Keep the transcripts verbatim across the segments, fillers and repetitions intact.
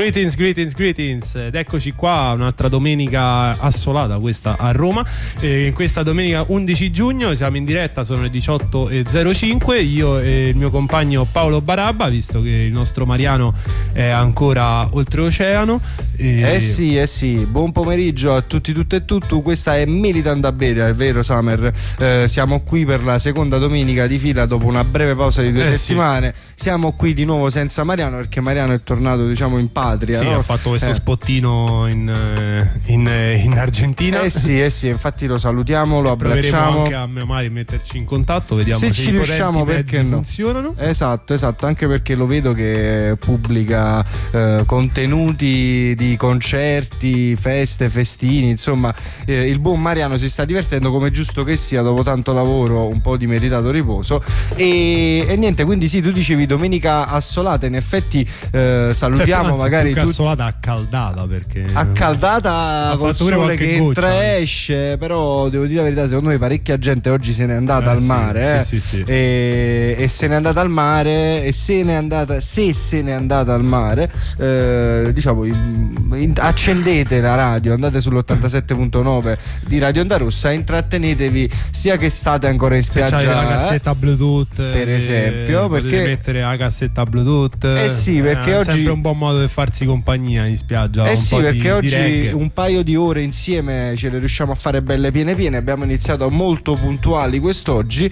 Greetings, greetings, greetings ed eccoci qua, un'altra domenica assolata questa a Roma. E in questa domenica undici giugno siamo in diretta, sono le diciotto e zero cinque, io e il mio compagno Paolo Barabba, visto che il nostro Mariano è ancora oltreoceano. E... Eh sì, eh sì, buon pomeriggio a tutti, tutte e tutto. Questa è Militant Aberia, è vero Summer? Eh, siamo qui per la seconda domenica di fila dopo una breve pausa di due eh settimane. Sì. Siamo qui di nuovo senza Mariano perché Mariano è tornato, diciamo, in patria. Sì, no? ha fatto questo eh. spottino in, in, in Argentina. Eh sì, eh sì, infatti lo salutiamo, lo Proveremo abbracciamo. anche a mia madre metterci in contatto, vediamo se, se ci i riusciamo, perché no? funzionano. Esatto, esatto, anche perché lo vedo che pubblica eh, contenuti di concerti, feste, festini, insomma, eh, il buon Mariano si sta divertendo come giusto che sia dopo tanto lavoro, un po' di meritato riposo e, e niente, quindi sì, tu dicevi domenica assolata, in effetti eh, salutiamo, cioè, magari più che tu... assolata, accaldata, perché accaldata ha col fatto pure sole che goccia. entra e esce, però devo dire la verità, secondo me parecchia gente oggi se n'è andata eh, al sì, mare, eh. sì, sì, sì. E, e se n'è andata al mare e se n'è andata, se se n'è andata al mare, eh, diciamo in, in, accendete la radio, andate sull'ottantasette virgola nove di Radio Onda Rossa e intrattenetevi sia che state ancora in spiaggia, se c'hai la cassetta eh, Bluetooth, per esempio, eh, perché potete mettere la cassetta Bluetooth, eh sì, perché è oggi sempre un buon modo per farsi compagnia in spiaggia. eh un sì, po' perché di, oggi di reggae. un paio di ore insieme ce le riusciamo a fare belle piene piene. Abbiamo iniziato molto puntuali quest'oggi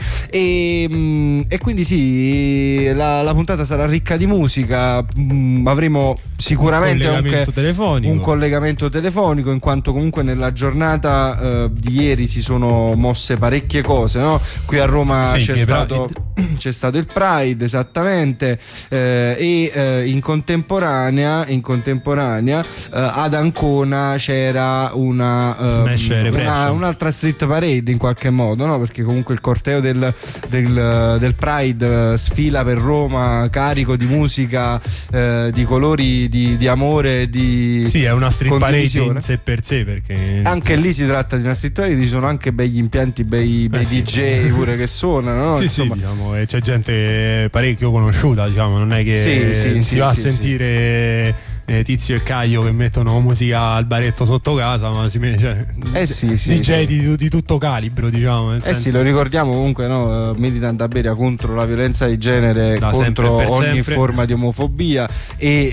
e, e quindi sì, la, la puntata sarà ricca di musica. Avremo sicuramente un collegamento anche telefonico. un collegamento telefonico, in quanto comunque nella giornata eh, di ieri si sono mosse parecchie cose, no? Qui a Roma sì, c'è stato Pride. c'è stato il Pride, esattamente, eh, e eh, in contemporanea in contemporanea eh, ad Ancona c'era una, eh, Smash una Repression. un'altra street parade in qualche modo, no? Perché comunque il corteo del, del, del Pride eh, sfila per Roma carico di musica, eh, di colori, di, di amore, di sì, è una street parade condivisione. in sé per sé, perché Anche lì si tratta di una street parade, ci sono anche begli impianti, bei, bei eh sì. D J pure che suonano, no? sì, Insomma, sì, diciamo, e c'è gente parecchio conosciuta, diciamo, non è che Sì, sì, si sì, va sì, a sentire eh, Tizio e Caio che mettono musica al baretto sotto casa, ma si mette, cioè, Eh sì, sì, D J sì. Di, di tutto calibro, diciamo, nel Eh senso... sì, lo ricordiamo comunque, no? Militant Aberia contro la violenza di genere, Da sempre contro e per ogni sempre. forma di omofobia e,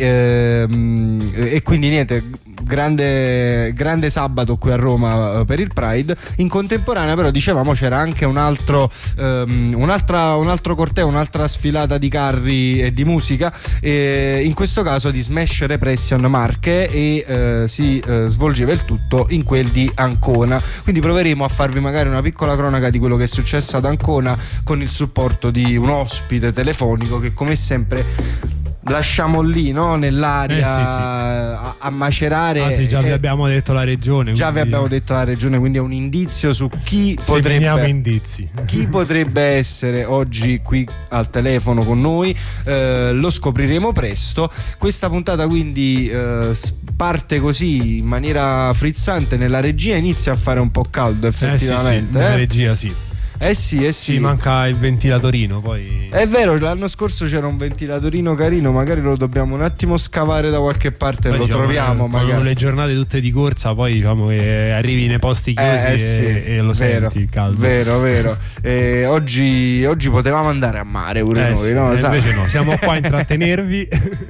ehm, e quindi niente, grande, grande sabato qui a Roma eh, per il Pride. In contemporanea però dicevamo c'era anche un altro, ehm, un'altra, un altro corteo, un'altra sfilata di carri e di musica, eh, in questo caso di Smash Repression Marche, e eh, si eh, svolgeva il tutto in quel di Ancona. Quindi proveremo a farvi magari una piccola cronaca di quello che è successo ad Ancona con il supporto di un ospite telefonico che come sempre lasciamo lì, no? Nell'aria, eh, sì, sì. A, a macerare. Ah, sì, già vi eh, abbiamo detto la regione. Già vi quindi... abbiamo detto la regione, quindi è un indizio su chi Seminiamo potrebbe indizi. chi potrebbe essere oggi qui al telefono con noi. Eh, lo scopriremo presto. Questa puntata quindi eh, parte così in maniera frizzante nella regia, inizia a fare un po' caldo effettivamente. Eh sì, sì, nella eh? regia sì. Eh sì, eh sì. Ci manca il ventilatorino, poi. È vero, l'anno scorso c'era un ventilatorino carino, magari lo dobbiamo un attimo scavare da qualche parte, Poi, lo diciamo, troviamo eh, magari. con le giornate tutte di corsa, poi diciamo che arrivi nei posti chiusi Eh, e, sì, e lo vero, senti il caldo. Vero, vero. E oggi, oggi potevamo andare a mare pure Eh noi, sì, no? e Sai? invece no, siamo qua a intrattenervi.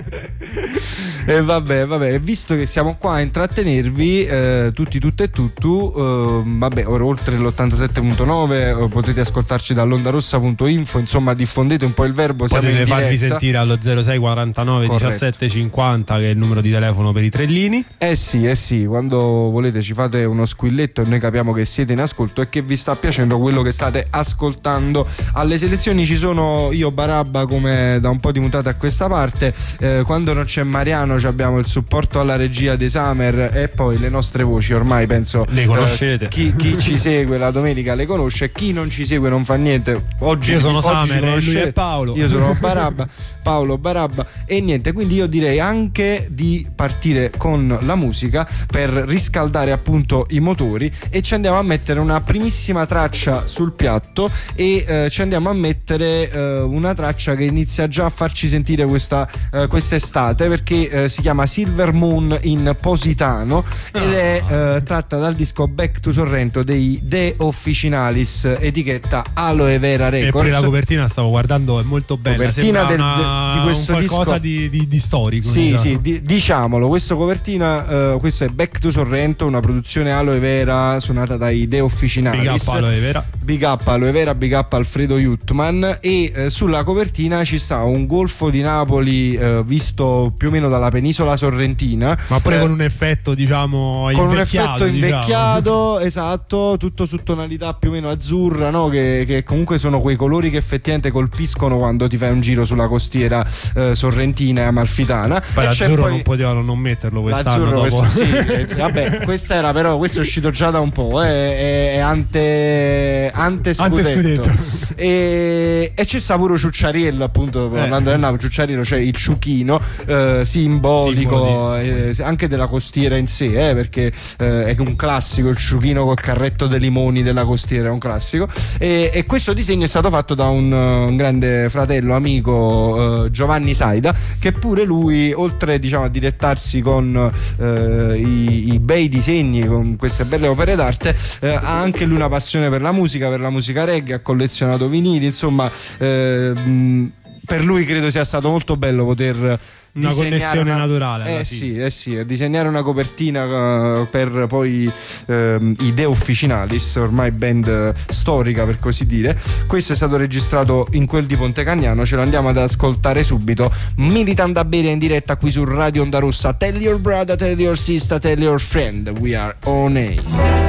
E vabbè, vabbè, visto che siamo qua a intrattenervi, eh, tutti, tutte e tutto, eh, vabbè, ora oltre l'ottantasette virgola nove eh, potete ascoltarci dall'ondarossa punto info, insomma diffondete un po' il verbo, siamo Potete in farvi diretta. sentire allo zero sei quarantanove diciassette cinquanta, che è il numero di telefono per i trellini. Eh sì, eh sì, quando volete ci fate uno squilletto e noi capiamo che siete in ascolto e che vi sta piacendo quello che state ascoltando. Alle selezioni ci sono io, Barabba, come da un po' di puntate a questa parte, eh, quando non c'è Mariano abbiamo il supporto alla regia dei Summer e poi le nostre voci ormai penso Le conoscete. eh, chi, chi ci segue la domenica le conosce, chi non non ci segue non fa niente. Oggi io sono oggi Samer e lui è Paolo. Io sono Barabba, Paolo Barabba. E niente, quindi io direi anche di partire con la musica per riscaldare appunto i motori, e ci andiamo a mettere una primissima traccia sul piatto e eh, ci andiamo a mettere eh, una traccia che inizia già a farci sentire questa eh, quest'estate, perché eh, si chiama Silver Moon in Positano ed è eh, tratta dal disco Back to Sorrento dei De Officinalis, etichetta Aloe Vera Records. E pure la copertina stavo guardando, è molto bella, copertina del, una, di questo un qualcosa disco di, di, di storico. sì diciamo. sì di, diciamolo, questo copertina uh, questo è Back to Sorrento, una produzione Aloe Vera suonata dai De Officinalis. Big up Aloe Vera, big up Aloe Vera, big up Alfredo Jutman. E uh, sulla copertina ci sta un golfo di Napoli uh, visto più o meno dalla penisola sorrentina, ma pure uh, con un effetto diciamo con invecchiato, un effetto invecchiato, diciamo. Esatto, tutto su tonalità più o meno azzurra, no? che, che comunque sono quei colori che effettivamente colpiscono quando ti fai un giro sulla costiera eh, sorrentina e amalfitana. Poi e l'azzurro poi... non potevano non metterlo quest'anno dopo. Questo, sì, eh, vabbè, questa era però, questo è uscito già da un po', eh, è, è ante ante scudetto, ante scudetto. E, e c'è sta pure Ciucciariello, appunto, eh. parlando del Napoli, Ciucciariello, cioè il ciuchino eh, simbolico eh, anche della costiera in sé, eh, perché eh, è un classico il ciuchino col carretto dei limoni della costiera, è un classico. E, e questo disegno è stato fatto da un, un grande fratello amico, eh, Giovanni Saida, che pure lui, oltre diciamo a dilettarsi con eh, i, i bei disegni, con queste belle opere d'arte, eh, ha anche lui una passione per la musica, per la musica reggae, ha collezionato vinili, insomma eh, mh, per lui credo sia stato molto bello poter una connessione una... naturale. Eh sì, eh sì, disegnare una copertina uh, per poi uh, i De Officinalis, ormai band uh, storica per così dire. Questo è stato registrato in quel di Ponte Cagnano, ce lo andiamo ad ascoltare subito. Militant da bere in diretta qui su Radio Onda Rossa. Tell your brother, tell your sister, tell your friend, we are on air.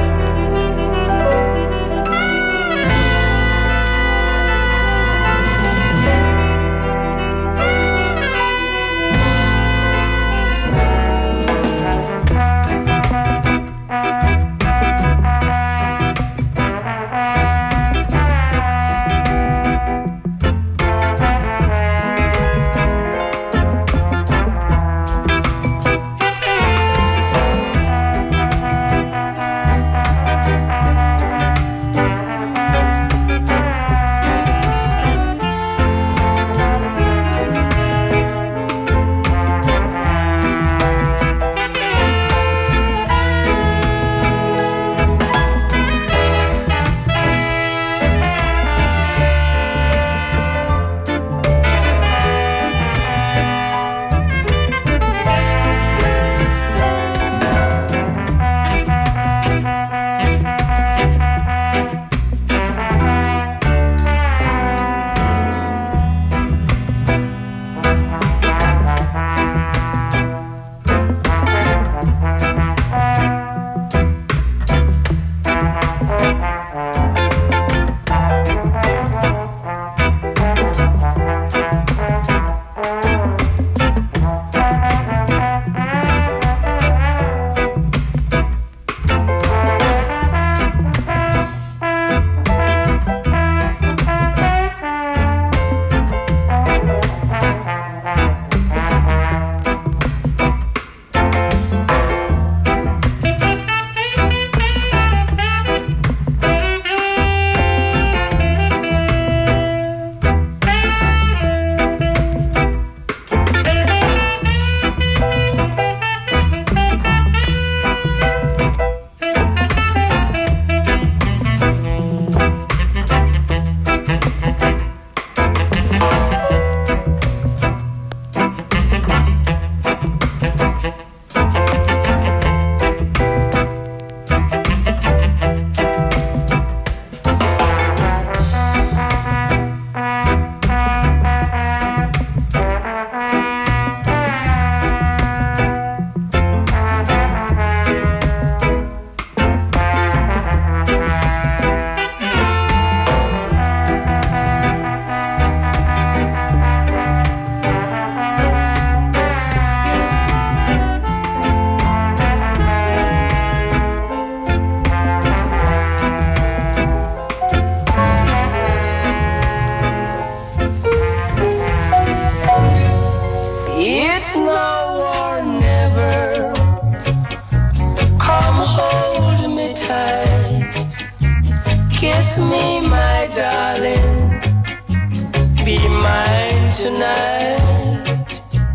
Kiss me, my darling, be mine tonight.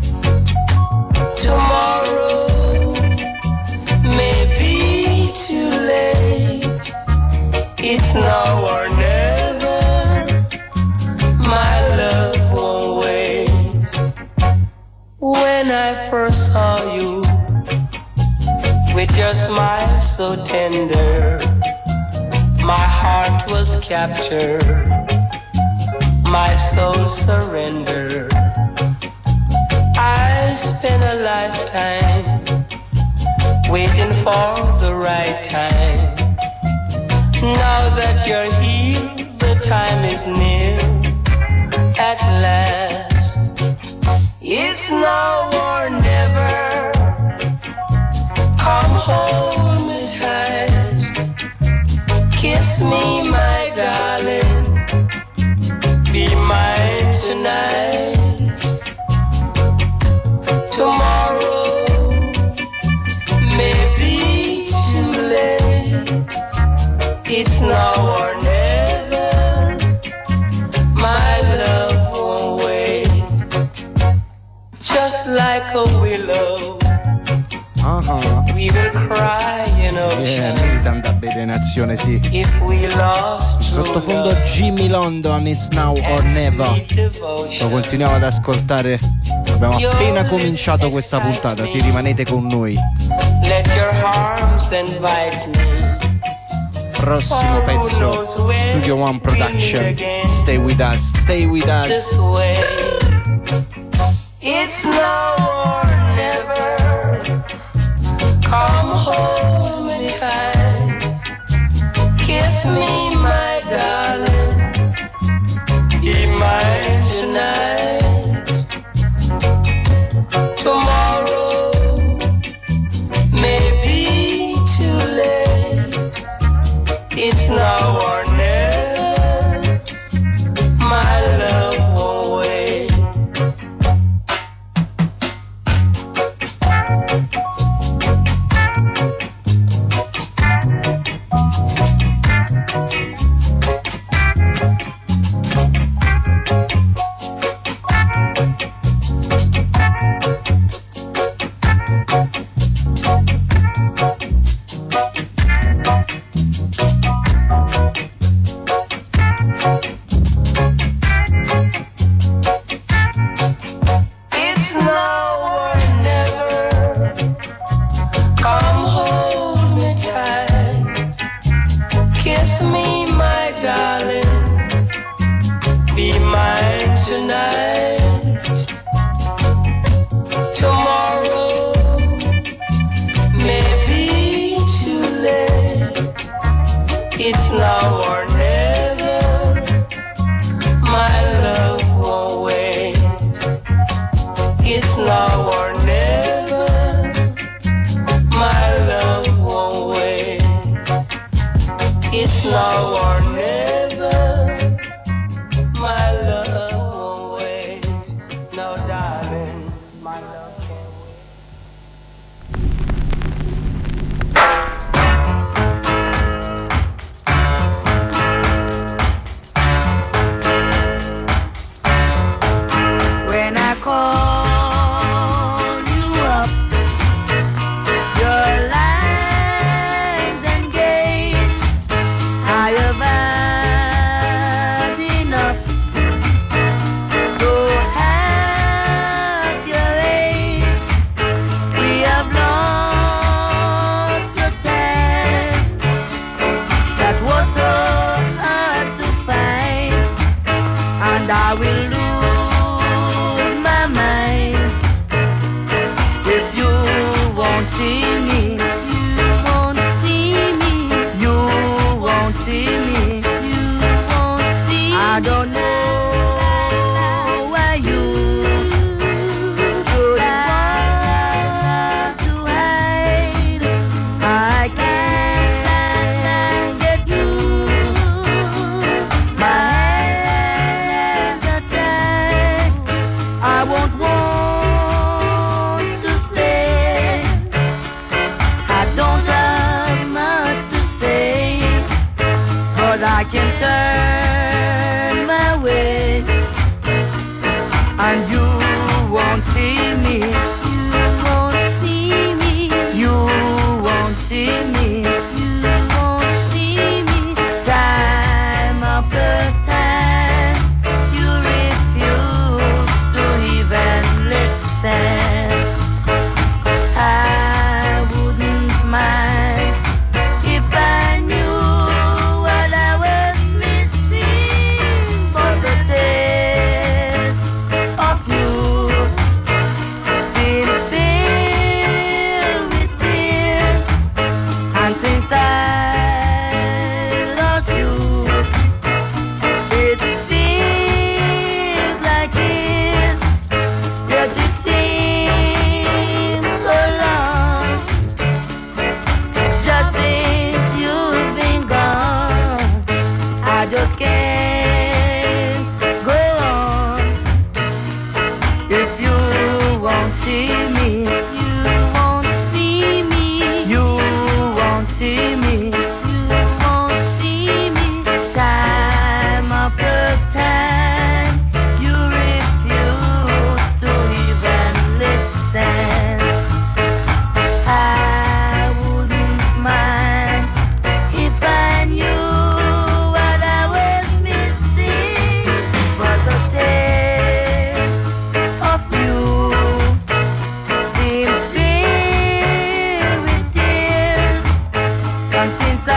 Tomorrow may be too late. It's now or never. My love won't wait. When I first saw you, with your smile so tender, my heart was captured, my soul surrendered. I spent a lifetime waiting for the right time. Now that you're here, the time is near. At last, it's now or never. Come hold me tight, kiss me, my darling, be mine tonight. Tomorrow may be too late. It's now or never. My love won't wait. Just like a willow, uh-huh. we will cry in ocean. Yeah, merita una bella nazione, sì. If we lost Sottofondo Jimmy London, It's Now or Never. Lo continuiamo ad ascoltare. Abbiamo appena cominciato questa puntata, sì, rimanete con noi. Let your arms invite me. Prossimo pezzo, Studio One Production. Stay with us, stay with us. This way. It's now or never. Come hold me tight, kiss me, my darling, be mine tonight. Tomorrow may be too late. It's now or never. My love won't wait. It's now or never. Come hold me tight, kiss me, my darling, be mine tonight. Tomorrow may be too late. It's now or never. My love won't wait. It's now or never. My love won't wait. It's now or never. My love won't wait. No, darling, my love can't wait. When I call you up, your lines engaged. I have had enough. So have your age. We have lost the time that was so hard to find, and I will lose my mind if you won't see me. You won't see me. You won't see me. You won't see me. I don't know where you could want to hide. I can't get you. My hands are I can turn my way, and you won't see me. You won't see me. You won't see me. You won't see me. Time after time, you refuse to even listen. I wouldn't mind if I knew what I was missing, but the taste of you seems filled with tears, and since I lost you, it feels like it. Yes, it seems so long, just since you've been gone. I just can't go on. If you won't see me, you won't see me. You won't see me. You won't see me. Time after time, you refuse to even listen. I wouldn't mind if I knew what I was missing, but the taste of you seems filled with tears, and since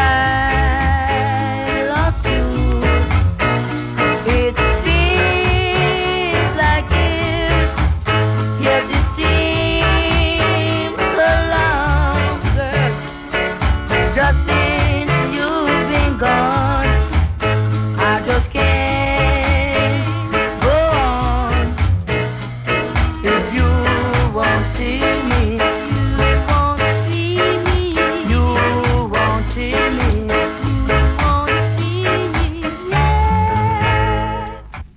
I lost you, it feels like it. Yes, it seems so long, girl, just since you've been gone. I just can't go on. If you won't see me, you won't see me. You won't see me. You won't see me. Yeah.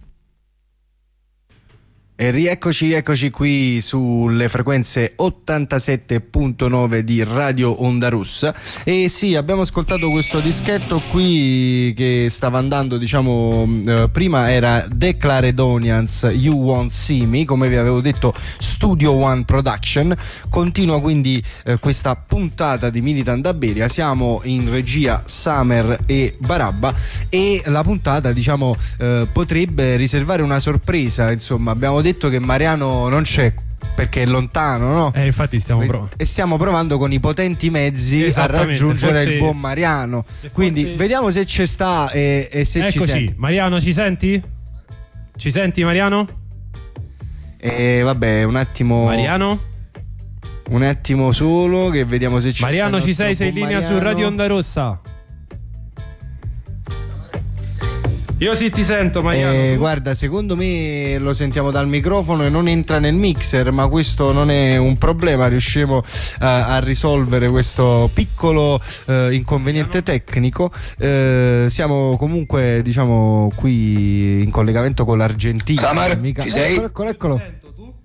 E rieccoci, rieccoci qui sulle frequenze ottantasette virgola nove di Radio Onda Russa. E sì, abbiamo ascoltato questo dischetto qui che stava andando, diciamo, eh, prima era The Claredonians, You Won't See Me, come vi avevo detto, Studio One Production. Continua quindi eh, questa puntata di Militant da Beria. Siamo in regia Summer e Barabba, e la puntata, diciamo, eh, potrebbe riservare una sorpresa. Insomma, abbiamo detto che Mariano non c'è perché è lontano, no? Eh, infatti stiamo provando. E stiamo provando con i potenti mezzi a Esattamente, raggiungere forse- il buon Mariano. Quindi forse- vediamo se ci sta e, e se ci Eccoci, sente. Mariano, ci senti? Ci senti, Mariano? E vabbè, un attimo. Mariano? Un attimo solo che vediamo se ci Mariano, sta il ci sei? nostro Sei in buon linea su Mariano. Radio Onda Rossa? Io sì, ti sento, Mariano. Eh, tu? guarda, secondo me lo sentiamo dal microfono e non entra nel mixer, ma questo non è un problema, riusciremo uh, a risolvere questo piccolo uh, inconveniente tecnico. Uh, siamo comunque, diciamo, qui in collegamento con l'Argentina. Samar, Mica... ci sei? Eccolo, eccolo, eccolo. Sento, tu?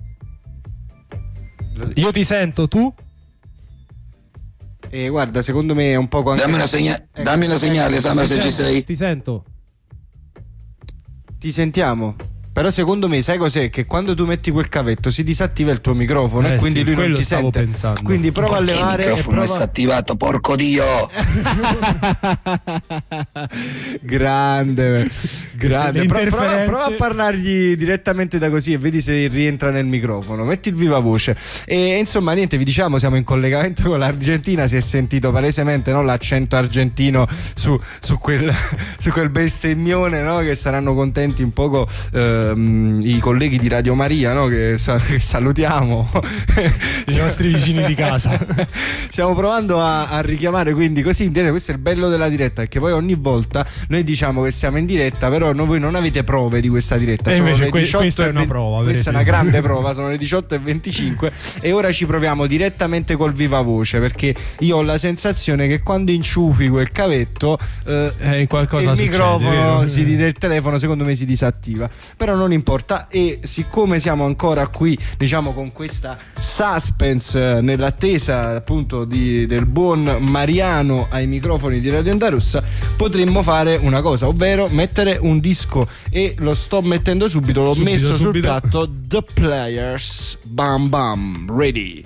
Io ti sento, tu? E guarda, secondo me è un poco anche... Dammi una, segna- dammi una segnale, Samar, se ci sei. Ti sento. Ti sentiamo. Però secondo me sai cos'è? Che quando tu metti quel cavetto si disattiva il tuo microfono Eh e quindi sì, lui non quello ti stavo sente. pensando. Quindi prova a Perché levare il e microfono è prova... attivato, porco Dio. Grande, grande. Le Pro- prova, interferenze. prova a parlargli direttamente da così e vedi se rientra nel microfono. Metti il viva voce. E insomma, niente, vi diciamo, siamo in collegamento con l'Argentina. Si è sentito palesemente, no, l'accento argentino su, su, quel, su quel bestemmione, no, che saranno contenti un poco ehm, i colleghi di Radio Maria, no, che, sa- che salutiamo. I nostri vicini di casa. Stiamo provando a, a richiamare, quindi così in diretta. Questo è il bello della diretta, perché poi ogni volta noi diciamo che siamo in diretta, però no, voi non avete prove di questa diretta. E Sono invece le que- diciotto questa e è una venti prova, per questa è una esempio. grande prova. Sono le diciotto e venticinque e ora ci proviamo direttamente col viva voce, perché io ho la sensazione che quando inciufi quel cavetto eh, Eh, qualcosa il succede, microfono vero? si, del telefono secondo me si disattiva. Però non importa. E siccome siamo ancora qui, diciamo, con questa suspense, nell'attesa appunto di, del buon Mariano ai microfoni di Radio Onda Rossa, potremmo fare una cosa, ovvero mettere un disco, e lo sto mettendo subito, l'ho Subito, messo subito. sul piatto. The Players, bam bam, ready.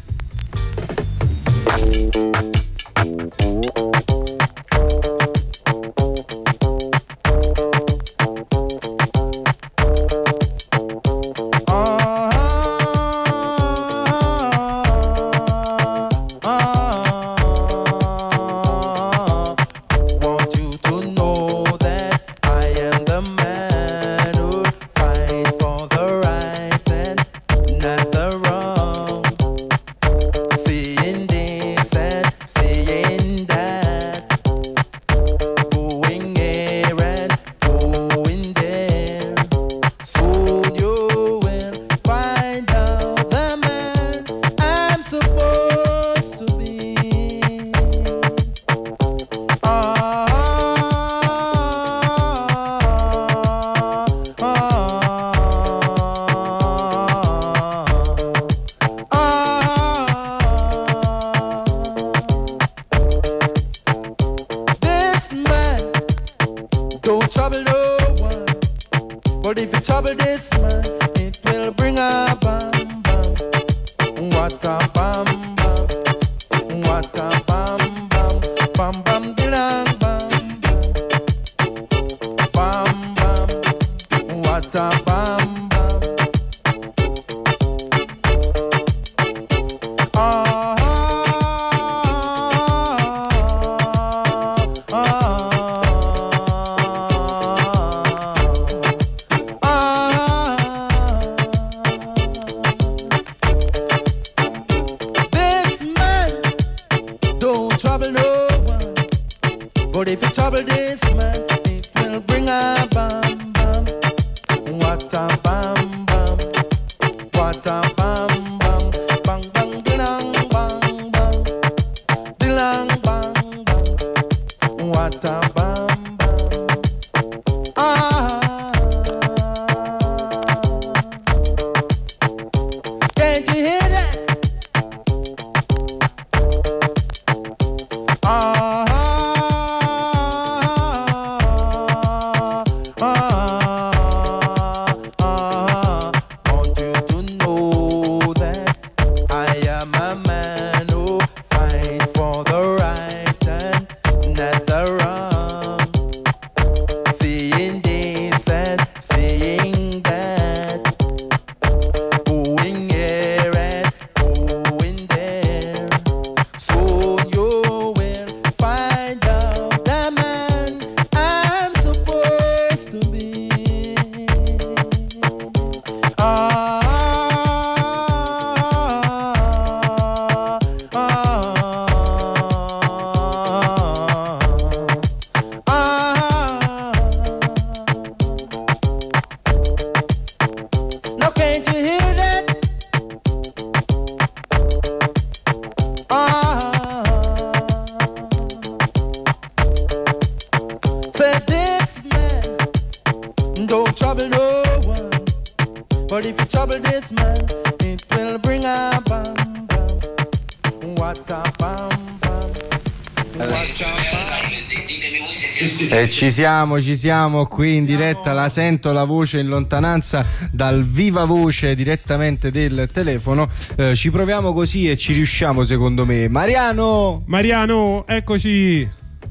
E ci siamo, ci siamo qui in diretta, la sento la voce in lontananza dal viva voce direttamente del telefono. Eh, ci proviamo così e ci riusciamo, secondo me. Mariano! Mariano, eccoci!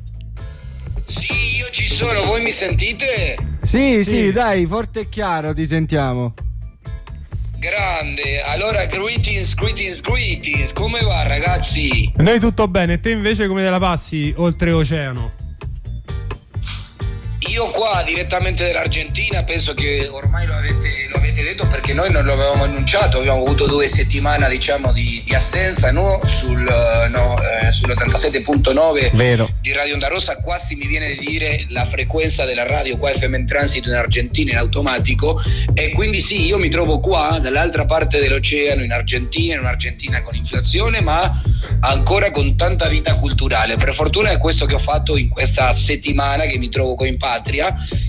Sì, io ci sono, voi mi sentite? Sì, sì, Sì. dai, forte e chiaro, ti sentiamo. Grande, allora greetings, greetings, greetings, come va ragazzi? Noi tutto bene, te invece come te la passi oltreoceano? Io qua direttamente dall'Argentina, penso che ormai lo avete, lo avete detto perché noi non lo avevamo annunciato, abbiamo avuto due settimane diciamo di, di assenza, no? Sul, no, eh, sull'ottantasette virgola nove Vero. di Radio Onda Rossa, quasi mi viene di dire la frequenza della radio qua F M in transito in Argentina in automatico, e quindi sì, io mi trovo qua dall'altra parte dell'oceano in Argentina, in un'Argentina con inflazione ma ancora con tanta vita culturale. Per fortuna è questo che ho fatto in questa settimana che mi trovo qua in patria,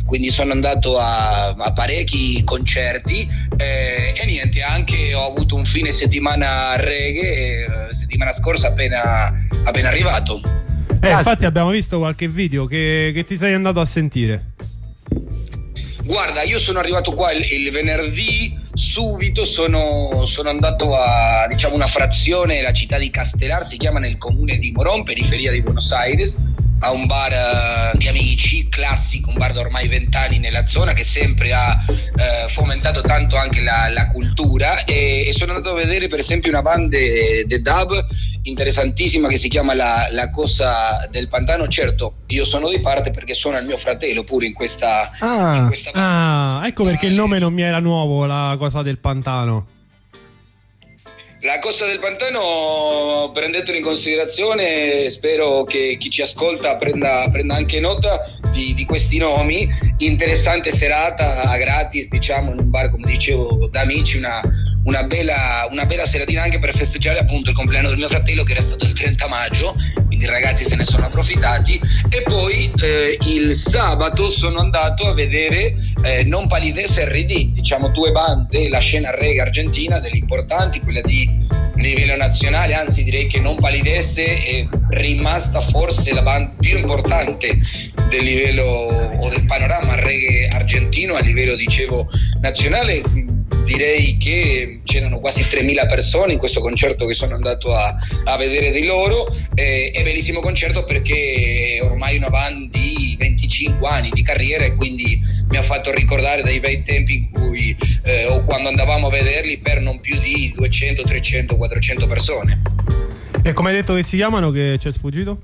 quindi sono andato a, a parecchi concerti eh, e niente, anche ho avuto un fine settimana reggae eh, settimana scorsa appena, appena arrivato. Eh, infatti abbiamo visto qualche video che, che ti sei andato a sentire. Guarda, io sono arrivato qua il, il venerdì, subito sono, sono andato a, diciamo, una frazione, la città di Castelar, si chiama, nel comune di Morón, periferia di Buenos Aires, a un bar uh, di amici, classico, un bar da ormai vent'anni nella zona, che sempre ha uh, fomentato tanto anche la, la cultura, e, e sono andato a vedere per esempio una band de dub interessantissima che si chiama la, la Cosa del Pantano. Certo, io sono di parte perché suona il mio fratello pure in questa, ah, in questa band. Ah, ecco perché il nome non mi era nuovo, la Cosa del Pantano. La Cosa del Pantano, prendetelo in considerazione, spero che chi ci ascolta prenda, prenda anche nota di, di questi nomi. Interessante serata a gratis, diciamo, in un bar, come dicevo, da amici, una, una, bella, una bella seratina anche per festeggiare appunto il compleanno del mio fratello, che era stato il trenta maggio, quindi i ragazzi se ne sono approfittati. E poi eh, il sabato sono andato a vedere eh, Non Palidece R D, diciamo due bande, la scena reggae argentina, delle importanti, quella di livello nazionale, anzi direi che Non Palidece è rimasta forse la band più importante del livello o del panorama reggae argentino a livello, dicevo, nazionale. Direi che c'erano quasi tremila persone in questo concerto che sono andato a, a vedere di loro. Eh, è bellissimo concerto perché ormai una band di venticinque anni di carriera, e quindi mi ha fatto ricordare dei bei tempi in cui eh, o quando andavamo a vederli per non più di duecento, trecento, quattrocento persone. E come hai detto che si chiamano, che ci è sfuggito?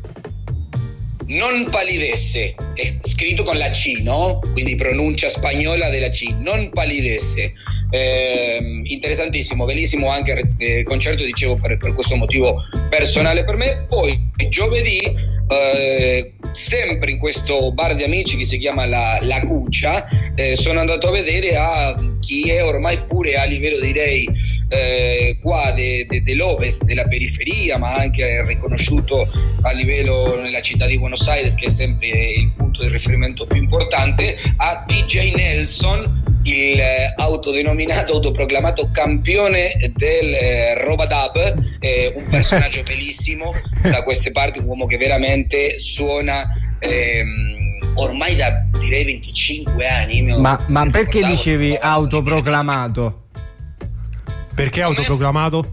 Non Palidece, è scritto con la C, no? Quindi pronuncia spagnola della C, Non Palidece. Eh, interessantissimo, bellissimo anche il eh, concerto, dicevo, per, per questo motivo personale per me. Poi giovedì, eh, sempre in questo bar di amici che si chiama La, la Cuccia, eh, sono andato a vedere a chi è ormai pure a livello, direi, Eh, qua de, de, dell'ovest, della periferia, ma anche riconosciuto a livello nella città di Buenos Aires, che è sempre il punto di riferimento più importante, a D J Nelson, il eh, autodenominato, autoproclamato campione del eh, Robadub, eh, un personaggio bellissimo da queste parti, un uomo che veramente suona ehm, ormai da, direi, venticinque anni. Ma, ma perché dicevi autoproclamato? Perché autoproclamato?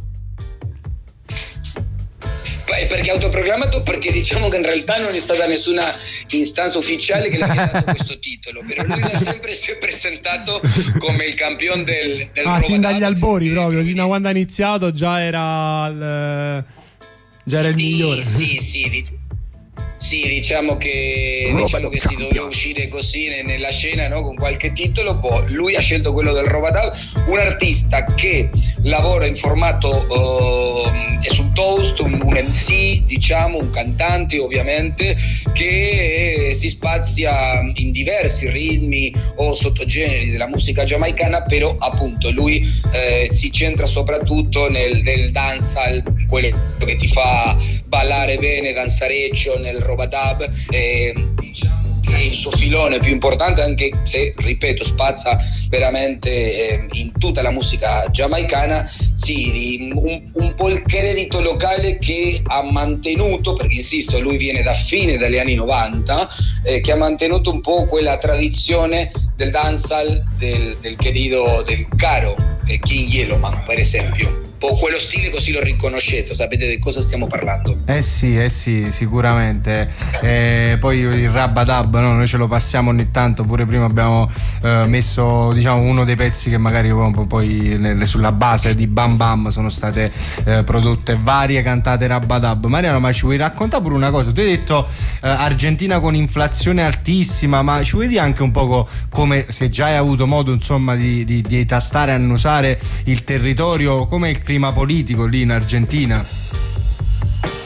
Beh, perché autoproclamato? Perché diciamo che in realtà non è stata nessuna istanza ufficiale che le abbia dato questo titolo, però lui da sempre si è presentato come il campione del, del Ah, sin dagli Robadub. albori proprio, fino a quando ha iniziato già era il, già era il sì, migliore. Sì, sì, di- sì, diciamo che, diciamo che si doveva uscire così ne- nella scena, no? Con qualche titolo. Boh, lui ha scelto quello del Robadub, un artista che lavora in formato uh, è sul toast, un, un M C, diciamo, un cantante ovviamente, che eh, si spazia in diversi ritmi o sottogeneri della musica giamaicana, però appunto lui eh, si centra soprattutto nel, nel dancehall, quello che ti fa ballare bene, danzareccio nel Robadub. Eh, diciamo che il suo filone più importante, anche se, ripeto, spazza veramente eh, in tutta la musica giamaicana, sì, di, un, un po' il credito locale che ha mantenuto, perché insisto, lui viene da fine degli anni novanta, eh, che ha mantenuto un po' quella tradizione del dancehall del, del querido, del caro eh, King Yellowman, per esempio. Un po' quello stile, così lo riconoscete, sapete di cosa stiamo parlando. Eh sì, eh sì, sicuramente. Eh, poi il Rabadab, no? Noi ce lo passiamo ogni tanto, pure prima abbiamo eh, messo, diciamo, uno dei pezzi che magari poi nelle, sulla base di Bam Bam sono state eh, prodotte varie cantate Rabadab. Mariano, ma ci vuoi raccontare pure una cosa? Tu hai detto eh, Argentina con inflazione altissima, ma ci vuoi dire anche un poco come, se già hai avuto modo insomma di, di, di tastare e annusare il territorio, come il clima politico lì in Argentina?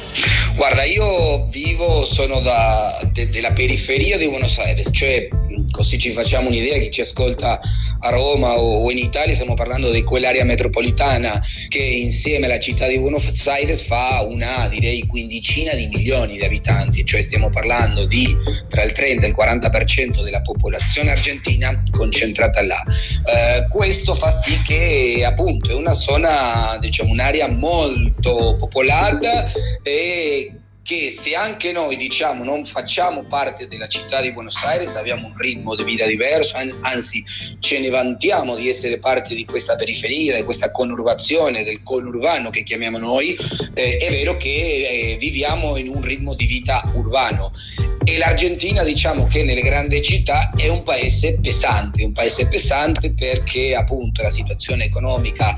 Guarda, io vivo, sono da, de, della periferia di Buenos Aires, cioè così ci facciamo un'idea, chi ci ascolta a Roma o, o in Italia, stiamo parlando di quell'area metropolitana che insieme alla città di Buenos Aires fa una, direi, quindicina di milioni di abitanti, cioè stiamo parlando di tra il trenta e il quaranta per cento della popolazione argentina concentrata là. Eh, questo fa sì che appunto è una zona, diciamo, un'area molto popolata e che se anche noi, diciamo, non facciamo parte della città di Buenos Aires, abbiamo un ritmo di vita diverso, anzi ce ne vantiamo di essere parte di questa periferia, di questa conurbazione, del conurbano che chiamiamo noi, eh, è vero che eh, viviamo in un ritmo di vita urbano. E l'Argentina, diciamo che nelle grandi città è un paese pesante, un paese pesante perché appunto la situazione economica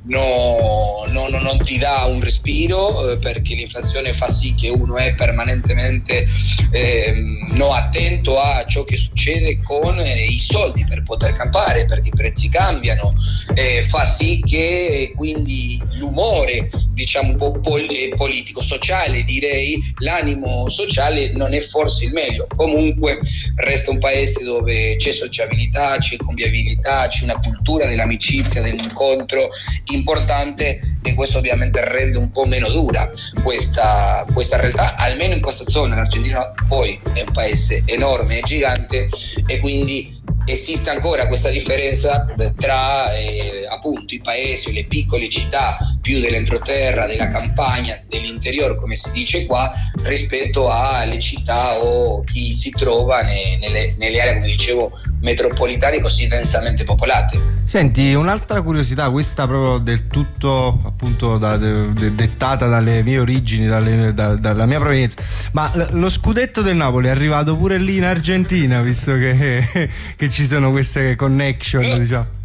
no, no, no, non ti dà un respiro, eh, perché l'inflazione fa sì che uno è permanentemente eh, no, attento a ciò che succede con eh, i soldi per poter campare, perché i prezzi cambiano, eh, fa sì che quindi l'umore, diciamo, un po' pol- politico, sociale, direi, l'animo sociale non è forse il meglio. Comunque resta un paese dove c'è sociabilità, c'è convivialità, c'è una cultura dell'amicizia, dell'incontro importante, e questo ovviamente rende un po' meno dura questa, questa realtà, almeno in questa zona. L'Argentina poi è un paese enorme e gigante, e quindi esiste ancora questa differenza tra eh, appunto i paesi, le piccole città più dell'entroterra, della campagna, dell'interior, come si dice qua, rispetto alle città o chi si trova ne, nelle, nelle aree, come dicevo, metropolitane così densamente popolate. Senti, un'altra curiosità, questa proprio del tutto appunto da, de, de, dettata dalle mie origini, dalle, da, dalla mia provenienza, ma l- lo scudetto del Napoli è arrivato pure lì in Argentina, visto che, che ci sono queste connection, no. diciamo.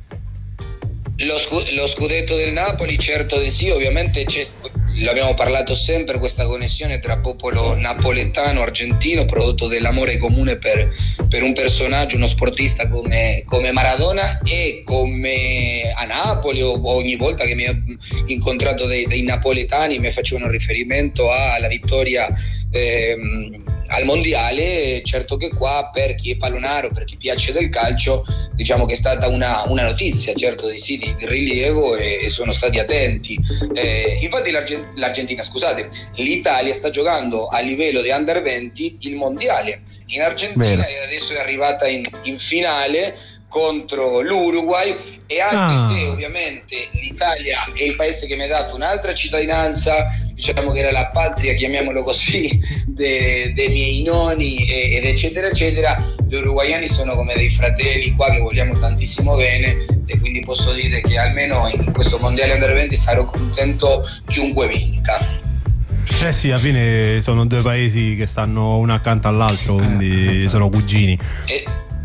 Lo, scu- lo scudetto del Napoli, certo di sì, ovviamente c'è, l'abbiamo parlato sempre, questa connessione tra popolo napoletano, argentino, prodotto dell'amore comune per, per un personaggio, uno sportista come, come Maradona, e come a Napoli o ogni volta che mi ho incontrato dei, dei napoletani mi facevano riferimento alla vittoria ehm, al mondiale. Certo che qua, per chi è pallonaro, per chi piace del calcio, diciamo che è stata una, una notizia, certo di sì, di, di rilievo, e, e sono stati attenti. Eh, infatti l'Argent- l'Argentina, scusate, l'Italia sta giocando a livello di under venti il mondiale in Argentina. Bene. E adesso è arrivata in, in finale contro l'Uruguay, e anche ah. se ovviamente l'Italia è il paese che mi ha dato un'altra cittadinanza, diciamo che era la patria, chiamiamolo così, dei de miei nonni ed eccetera eccetera, gli uruguayani sono come dei fratelli qua che vogliamo tantissimo bene, e quindi posso dire che almeno in questo mondiale under venti sarò contento chiunque vinca. Eh sì, alla fine sono due paesi che stanno uno accanto all'altro, quindi sono cugini. E,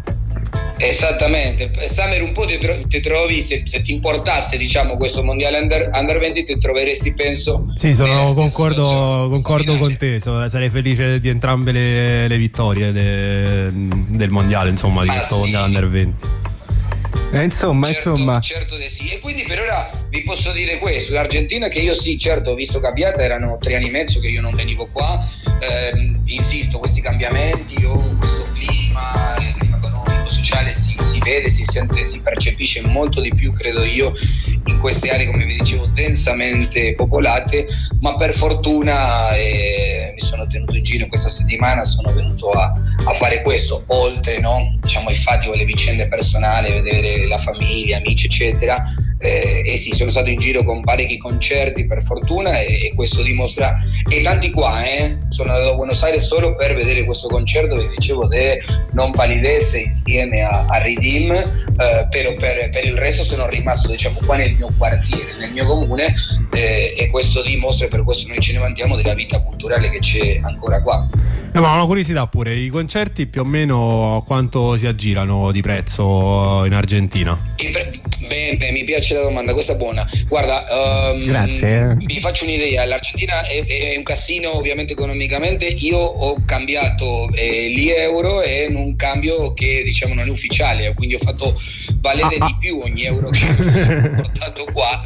esattamente. Samer, un po' ti, tro- ti trovi, se, se ti importasse, diciamo, questo mondiale under, under venti, ti troveresti, penso. Sì, sono concordo, concordo con te, so, sarei felice di entrambe le, le vittorie de, del mondiale, insomma, di ah, questo sì. mondiale under venti. Eh, insomma, certo, insomma. Certo di sì. E quindi per ora vi posso dire questo: l'Argentina, che io sì, certo, ho visto cambiata, erano tre anni e mezzo che io non venivo qua. Eh, insisto, questi cambiamenti o oh, questo clima, il clima economico, sociale si, si vede, si sente, si percepisce molto di più, credo io, in queste aree, come vi dicevo, densamente popolate. Ma per fortuna eh, mi sono tenuto in giro questa settimana, sono venuto a, a fare questo, oltre, no, diciamo, ai fatti o alle vicende personali, vedere la famiglia, amici eccetera. Eh, e sì, sono stato in giro con parecchi concerti, per fortuna, e, e questo dimostra, e tanti qua eh, sono andato a Buenos Aires solo per vedere questo concerto, vi dicevo, de Non Palidece insieme a, a Redeem, eh, però per, per il resto sono rimasto, diciamo, qua nel mio quartiere, nel mio comune, eh, e questo dimostra, e per questo noi ce ne vantiamo, della vita culturale che c'è ancora qua. Eh, ma una curiosità pure, i concerti più o meno quanto si aggirano di prezzo in Argentina? Bene, mi piace la domanda, questa è buona. Guarda, um, grazie. Vi faccio un'idea: l'Argentina è, è un casino ovviamente economicamente. Io ho cambiato eh, gli euro in un cambio che, diciamo, non è ufficiale, quindi ho fatto valere ah, di più ogni euro che ho portato qua.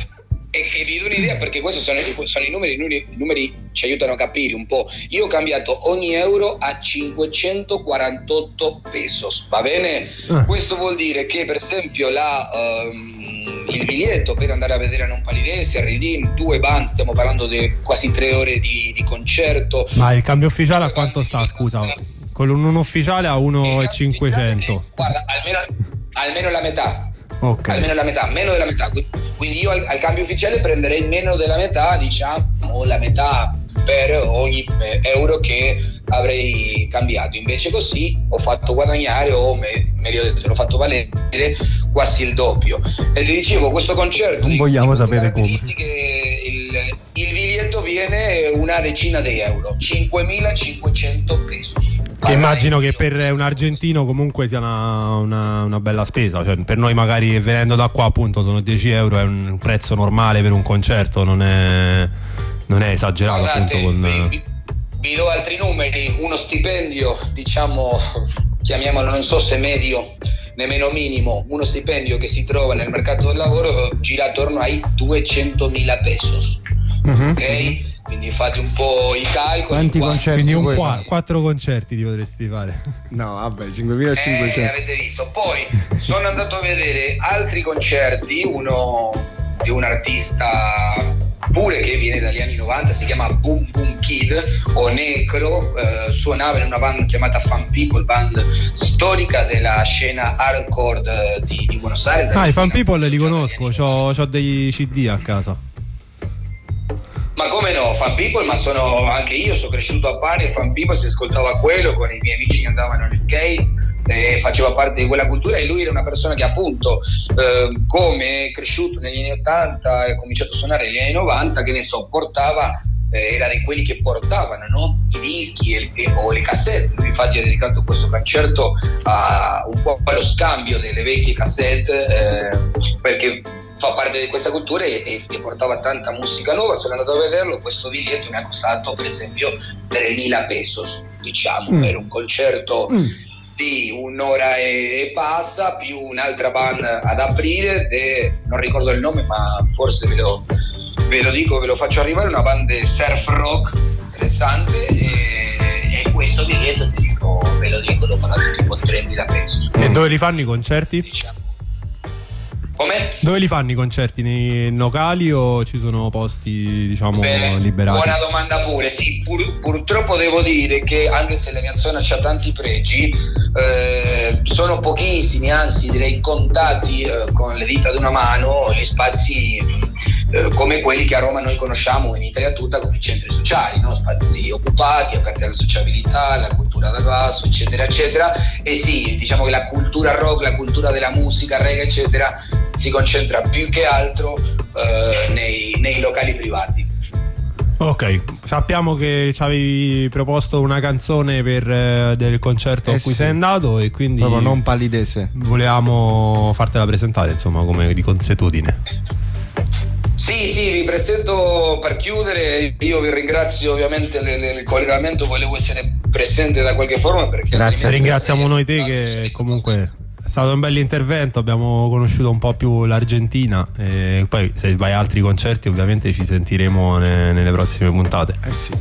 E, e vi do un'idea, perché questi sono, sono i numeri, i numeri ci aiutano a capire un po'. Io ho cambiato ogni euro a cinquecentoquarantotto pesos, va bene? Ah. Questo vuol dire che per esempio la, um, il biglietto per andare a vedere a Non Palidece, Redeem, due band, stiamo parlando di quasi tre ore di, di concerto. Ma il cambio ufficiale a quanto sta, scusa? Con un ufficiale a uno e cinquecento. Guarda, almeno, almeno la metà. Okay. Almeno la metà, meno della metà. Quindi io al, al cambio ufficiale prenderei meno della metà, diciamo la metà per ogni euro che avrei cambiato. Invece così ho fatto guadagnare, o me, meglio detto, l'ho fatto valere quasi il doppio. E ti dicevo, questo concerto non di, vogliamo di sapere come. Il, il biglietto viene una decina di euro, cinquemilacinquecento pesos. Che immagino che per un argentino comunque sia una, una, una bella spesa, cioè per noi magari venendo da qua appunto sono dieci euro, è un prezzo normale per un concerto, non è, non è esagerato. Guardate, appunto con... vi, vi do altri numeri, uno stipendio diciamo, chiamiamolo, non so se medio nemmeno minimo, uno stipendio che si trova nel mercato del lavoro gira attorno ai duecentomila pesos, uh-huh, ok? Uh-huh. Quindi fate un po' i calcoli. Quanti concerti? Quindi un qua, quattro concerti ti potresti fare. No, vabbè, cinquemilacinquecento. Eh, avete visto. Poi sono andato a vedere altri concerti, uno di un artista pure che viene dagli anni novanta, si chiama Boom Boom Kid o Necro, eh, suonava in una band chiamata Fan People, band storica della scena hardcore di, di Buenos Aires. Ah, i Fan People li conosco, c'ho, c'ho dei C D a casa. Ma come no, Fan People, ma sono anche io, sono cresciuto a Bari e Fan People si ascoltava quello con i miei amici che andavano agli skate, e faceva parte di quella cultura, e lui era una persona che appunto eh, come è cresciuto negli anni ottanta e ha cominciato a suonare negli anni novanta, che ne so, portava, eh, era di quelli che portavano, no? I dischi e, e, o le cassette. Lui infatti ha dedicato questo concerto a un po' allo scambio delle vecchie cassette, eh, perché fa parte di questa cultura e, e portava tanta musica nuova. Sono andato a vederlo, questo biglietto mi ha costato per esempio tremila pesos, diciamo, mm. per un concerto mm. di un'ora e, e passa, più un'altra band ad aprire, de, non ricordo il nome ma forse ve lo, ve lo dico, ve lo faccio arrivare, una band di surf rock interessante, e, e questo biglietto ti dico, ve lo dico, l'ho pagato tipo tremila pesos. E dove li fanno i concerti? Diciamo. Come? Dove li fanno i concerti? Nei locali o ci sono posti, diciamo, Beh, liberati? Buona domanda pure. Sì, pur, purtroppo devo dire che anche se la mia zona c'ha tanti pregi, eh, sono pochissimi, anzi direi contati eh, con le dita di una mano, gli spazi eh, come quelli che a Roma noi conosciamo, in Italia tutta, come i centri sociali, no? Spazi occupati, aperti alla sociabilità, alla cultura dal basso, eccetera, eccetera. E sì, diciamo che la cultura rock, la cultura della musica, reggae, eccetera, si concentra più che altro eh, nei, nei locali privati. Ok, sappiamo che ci avevi proposto una canzone per eh, del concerto eh a cui sì. sei andato, e quindi proprio Non Palidece volevamo fartela presentare, insomma, come di consuetudine. Sì, sì, vi presento per chiudere. Io vi ringrazio ovviamente il collegamento, volevo essere presente da qualche forma, perché grazie, ringraziamo noi te che comunque è stato un bel intervento, abbiamo conosciuto un po' più l'Argentina, e poi se vai a altri concerti ovviamente ci sentiremo ne, nelle prossime puntate. Eh sì.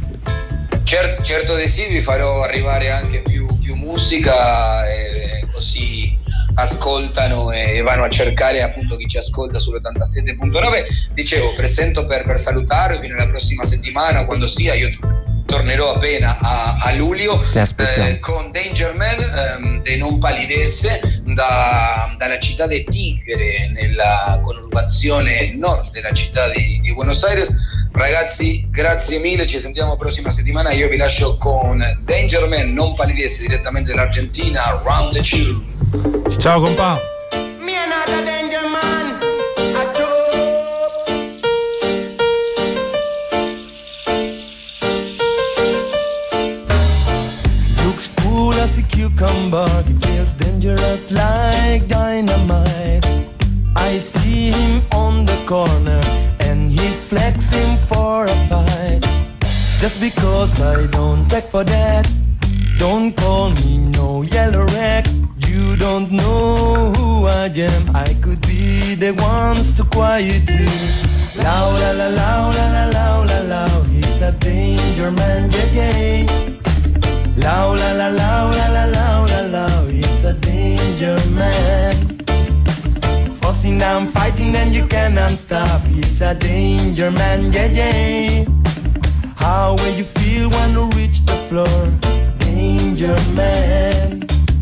Cer- certo di sì, vi farò arrivare anche più, più musica, e così ascoltano e vanno a cercare appunto chi ci ascolta sull'ottantasette virgola nove. Dicevo, presento per, per salutarvi fino alla prossima settimana, quando sia, io tornerò appena a, a luglio eh, con Danger Man ehm, de Non Palidece da, dalla città di Tigre, nella conurbazione nord della città di, di Buenos Aires. Ragazzi, grazie mille, ci sentiamo la prossima settimana. Io vi lascio con Danger Man, Non Palidece, direttamente dall'Argentina, Round the Chill. Ciao compa. Me another Danger Man. As a cucumber, he feels dangerous like dynamite. I see him on the corner and he's flexing for a fight. Just because I don't take for that, don't call me no yellow rag. You don't know who I am, I could be the ones to quiet you. Low la la low la la low la low, he's a danger man, yeah yeah. Low la la low la la low la low, he's a danger man. Fussing and fighting and you cannot stop, he's a danger man, yeah yeah. How will you feel when you reach the floor? Danger man.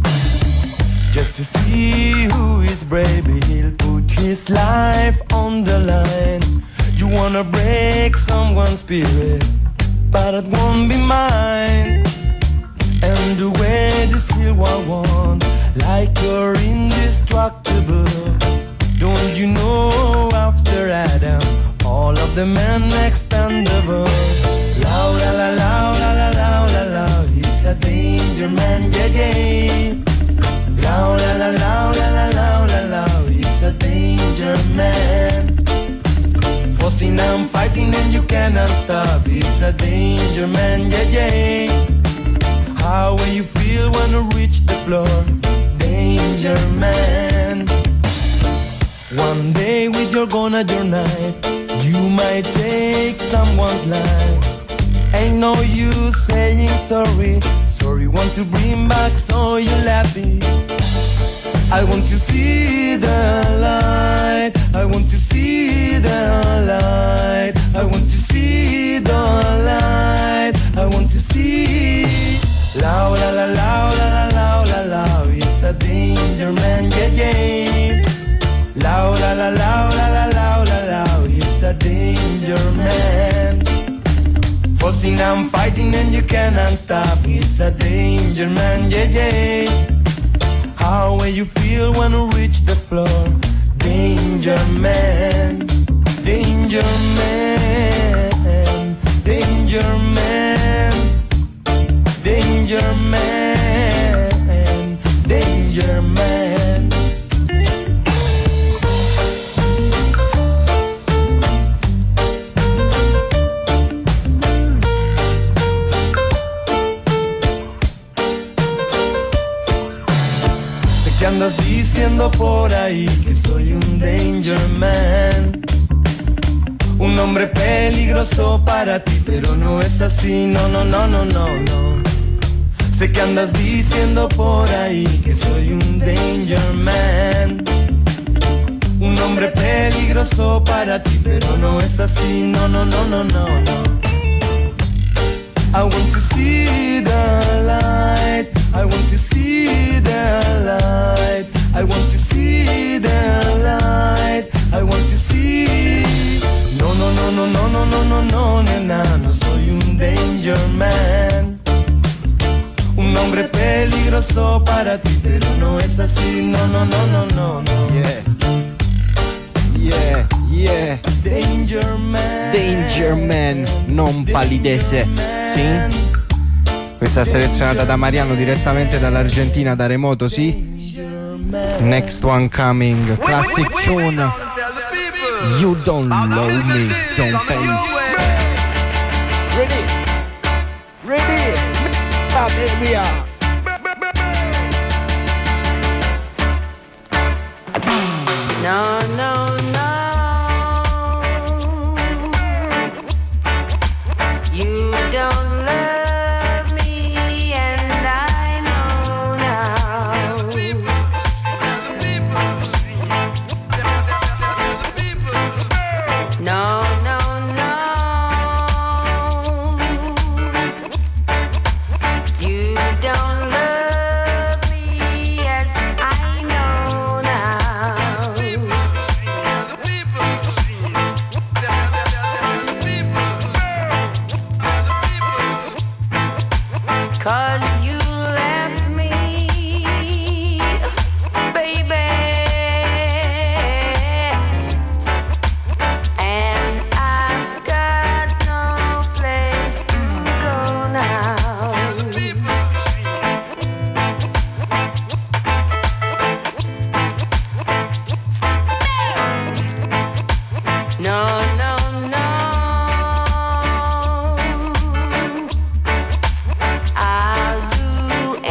Just to see who is brave, he'll put his life on the line. You wanna break someone's spirit, but it won't be mine. And the way the silver one, like you're indestructible. Don't you know after Adam, all of the men expendable. Low la la low la la low la low, he's a danger man, yeah yeah. Low la la low la la low la low, he's a danger man. Fussing and fighting and you cannot stop, he's a danger man, yeah yeah. How will you feel when you reach the floor? Danger man. One day with your gun and your knife, you might take someone's life. Ain't no use saying sorry. Sorry want to bring back so you're happy. I want to see the light. I want to see the light. I want to see the light. I want to see. Low la la low la la low la low, he's a danger man, yeah yeah. Low la la low la la low la low, he's a danger man. Fussing and fighting and you cannot stop, he's a danger man, yeah yeah. How will you feel when you reach the floor? Danger man, danger man, danger man, danger man, danger man. Que andas diciendo por ahí que soy un danger man, un hombre peligroso para ti, pero no es así, no, no, no, no, no, no. Sé que andas diciendo por ahí que soy un danger man, un hombre peligroso para ti, pero no es así, no, no, no, no, no, no. I want to see the light, I want to see the light, I want to see the light, I want to see. No, no, no, no, no, no, no, no, no, nena, no soy un danger man, un hombre peligroso para ti, pero no es así, no, no, no, no, no, no. Yeah, yeah, yeah. Danger man, Danger man, non palidese, sì. Questa è selezionata da Mariano direttamente dall'Argentina, da remoto, sì. Next one coming, classic tune. You don't love me, don't pay. Ready, ready, that area. No, no, no. You don't love me, and I know now. No, no, no. You don't love me, yes, I know now. Cause you left me, baby, and I've got no place to go now. No, no, no. I'll do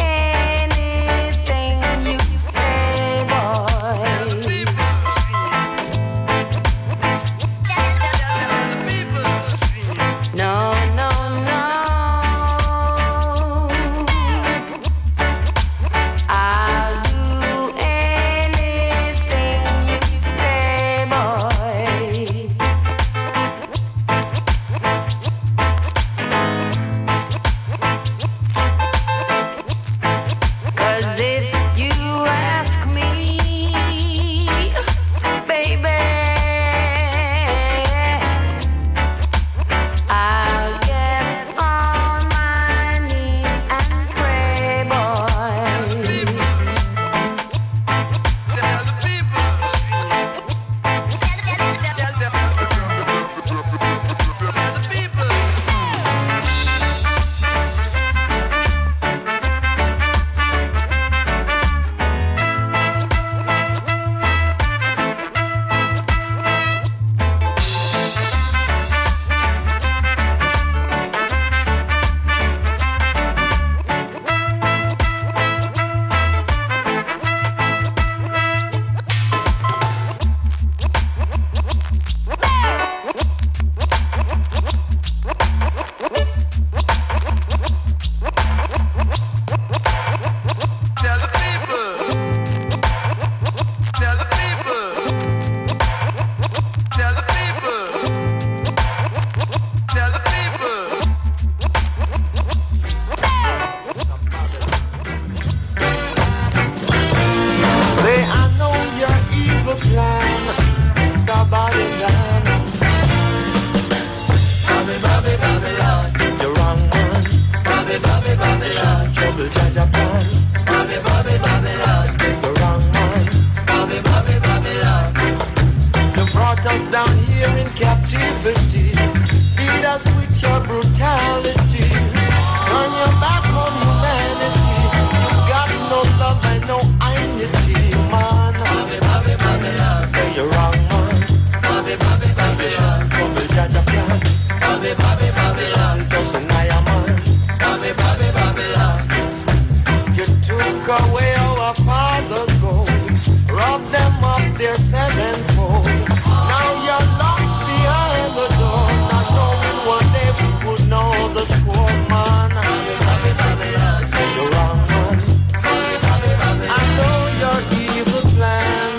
away our father's gold, robbed them of their sevenfold. Now you're locked behind the door, not knowing one day we would know the score, man. Say you're wrong, man. I know your evil plan.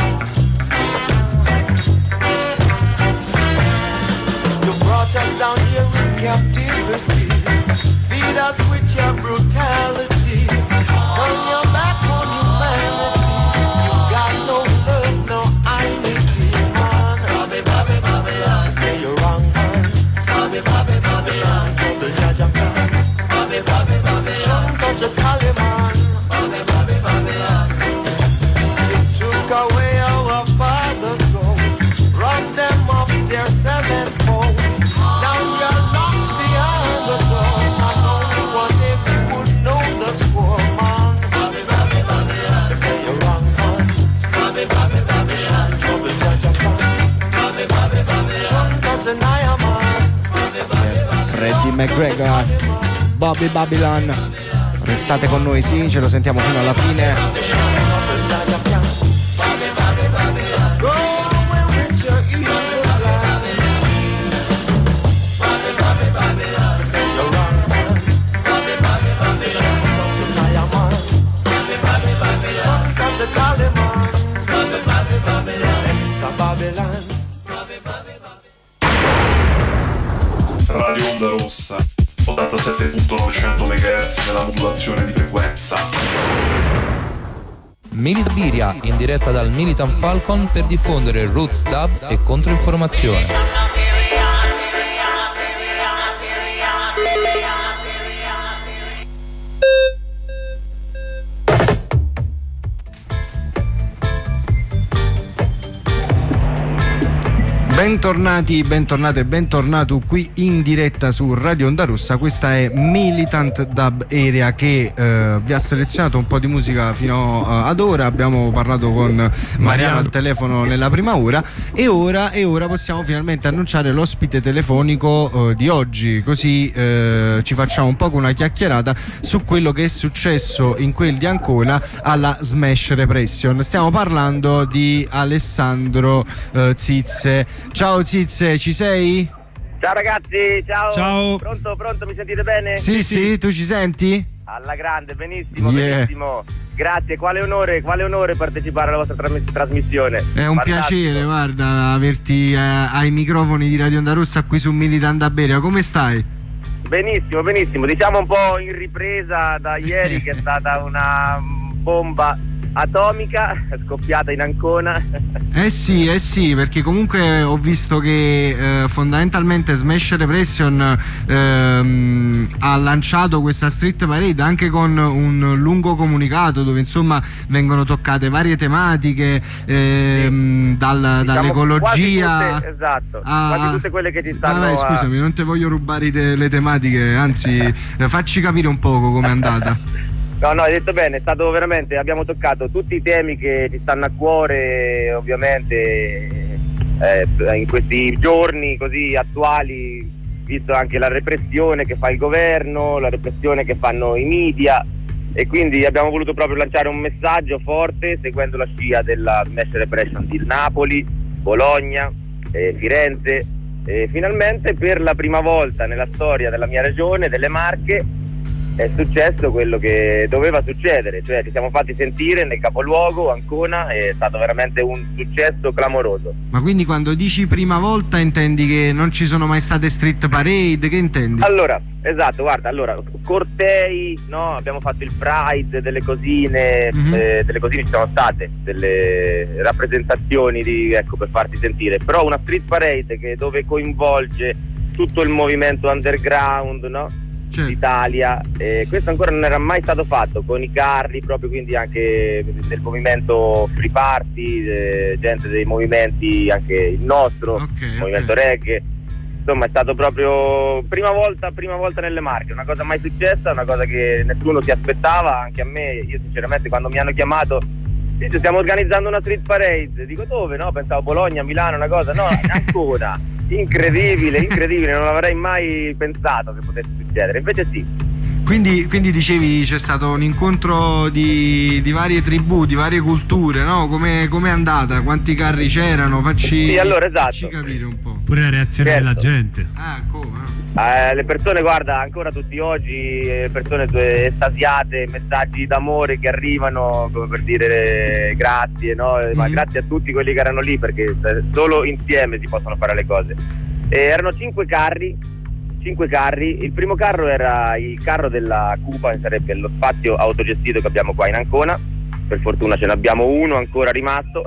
You brought us down here in captivity, feed us with your brutality, turn your back on humanity. You got no love, no identity, man. Bobby, Bobby, Babylon. Say you're wrong, man. Bobby, Bobby, Babylon. The judge of God. Bobby, Bobby, Babylon. Touch a collie, man. Bobby, Bobby, Babylon. You took away our father's gold, robbed them of their sevenfold. Now you're locked behind the door, not knowing one day we would know the score, man. Bobby, Bobby, Babylon. They say you're wrong, man. Bobby, Bobby, Babylon. Trouble judge of God. Bobby, Bobby, Babylon. Touch the Naya, man. Bobby, Bobby, Babylon. Freddie McGregor, Bobby Babylon. Restate con noi, sì, ce lo sentiamo fino alla fine. Go away with your evil plan. Bobby, Bobby, Babylon. They say you're wrong, man. Bobby, Bobby, Babylon. Touch the Naya, man. Bobby, Bobby, Babylon. Touch the Kali, man. Bobby, Bobby, Babylon. Extra Babylon. Radio Onda Rossa, ottantasette virgola novecento megahertz nella modulazione di frequenza. Militant Biria in diretta dal Militant Falcon per diffondere roots dub e controinformazione. Bentornati, bentornate, bentornato qui in diretta su Radio Onda Rossa. Questa è Militant Dub Area che eh, vi ha selezionato un po' di musica fino uh, ad ora. Abbiamo parlato con Mariano, Mariano al telefono nella prima ora e ora, e ora possiamo finalmente annunciare l'ospite telefonico uh, di oggi, così uh, ci facciamo un po' una chiacchierata su quello che è successo in quel di Ancona alla Smash Repression. Stiamo parlando di Alessandro uh, Zizze. Ciao Zizze, ci sei? Ciao ragazzi, ciao. Ciao. Pronto, pronto, mi sentite bene? Sì, sì, sì, tu ci senti? Alla grande, benissimo, Yeah. benissimo. Grazie, quale onore, quale onore partecipare alla vostra tra- trasmissione. È un Fantastico. piacere, guarda, averti eh, ai microfoni di Radio Onda Rossa qui su Militant Dub Area. Come stai? Benissimo, benissimo. Diciamo un po' in ripresa da ieri che è stata una bomba atomica scoppiata in Ancona. Eh sì, eh sì, perché comunque ho visto che eh, fondamentalmente Smash Repression ehm, ha lanciato questa street parade anche con un lungo comunicato dove insomma vengono toccate varie tematiche ehm, dal, Diciamo dall'ecologia quasi tutte, esatto, a... quasi tutte quelle che ci stanno. Vabbè, a- scusami, non te voglio rubare te- le tematiche, anzi eh, facci capire un poco com'è andata. No, no, hai detto bene, è stato veramente, abbiamo toccato tutti i temi che ci stanno a cuore, ovviamente, eh, in questi giorni così attuali, visto anche la repressione che fa il governo, la repressione che fanno i media, e quindi abbiamo voluto proprio lanciare un messaggio forte seguendo la scia della Smash Repression di Napoli, Bologna, eh, Firenze, e finalmente per la prima volta nella storia della mia regione, delle Marche, è successo quello che doveva succedere, cioè ci siamo fatti sentire nel capoluogo Ancona, è stato veramente un successo clamoroso. Ma quindi quando dici prima volta intendi che non ci sono mai state street parade, che intendi? Allora, esatto, guarda, allora, cortei, no, abbiamo fatto il Pride, delle cosine, Mhm. eh, delle cosine ci sono state, delle rappresentazioni di, ecco, per farti sentire, però una street parade che dove coinvolge tutto il movimento underground, no? Certo. d'Italia, eh, questo ancora non era mai stato fatto con i carri, proprio, quindi anche del movimento free party, eh, gente dei movimenti, anche il nostro Ok, movimento ok. reggae, insomma è stato proprio prima volta prima volta nelle Marche, una cosa mai successa, una cosa che nessuno si aspettava, anche a me. Io sinceramente quando mi hanno chiamato, sì, stiamo organizzando una street parade, dico dove? No, pensavo Bologna, Milano, una cosa, no, Ancona. Incredibile, incredibile, non avrei mai pensato che potesse succedere, invece sì. Quindi, quindi dicevi c'è stato un incontro di, di varie tribù, di varie culture, no? Come è andata? Quanti carri c'erano? Facci, sì, allora, esatto. facci capire un po'. Pure la reazione certo. della gente. Ah, come? Eh, le persone, guarda, ancora tutti oggi, le persone estasiate, messaggi d'amore che arrivano come per dire grazie, no? Mm-hmm. Ma grazie a tutti quelli che erano lì, perché solo insieme si possono fare le cose. E erano cinque carri. Cinque carri, il primo carro era il carro della Cupa, che sarebbe lo spazio autogestito che abbiamo qua in Ancona, per fortuna ce ne abbiamo uno ancora rimasto,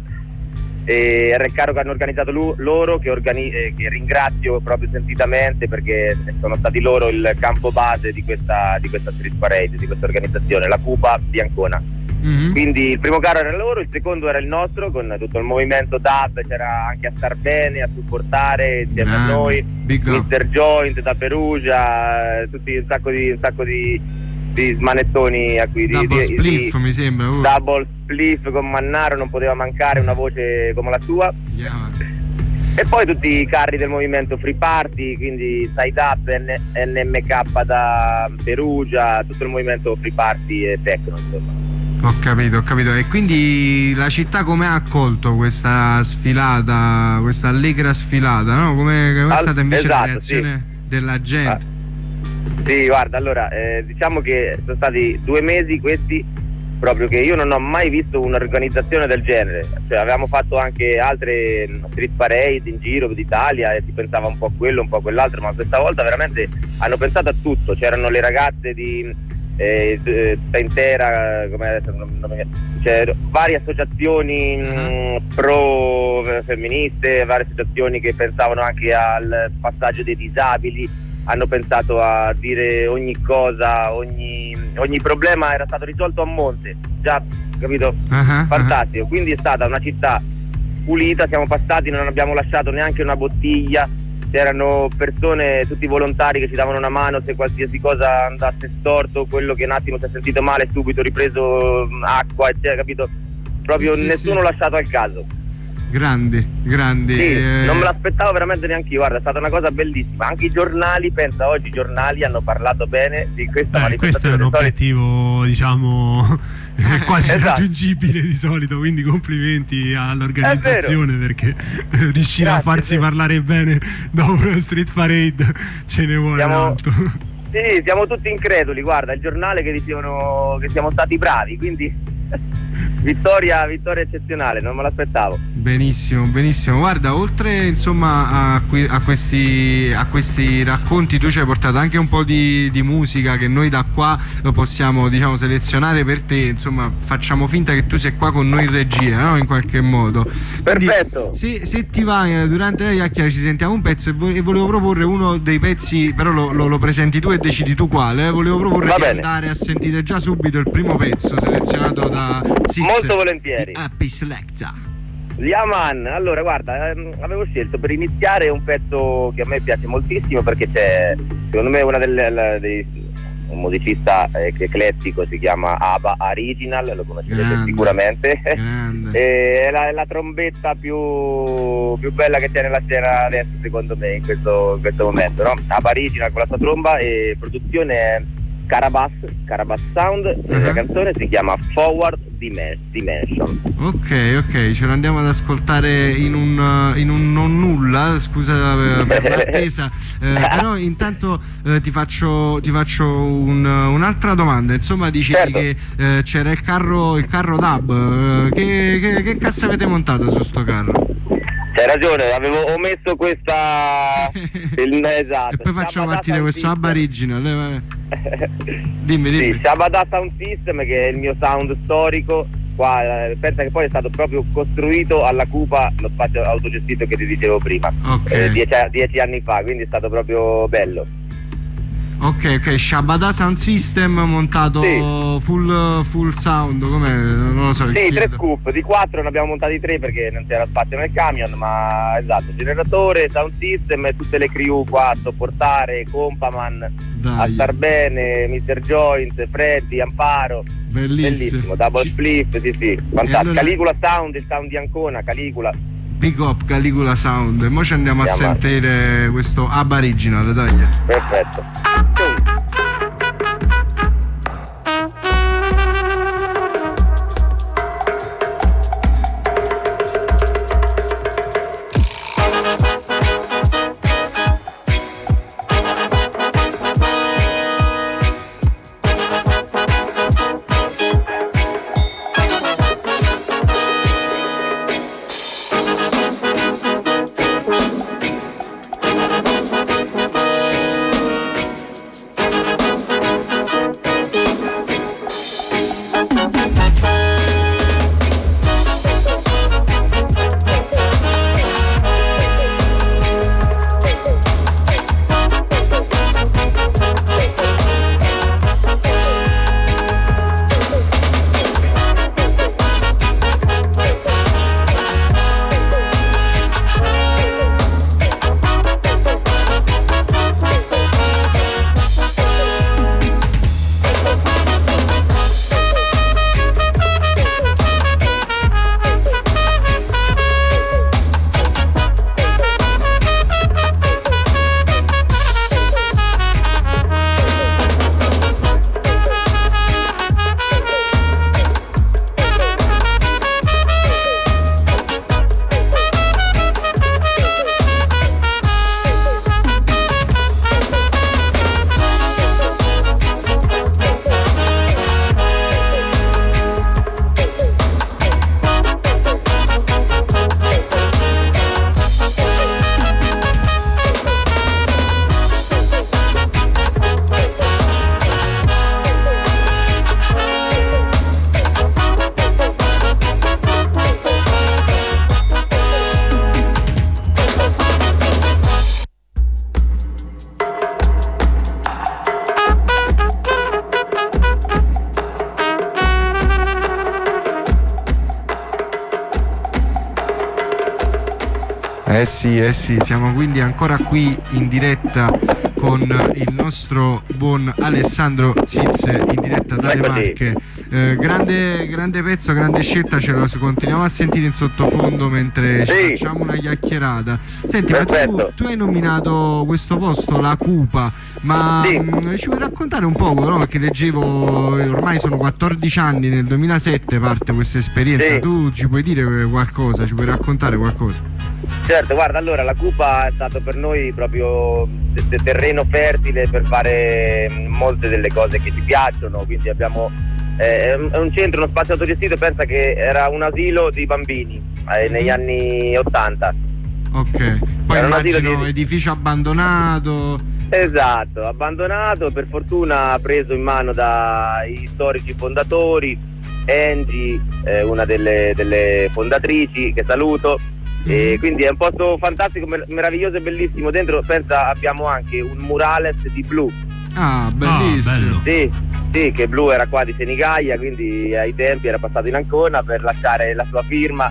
e era il carro che hanno organizzato lu- loro, che, organi- eh, che ringrazio proprio sentitamente, perché sono stati loro il campo base di questa, di questa street parade, di questa organizzazione, la Cupa di Ancona. Mm-hmm. Quindi il primo carro era loro, il secondo era il nostro, con tutto il movimento D A B, c'era anche a star bene, a supportare insieme ah, a noi, mister Joint da Perugia, tutti un sacco di un sacco di, di smanettoni a cui Double di, Spliff di, mi sembra uh. Double Spliff con Mannaro, non poteva mancare una voce come la sua. Yeah. E poi tutti i carri del movimento Free Party, quindi Side Up, N M K da Perugia, tutto il movimento Free Party e Tecno, insomma. Ho capito, ho capito. E quindi la città come ha accolto questa sfilata, questa allegra sfilata, no? Come, come è stata invece esatto, la reazione sì. della gente? Ah. Sì, guarda, allora, eh, diciamo che sono stati due mesi questi proprio che io non ho mai visto un'organizzazione del genere. Cioè, avevamo fatto anche altre street parade in giro d'Italia e si pensava un po' a quello, un po' a quell'altro, ma questa volta veramente hanno pensato a tutto. C'erano le ragazze di Eh, intera, come adesso, non, non mi... cioè, varie associazioni uh-huh. mh, pro femministe, varie associazioni che pensavano anche al passaggio dei disabili, hanno pensato a dire ogni cosa, ogni, ogni problema era stato risolto a monte, già, capito? Uh-huh, fantastico, uh-huh. Quindi è stata una città pulita, siamo passati, non abbiamo lasciato neanche una bottiglia. C'erano persone, tutti volontari che ci davano una mano se qualsiasi cosa andasse storto, quello che un attimo si è sentito male subito ripreso acqua, eccetera, capito? Proprio sì, sì, nessuno sì. lasciato al caso. Grandi, grandi. Sì, eh... non me l'aspettavo veramente neanche io, guarda, è stata una cosa bellissima. Anche i giornali, pensa, oggi i giornali hanno parlato bene di questa eh, manifestazione. Questo è un obiettivo, diciamo, quasi esatto. raggiungibile di solito, quindi complimenti all'organizzazione perché riuscire a farsi vero. parlare bene dopo una street parade ce ne vuole siamo, tanto. Sì, siamo tutti increduli, guarda, il giornale che dicevano che siamo stati bravi, quindi vittoria, vittoria eccezionale, non me l'aspettavo. Benissimo, benissimo. Guarda, oltre insomma a, qui, a, questi, a questi racconti, tu ci hai portato anche un po' di, di musica che noi da qua lo possiamo, diciamo, selezionare per te. Insomma, facciamo finta che tu sei qua con noi in regia, no? In qualche modo. Perfetto. Quindi, se, se ti va, durante la chiacchiera ci sentiamo un pezzo e, vo- e volevo proporre uno dei pezzi, però lo, lo, lo presenti tu e decidi tu quale. Eh? Volevo proporre va di bene. andare a sentire già subito il primo pezzo selezionato da Six. Molto volentieri. Happy Selecta. Yeah man, allora guarda, ehm, avevo scelto per iniziare un pezzo che a me piace moltissimo perché c'è, secondo me, una delle, la, dei, un musicista eh, eclettico, si chiama Abba Original, lo conoscete grande, sicuramente. E è la, la trombetta più, più bella che c'è nella scena adesso, secondo me, in questo, in questo momento, no? Abba Original con la sua tromba, e produzione è Carabass, Carabass Sound, uh-huh. E la canzone si chiama Forward Dimension. Ok, ok, ce lo andiamo ad ascoltare in un, in un non nulla, scusa per l'attesa, eh, però intanto eh, ti faccio, ti faccio un, un'altra domanda. Insomma, dici certo. che eh, c'era il carro, il carro D A B, eh, che, che, che cazzo avete montato su sto carro? Hai ragione, avevo omesso questa il, esatto. E poi facciamo partire questo Abba Original. Dimmi, dimmi. Sì, Shabada Sound System, che è il mio sound storico. Qua, eh, pensa che poi è stato proprio costruito alla Cupa, lo spazio autogestito che ti dicevo prima, okay. eh, dieci, dieci anni fa, quindi è stato proprio bello. Ok, ok, Shabada Sound System montato sì. full, full sound, com'è? Non lo so. Sì, tre scoop, di quattro ne abbiamo montati tre perché non c'era spazio nel camion, ma esatto, generatore, sound system e tutte le crew qua a sopportare, Compaman, Dai. a star bene, mister Joint, Freddy, Amparo. Bellissimo. Bellissimo, Double Ci... Split, sì sì, fantastico. Allora... Caligula Sound, il sound di Ancona, Caligula. Big up Caligula Sound. E mo ci andiamo a Andiamo sentire questo Abba Original, dai. Perfetto. Eh sì, eh sì, siamo quindi ancora qui in diretta con il nostro buon Alessandro Zizze in diretta dalle Marche. Eh, grande, grande pezzo, grande scelta, ce lo continuiamo a sentire in sottofondo mentre Sì. ci facciamo una chiacchierata. Senti, ma tu, tu hai nominato questo posto, La Cupa, ma Sì. mh, ci vuoi raccontare un po', no? Perché leggevo, eh, ormai sono quattordici anni, nel duemilasette parte questa esperienza. Sì. Tu ci puoi dire qualcosa, ci puoi raccontare qualcosa? Certo, guarda, allora la Cupa è stato per noi proprio de- de- terreno fertile per fare mh, molte delle cose che ci piacciono, quindi abbiamo eh, è un- è un centro, uno spazio autogestito, pensa che era un asilo di bambini eh, negli anni ottanta. Ok, poi Era un asilo immagino di- edificio abbandonato. Esatto, abbandonato, per fortuna preso in mano dai storici fondatori, Angie, eh, una delle, delle fondatrici, che saluto. E quindi è un posto fantastico, mer- meraviglioso e bellissimo. Dentro, pensa, abbiamo anche un murales di Blu. Ah, bellissimo. Sì, sì, che Blu era qua di Senigallia, quindi ai tempi era passato in Ancona per lasciare la sua firma,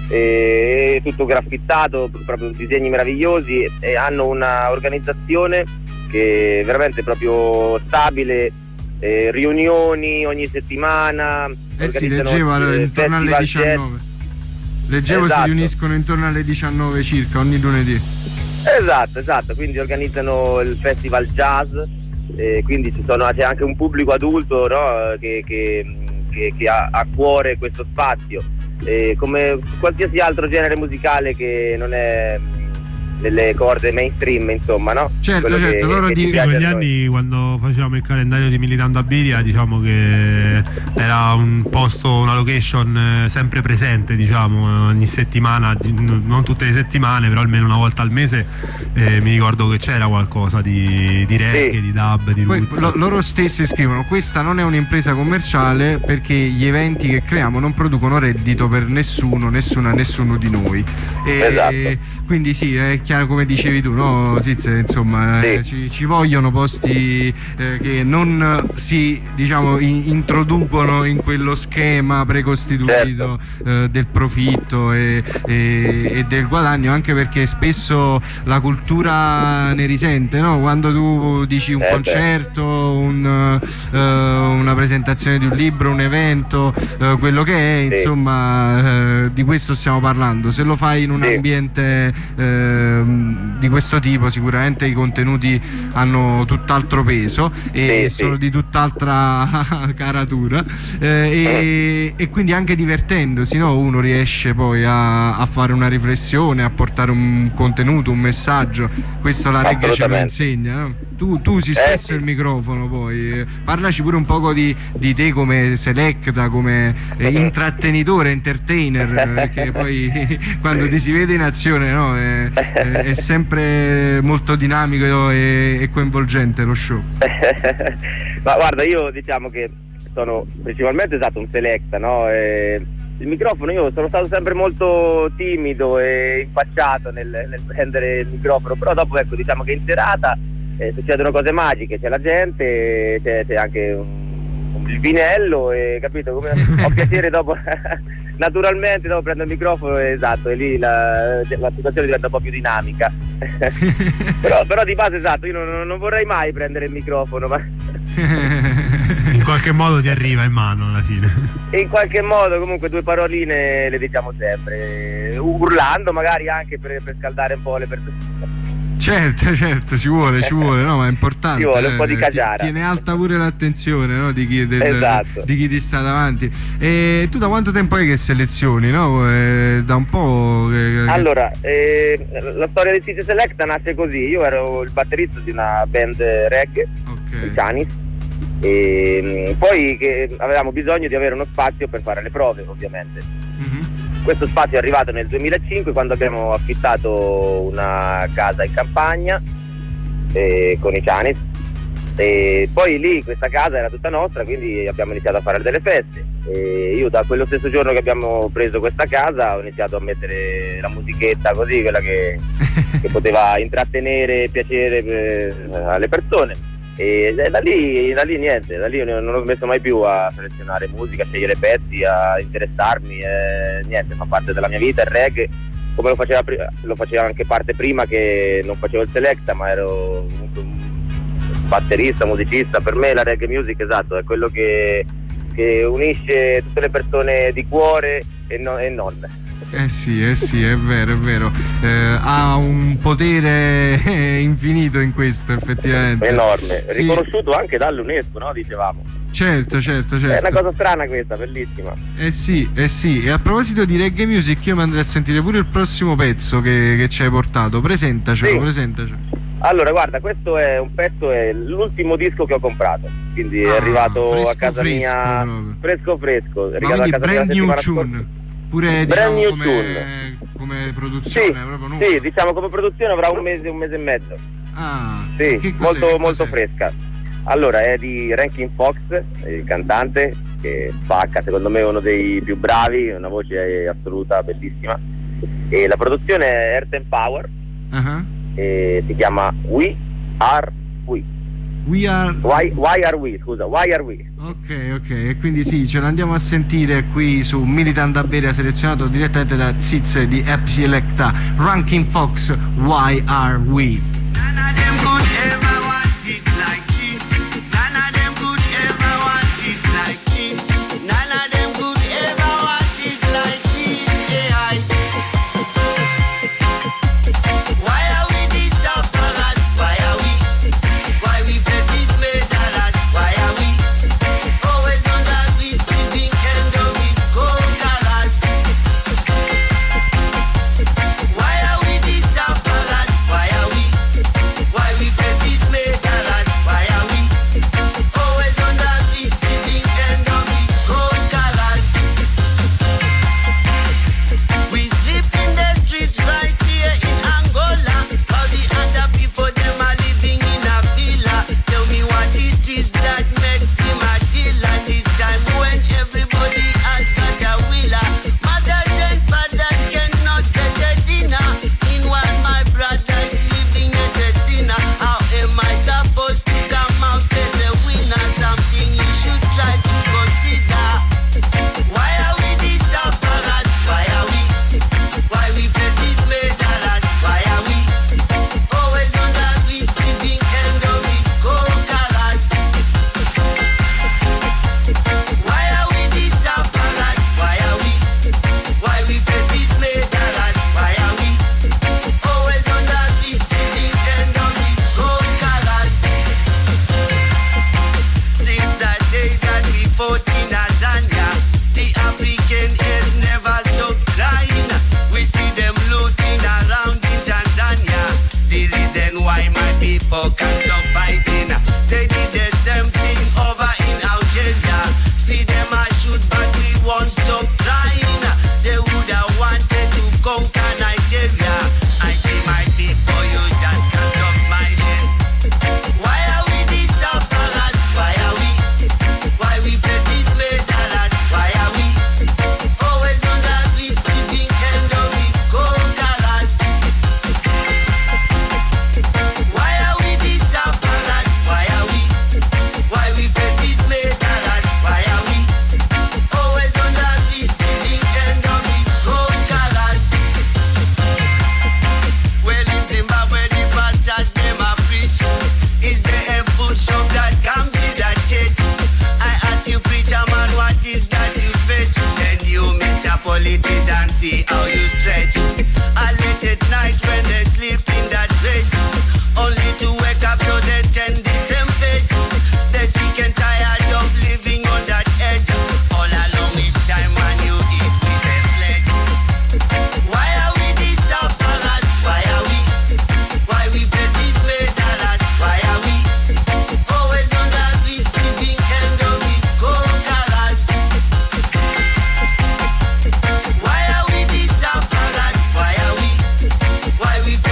e tutto graffittato, proprio disegni meravigliosi, e hanno una organizzazione che è veramente proprio stabile, eh, riunioni ogni settimana. Eh sì, organizzano, leggevo eh, intorno alle festival diciannove. jazz. Leggevo Esatto. si riuniscono intorno alle diciannove circa ogni lunedì. Esatto, esatto, quindi organizzano il festival jazz, eh, quindi ci sono, c'è anche un pubblico adulto, no, che, che, che, che ha a cuore questo spazio, eh, come qualsiasi altro genere musicale che non è mh, nelle corde mainstream, insomma, no? Certo, Quello certo, che- loro che di- ci Sì, piace quegli a noi. anni quando facevamo il calendario di Militando a Biria, diciamo che era un posto, una location eh, sempre presente, diciamo, ogni settimana, di- n- non tutte le settimane, però almeno una volta al mese eh, mi ricordo che c'era qualcosa di, di reggae, di dub, di Poi roots. lo- loro stessi scrivono: questa non è un'impresa commerciale perché gli eventi che creiamo non producono reddito per nessuno, nessuna, nessuno di noi. E Esatto. quindi sì, è chiaro come dicevi tu, no, Zizze, insomma, eh, ci, ci vogliono posti eh, che non si, diciamo, in- introducono in quello schema precostituito eh, del profitto e, e- e del guadagno, anche perché spesso la cultura ne risente, no? Quando tu dici un Eh beh. concerto, un, eh, una presentazione di un libro, un evento, eh, quello che è, Sì. insomma, eh, di questo stiamo parlando. Se lo fai in un Sì. ambiente ehm, di questo tipo, sicuramente i contenuti hanno tutt'altro peso e Sì, sono sì. di tutt'altra caratura, eh, e, e quindi anche divertendosi, no? Uno riesce poi a, a fare una riflessione, a portare un contenuto, un messaggio. Questo la reggae ce lo Assolutamente. insegna, no? Tu, tu usi spesso sì. il microfono, poi eh, parlaci pure un poco di, di te come selecta, come eh, intrattenitore, entertainer, eh, perché poi quando ti si vede in azione, no? è, è- è sempre molto dinamico e, e coinvolgente lo show. Ma guarda, io diciamo che sono principalmente esatto un selecta, no? E il microfono, io sono stato sempre molto timido e impacciato nel, nel prendere il microfono, però dopo, ecco, diciamo che in serata eh, succedono cose magiche, c'è la gente, c'è, c'è anche un, un- il vinello, e capito? Come, ho piacere dopo, naturalmente dopo prendo il microfono, esatto, e lì la, la situazione diventa un po' più dinamica. però, però di base, esatto, io non, non vorrei mai prendere il microfono, ma In qualche modo ti arriva in mano alla fine. in qualche modo comunque due paroline le diciamo sempre, urlando magari anche per, per scaldare un po' le persone. Certo, certo, ci vuole, ci vuole, no, ma è importante. Ci vuole un po' di eh, caciara. ti- Tiene alta pure l'attenzione, no, di chi, del- Esatto. di chi ti sta davanti. E tu da quanto tempo è che selezioni, no? Eh, da un po'. eh, Allora, eh, la storia di City Selecta nasce così: io ero il batterista di una band reggae, Ok. i Canis, e mh, poi che avevamo bisogno di avere uno spazio per fare le prove, ovviamente. Mhm. Questo spazio è arrivato nel duemilacinque, quando abbiamo affittato una casa in campagna eh, con i Canis, e poi lì questa casa era tutta nostra, quindi abbiamo iniziato a fare delle feste. E io da quello stesso giorno che abbiamo preso questa casa ho iniziato a mettere la musichetta così, quella che, che poteva intrattenere e piacere eh, alle persone. E da lì, da lì niente, da lì non ho smesso mai più a selezionare musica, a scegliere pezzi, a interessarmi, eh, niente, fa parte della mia vita il reggae, come lo faceva, lo faceva anche parte prima, che non facevo il selecta, ma ero un batterista, musicista. Per me la reggae music, esatto, è quello che, che unisce tutte le persone di cuore e, no, e non. Eh sì, eh sì, è vero, è vero. Eh, ha un potere infinito in questo, effettivamente. Enorme, sì. Riconosciuto anche dall'UNESCO, no? Dicevamo. Certo, certo, certo. È una cosa strana questa, bellissima. Eh sì, eh sì. E a proposito di reggae music, io mi andrei a sentire pure il prossimo pezzo che, che ci hai portato. Presentacelo, sì. presentacelo. Allora, guarda, questo è un pezzo, è l'ultimo disco che ho comprato. Quindi ah, è arrivato fresco, a casa fresco, mia proprio. fresco fresco. È Ma arrivato quindi a casa brand mia new settimana tune. scorsa. Pure Brand diciamo, new come, tune. come produzione, sì, proprio nuova. Sì, diciamo come produzione avrà un mese, un mese e mezzo. Ah, sì, che molto, che molto fresca. Allora, è di Rankin Fox, il cantante, che spacca, secondo me è uno dei più bravi, una voce assoluta, bellissima. E la produzione è Earth and Power, uh-huh. e si chiama We Are We. We are... Why, why are we? Scusa, why are we? Ok, ok, e quindi sì, ce l'andiamo a sentire qui su Militant Aberia, selezionato direttamente da Ziz di App Selecta, Rankin Fox, Why Are We? Why we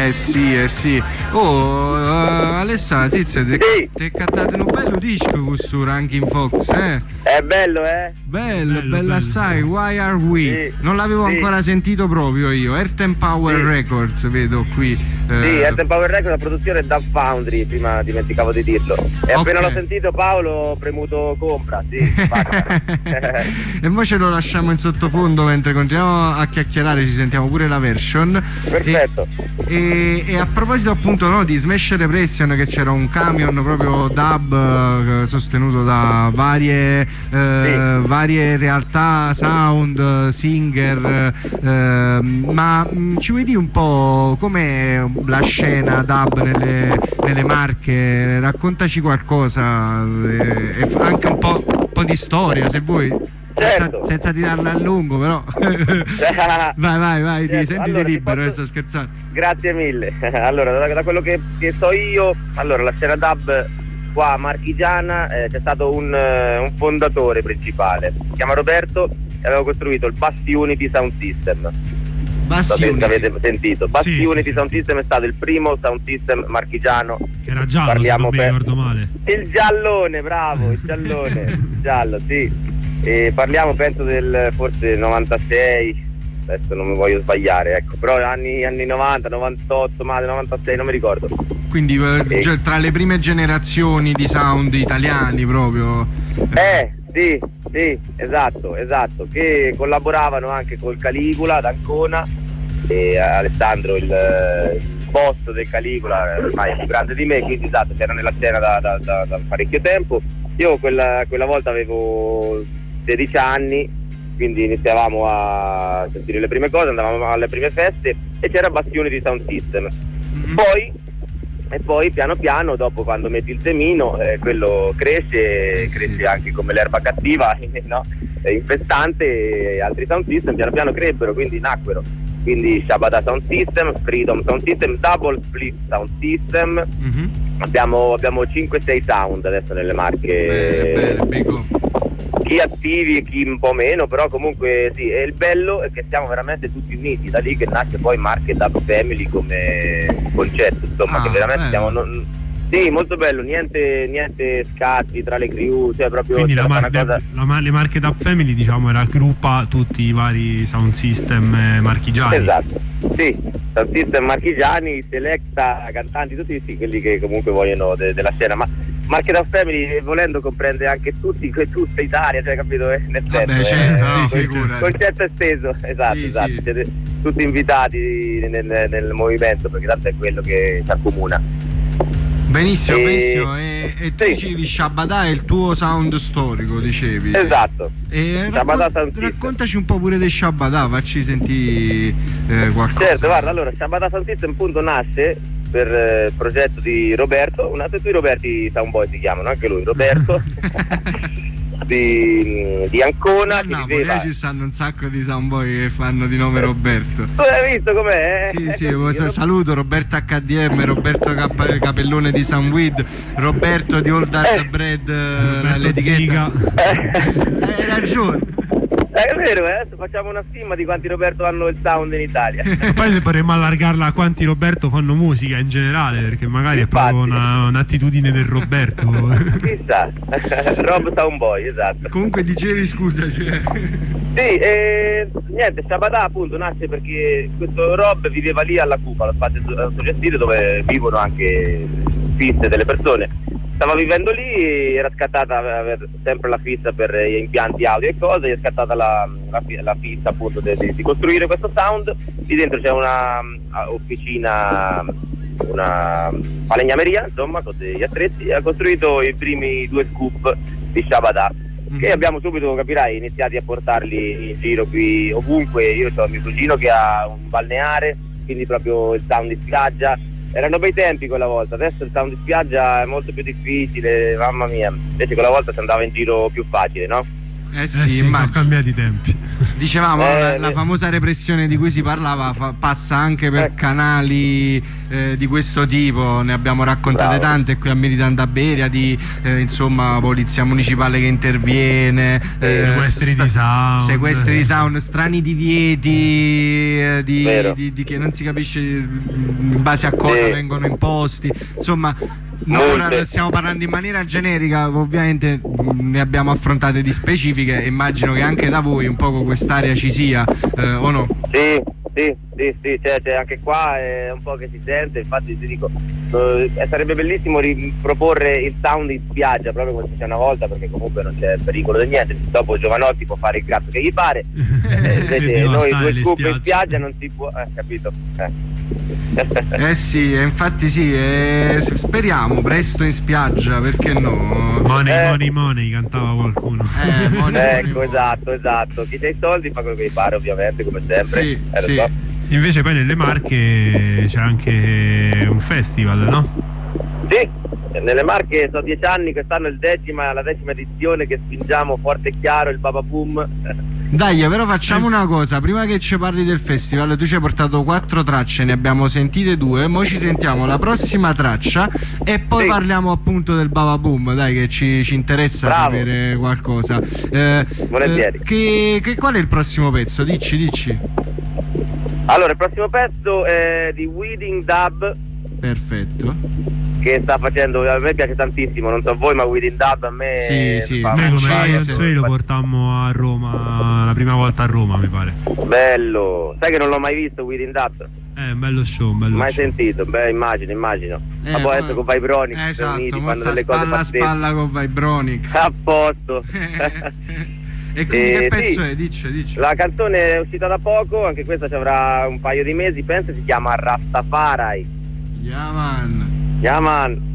Eh sì, eh sì. Oh, uh, Alessandro, sì, ti Sì. è cantato un bello disco questo Ranking Fox, eh? È bello, eh? Bello, Bello, bello bello. assai. Why Are We? Sì. Non l'avevo Sì. ancora sentito proprio io. Earth and Power Sì. Records, vedo qui. Sì, eh, Earth and Power Records, la produzione è Dub Foundry, prima dimenticavo di dirlo. E Ok. appena l'ho sentito Paolo ho premuto compra, sì. fatta. E poi ce lo lasciamo in sottofondo mentre continuiamo a chiacchierare, ci sentiamo pure la version. Perfetto. E, e a proposito appunto, no, di Smash Repression, che c'era un camion proprio dub eh, sostenuto da varie, eh, varie realtà, sound, singer, eh, ma mh, ci vuoi dire un po' com'è la scena dub nelle, nelle Marche? Raccontaci qualcosa, eh, e fa anche un po', un po' di storia se vuoi. Senza, Certo. senza tirarla a lungo, però. vai, vai, vai, Certo. sentiti Allora, ti libero, posso- eh, sto scherzando. Grazie mille. Allora, da, da quello che, che so io, allora la scena dub qua a Marchigiana eh, c'è stato un, eh, un fondatore principale, si chiama Roberto, e aveva costruito il Bassi Unity Sound System. Non Bassi so se Unity. avete sentito. Bassi Sì, sì, Unity sì, Sound sì. System è stato il primo sound system marchigiano. Che era giallo, se Parliamo non mi per- ricordo male. Il giallone, bravo, il giallone, il giallo, sì. E parliamo penso del forse novantasei, adesso non mi voglio sbagliare, ecco, però anni, anni novanta, novantotto, ma novantasei, non mi ricordo. Quindi eh, E- cioè, tra le prime generazioni di sound italiani proprio. Eh, sì, sì, esatto, esatto, che collaboravano anche col Caligula d'Ancona e Alessandro, il, il boss del Caligula, ormai è più grande di me, quindi esatto, c'era nella scena da, da- da- da parecchio tempo. Io quella, quella volta avevo sedici anni, quindi iniziavamo a sentire le prime cose, andavamo alle prime feste e c'era Bassi Unity Sound System. Poi, e poi piano piano, dopo quando metti il semino, eh, quello cresce, Eh, sì. cresce anche come l'erba cattiva, no? È infestante, e altri sound system piano piano crebbero, quindi nacquero. Quindi Shabada Sound System, Freedom Sound System, Double Split Sound System. Mhm. Abbiamo, abbiamo cinque sei sound adesso nelle Marche. Bene, bene, Bego. Chi attivi e chi un po' meno, però comunque sì, e il bello è che siamo veramente tutti uniti, da lì che nasce poi Marche Dub Family come concetto, insomma, Ah, che veramente bello. siamo non- sì, molto bello, niente, niente scatti tra le crew, cioè proprio Quindi c'era la una mar- cosa. la mar- le marche Dub Family, diciamo, raggruppa tutti i vari sound system eh, marchigiani. Esatto, sì, sound system marchigiani, Selecta, cantanti, tutti sì, quelli che comunque vogliono de- della scena, ma Marche Dub Family volendo comprende anche tutti, que- tutta Italia, cioè capito? Eh, nel senso, Vabbè, eh, certo, sì, no, sì, figurati. concetto esteso, esatto, Sì, esatto. sì. Siete tutti invitati nel, nel movimento, perché tanto è quello che ci accomuna. Benissimo, E- benissimo. E, e tu sì. dicevi Shabada è il tuo sound storico, dicevi. Esatto. E Shabada raccon- Sound System. raccontaci un po' pure di Shabada, facci sentire eh, qualcosa. Certo, guarda, allora Shabada Sound System appunto nasce per eh, progetto di Roberto, un altro dei Roberti Soundboy si chiamano, anche lui, Roberto di, di Ancona, A che Napoli viveva. eh, ci stanno un sacco di soundboy che fanno di nome Roberto. Tu hai visto com'è? Sì, sì, Io- io saluto Roberto H D M, Roberto Cap- Capellone di Sunweed, Roberto di Old Hard Bread, eh, Roberto l'etichetta. Ziga. Eh, Hai ragione. Eh, è vero, eh? Facciamo una stima di quanti Roberto hanno il sound in Italia. E poi potremmo allargarla a quanti Roberto fanno musica in generale, perché magari è proprio Infatti. una, un'attitudine del Roberto. Chissà, Rob Soundboy, esatto. Comunque dicevi scusa, cioè. Sì, e niente, Shabada appunto nasce perché questo Rob viveva lì alla Cupa, lo spazio autogestito dove vivono anche fisse delle persone. Stava vivendo lì, era scattata aveva sempre la fissa per gli impianti audio e cose, gli è scattata la, la, la fissa appunto di, di costruire questo sound. Lì dentro c'è una uh, officina, una falegnameria, insomma, con degli attrezzi, e ha costruito i primi due scoop di Shabada. Che abbiamo subito, capirai, iniziati a portarli in giro qui ovunque. Io ho mio cugino che ha un balneare, quindi proprio il sound di spiaggia. Erano bei tempi quella volta, adesso il sound di spiaggia è molto più difficile, mamma mia. Invece quella volta si andava in giro più facile, no? Eh sì, Eh sì, immagino. sono cambiati i tempi. Dicevamo, Eh, la, la le- famosa repressione di cui si parlava fa- passa anche per Eh. canali eh, di questo tipo, ne abbiamo raccontate Bravo. tante qui a Militan d'Aberia, di eh, insomma polizia municipale che interviene, eh, Sequestri sta- di sound. sequestri di sound, strani divieti eh, di, Vero. di- di che non si capisce in base a cosa Sì. vengono imposti, insomma. Noi ora Molte. stiamo parlando in maniera generica, ovviamente mh, ne abbiamo affrontate di specifiche, immagino che anche da voi un poco quest'area ci sia, eh, o no? Sì, sì, sì, sì, cioè, cioè, anche qua è un po' che si sente, infatti ti dico, eh, sarebbe bellissimo riproporre il sound in spiaggia, proprio come si faceva una volta, perché comunque non c'è pericolo di niente, dopo Giovanotti può fare il cazzo che gli pare, eh, invece noi devastare due le scoop in spiagge. spiaggia non si può, eh, capito? Eh. Eh sì, eh, infatti sì, eh, s- speriamo presto in spiaggia, perché no? Money, Eh. money, money, cantava qualcuno. Eh, money, Ecco, money, esatto, esatto, chi ha i soldi fa quello che gli pare, ovviamente, come sempre. Sì, Eh, lo sì. so. Invece poi nelle Marche c'è anche un festival, no? Sì, nelle Marche sono dieci anni, quest'anno è il decima, la decima edizione che spingiamo forte e chiaro, il Baba Boom. Dai, però facciamo una cosa, prima che ci parli del festival, tu ci hai portato quattro tracce, ne abbiamo sentite due, mo ci sentiamo la prossima traccia e poi Sì. parliamo appunto del Baba Boom, dai che ci, ci interessa Bravo. sapere qualcosa. Eh, Volentieri. eh, che, che- qual è il prossimo pezzo? Dici, dici. Allora, il prossimo pezzo è di Weeding Dub, Perfetto. che sta facendo, a me piace tantissimo, non so voi, ma Weeding Dub a me Sì, sì, fa- Noi come Francese. Lions Way lo portammo a Roma la prima volta a Roma, mi pare. bello. Sai che non l'ho mai visto Weeding Dub? Eh, un bello show, un bello Mai show. sentito, beh, immagino, immagino. Eh, Ma poi ma- adesso con Vibronics Eh, esatto, uniti, mo fanno sta delle cose spalla a pazzesche. spalla con Vibronics. A posto. E quindi Eh, che pezzo sì. è? Dice, dice. La canzone è uscita da poco, anche questa ci avrà un paio di mesi, penso, si chiama Rastafari. Yeah, man. Yeah, man.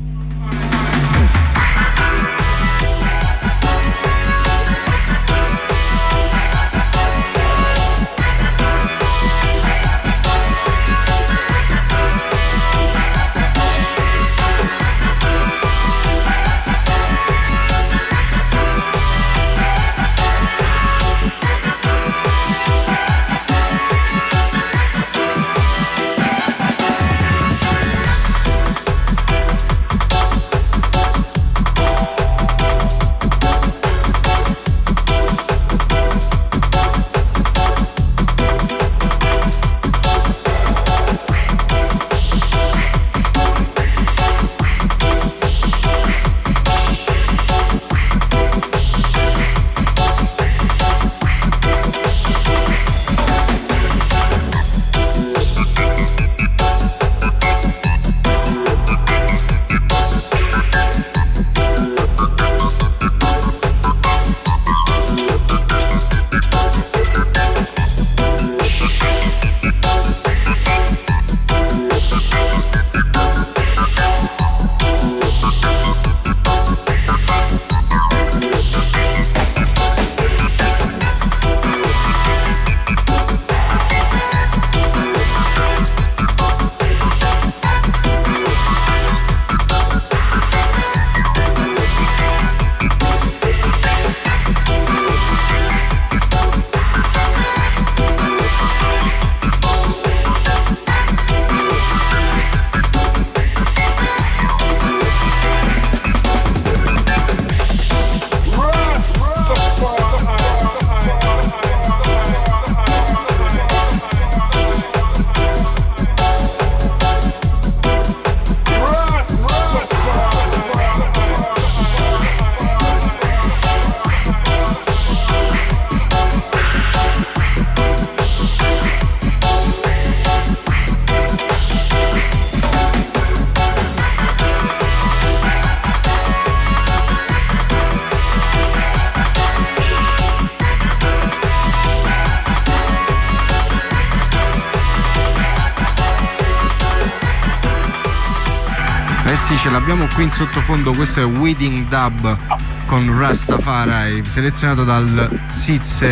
Eh sì, ce l'abbiamo qui in sottofondo, questo è Weeding Dub con Rastafari, selezionato dal Zizze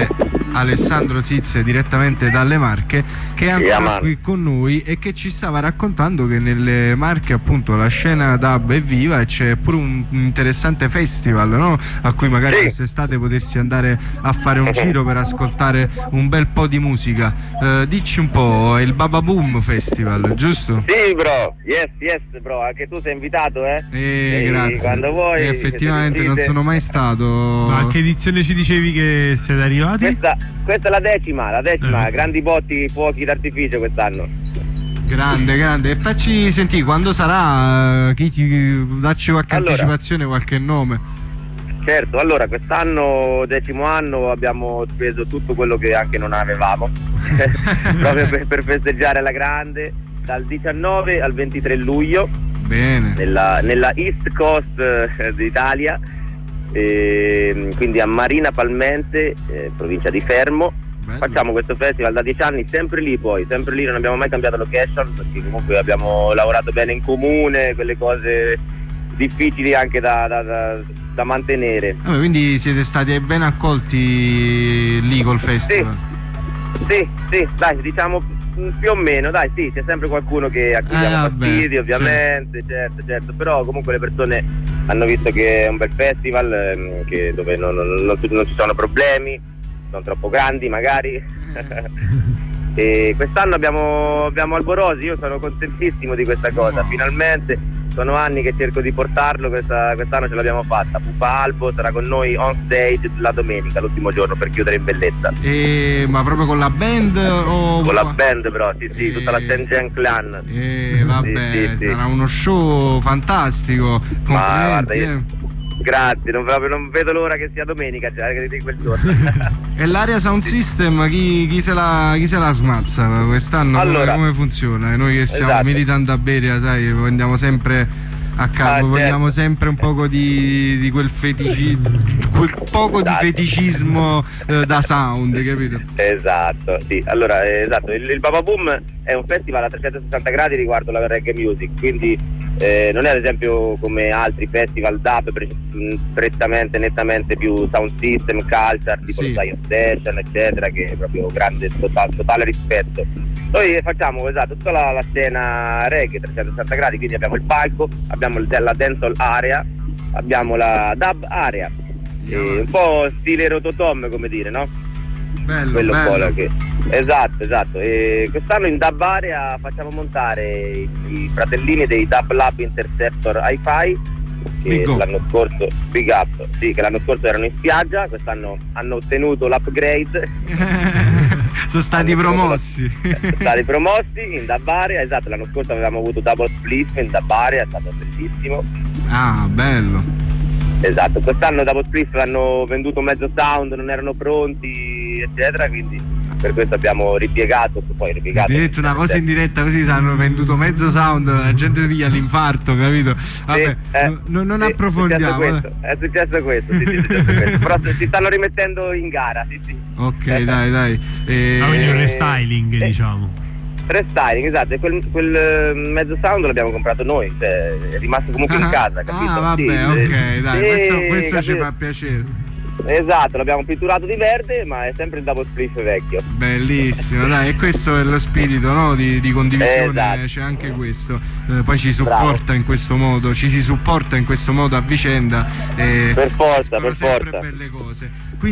Alessandro Sizze direttamente dalle Marche, che è ancora Yeah, qui con noi e che ci stava raccontando che nelle Marche appunto la scena dub è viva e c'è pure un interessante festival, no? A cui magari Sì. quest'estate potersi andare a fare un giro per ascoltare un bel po' di musica. Eh, dici un po', è il Baba Boom Festival, giusto? Sì, bro, yes, yes, bro, anche tu sei invitato, eh? Eh, Sì, grazie. quando vuoi. Eh, effettivamente se non sentite. sono mai stato. Ma a che edizione ci dicevi che siete arrivati? Questa, questa è la decima, la decima, Eh. grandi botti, fuochi d'artificio quest'anno. Grande, grande. E facci sentire quando sarà, chi, chi, dacci qualche Allora. anticipazione, qualche nome. Certo, allora quest'anno, decimo anno, abbiamo speso tutto quello che anche non avevamo, proprio per, per festeggiare alla grande, dal diciannove al ventitré luglio, Bene. nella, nella East Coast eh, d'Italia, e, quindi a Marina Palmente, eh, provincia di Fermo. Bello. Facciamo questo festival da dieci anni, sempre lì poi, sempre lì, non abbiamo mai cambiato location, perché comunque abbiamo lavorato bene in comune, quelle cose difficili anche da, da, da, da mantenere. Vabbè, quindi siete stati ben accolti lì col festival. Sì, sì, dai, diciamo mm, più o meno, dai, sì, c'è sempre qualcuno che a cui Eh, diamo vabbè, fastidio, ovviamente, certo, certo, però comunque le persone hanno visto che è un bel festival, ehm, che dove non, non- non- non ci sono problemi, sono troppo grandi magari. E quest'anno abbiamo, abbiamo Alborosi, io sono contentissimo di questa cosa, finalmente. Sono anni che cerco di portarlo, questa- quest'anno ce l'abbiamo fatta. Pupa Albo sarà con noi on stage la domenica, l'ultimo giorno, per chiudere in bellezza. E, ma proprio con la band o Con la band però, sì sì, Eh. tutta la Shenzhen Clan. Eh, vabbè, Sì, sì, sì. sarà uno show fantastico. Ma guarda, Complimenti. io- grazie, non, proprio, non vedo l'ora che sia domenica, cioè di quel giorno. eh. E l'area Sound System chi, chi, se la, chi se la smazza quest'anno? Allora. come, come funziona? Noi che siamo Esatto. militant a Beria, sai, andiamo sempre a capo, Ah, certo. vogliamo sempre un poco di, di quel feticismo, quel poco di Esatto. feticismo eh, da sound, capito? Esatto, sì. Allora, eh, esatto, il, il Baba Boom è un festival a trecentosessanta gradi riguardo la reggae music, quindi eh, non è ad esempio come altri festival dub pre- mh, prettamente, nettamente più sound system, culture, tipo Sì. lo Zion Session, eccetera, che è proprio grande, totale, totale rispetto. Noi facciamo esatto tutta la, la scena reggae trecentosessanta gradi, quindi abbiamo il palco, abbiamo il, la dancehall area, abbiamo la dub area, e un po' stile Rototom, come dire, no? Bello, Quello un po' bello. la che... Esatto, esatto. E quest'anno in Dub Area facciamo montare i, i fratellini dei Dub Lab Interceptor Hi-Fi, che Big up. l'anno scorso, big up, sì, che l'anno scorso erano in spiaggia, quest'anno hanno ottenuto l'upgrade. Sono stati Hanno promossi. Sono stati promossi in Dub Area, esatto, l'anno scorso avevamo avuto Double Split in Dub Area, è stato bellissimo. Ah, bello. Esatto, quest'anno Double Split hanno venduto mezzo sound, non erano pronti, eccetera, quindi per questo abbiamo ripiegato, poi ripiegato. Ti ho detto una cosa in diretta così si hanno venduto mezzo sound, la gente piglia l'infarto, capito? Vabbè, eh, no- non sì, approfondiamo. È successo questo, è successo questo, sì, sì, è successo questo. Però si stanno rimettendo in gara, sì, sì. Ok, dai, dai. E... Ah, quindi un Eh, restyling, eh, diciamo. Restyling, esatto, e quel, quel eh, mezzo sound l'abbiamo comprato noi, cioè è rimasto comunque in casa, capito? Ah, vabbè, Sì, ok, dai, sì, questo, questo ci capito? fa piacere. Esatto, l'abbiamo pitturato di verde, ma è sempre il double spliff vecchio. Bellissimo, dai, e questo è lo spirito, no? di, di condivisione, Esatto. c'è anche questo. Eh, poi ci supporta in questo modo, ci si supporta in questo modo a vicenda. E Per forza, escono per sempre forza. belle cose.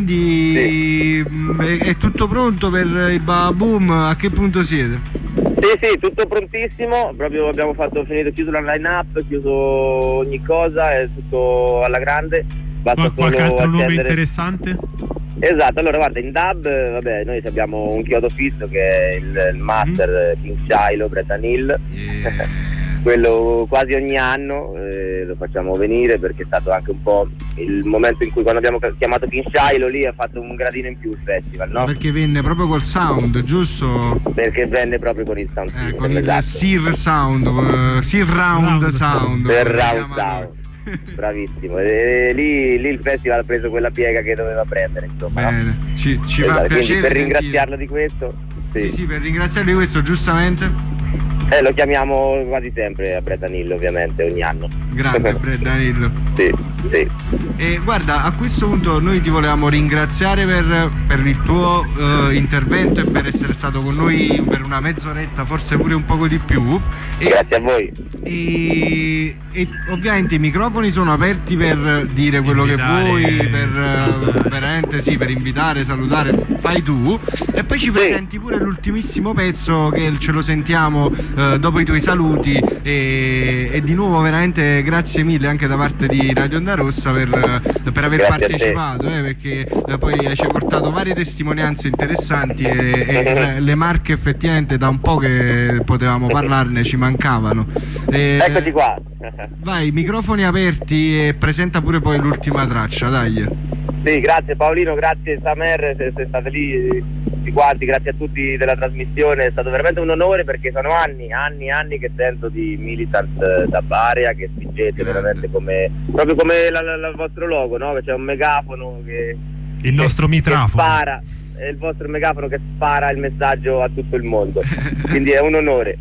Quindi mh, è, è tutto pronto per il Baba Boom? A che punto siete? Sì, sì, tutto prontissimo, proprio abbiamo fatto finito, chiuso la line up, chiuso ogni cosa, è tutto alla grande. Basta Qual- qualche solo altro nome accendere- interessante? Esatto, allora guarda, in dub, vabbè, noi abbiamo un chiodo fisso che è il, il master King Shiloh, Brettan Hill, quello quasi ogni anno eh, lo facciamo venire perché è stato anche un po' il momento in cui quando abbiamo chiamato King Shiloh lì ha fatto un gradino in più il festival, no? Perché venne proprio col sound, giusto? Perché venne proprio con il sound Eh, system, con il esatto. Sir Sound, eh, Sir Round Sound. Per come round chiamano. sound. Bravissimo, e lì, lì il festival ha preso quella piega che doveva prendere, insomma, no? Bene, ci, ci Esatto, fa quindi piacere per sentire. ringraziarlo di questo, sì. Sì, sì, per ringraziarli di questo, giustamente. Eh, lo chiamiamo quasi sempre a Bredanillo, ovviamente, ogni anno. Grande Bredanillo. Sì, sì. E guarda, a questo punto noi ti volevamo ringraziare per, per il tuo uh, intervento e per essere stato con noi per una mezz'oretta, forse pure un poco di più. E, grazie a voi. E, e ovviamente i microfoni sono aperti per dire quello invitare, che vuoi, per uh, veramente sì, per invitare, salutare, fai tu. E poi ci presenti pure l'ultimissimo pezzo che ce lo sentiamo uh, dopo i tuoi saluti. E, e di nuovo veramente grazie mille anche da parte di Radio Onda Rossa per, per aver grazie partecipato, eh, perché eh, poi ci hai portato varie testimonianze interessanti e, e le marche effettivamente da un po' che potevamo parlarne ci mancavano. E, eccoci qua. Vai, microfoni aperti e presenta pure poi l'ultima traccia, dai. Sì, grazie Paolino, grazie Samer, se, se state lì tutti quanti, grazie a tutti della trasmissione, è stato veramente un onore perché sono anni, anni, anni che sento di Militant da Barea, che spingete grande, veramente come proprio come la, la, la, il vostro logo, no? Che c'è un megafono che il nostro mitrafono che spara, è il vostro megafono che spara il messaggio a tutto il mondo, quindi è un onore.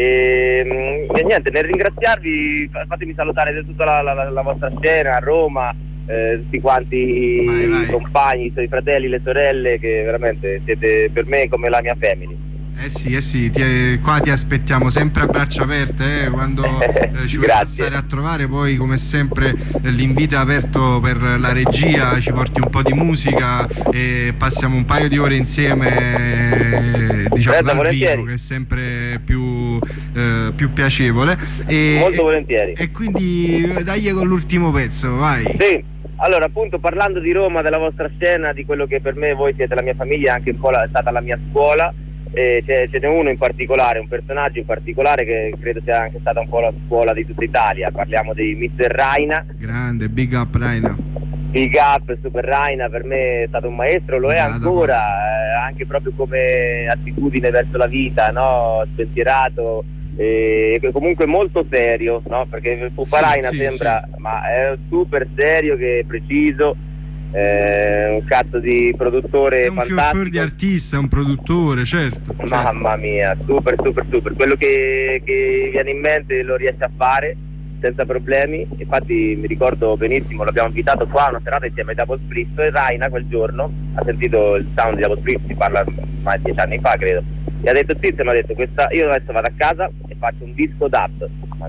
E, e niente, nel ringraziarvi fatemi salutare tutta la, la, la vostra scena a Roma, eh, tutti quanti vai, vai. i compagni, i suoi fratelli, le sorelle, che veramente siete per me come la mia family. Eh sì, eh sì, ti, qua ti aspettiamo sempre a braccia aperte, eh, quando eh, ci vuoi passare a trovare, poi come sempre eh, l'invito è aperto per la regia, ci porti un po' di musica e passiamo un paio di ore insieme, eh, diciamo eh, dal vivo, che è sempre più, eh, più piacevole. E, Molto volentieri. E, e quindi dai con l'ultimo pezzo, vai. Sì. Allora, appunto, parlando di Roma, della vostra scena, di quello che per me voi siete la mia famiglia, anche un po' la, è stata la mia scuola. Eh, c'è, ce n'è uno in particolare, un personaggio in particolare che credo sia anche stata un po' la scuola di tutta Italia. Parliamo di mister Raina. Grande, big up Raina. Big up, super Raina, per me è stato un maestro, lo è ancora, eh, anche proprio come attitudine verso la vita, no? Spensierato e eh, comunque molto serio, no? Perché Pupa sì, Raina sì, sembra, sì. ma è super serio, che è preciso. Eh, un cazzo di produttore è un fantastico, fior di artista, un produttore, certo, mamma certo. mia, super super super, quello che, che viene in mente lo riesce a fare senza problemi. Infatti mi ricordo benissimo, l'abbiamo invitato qua a una serata insieme ai Double Split e Raina quel giorno ha sentito il sound di Double Split, si parla mai dieci anni fa credo, e ha detto sì, mi ha detto questa, io adesso vado a casa e faccio un disco dub,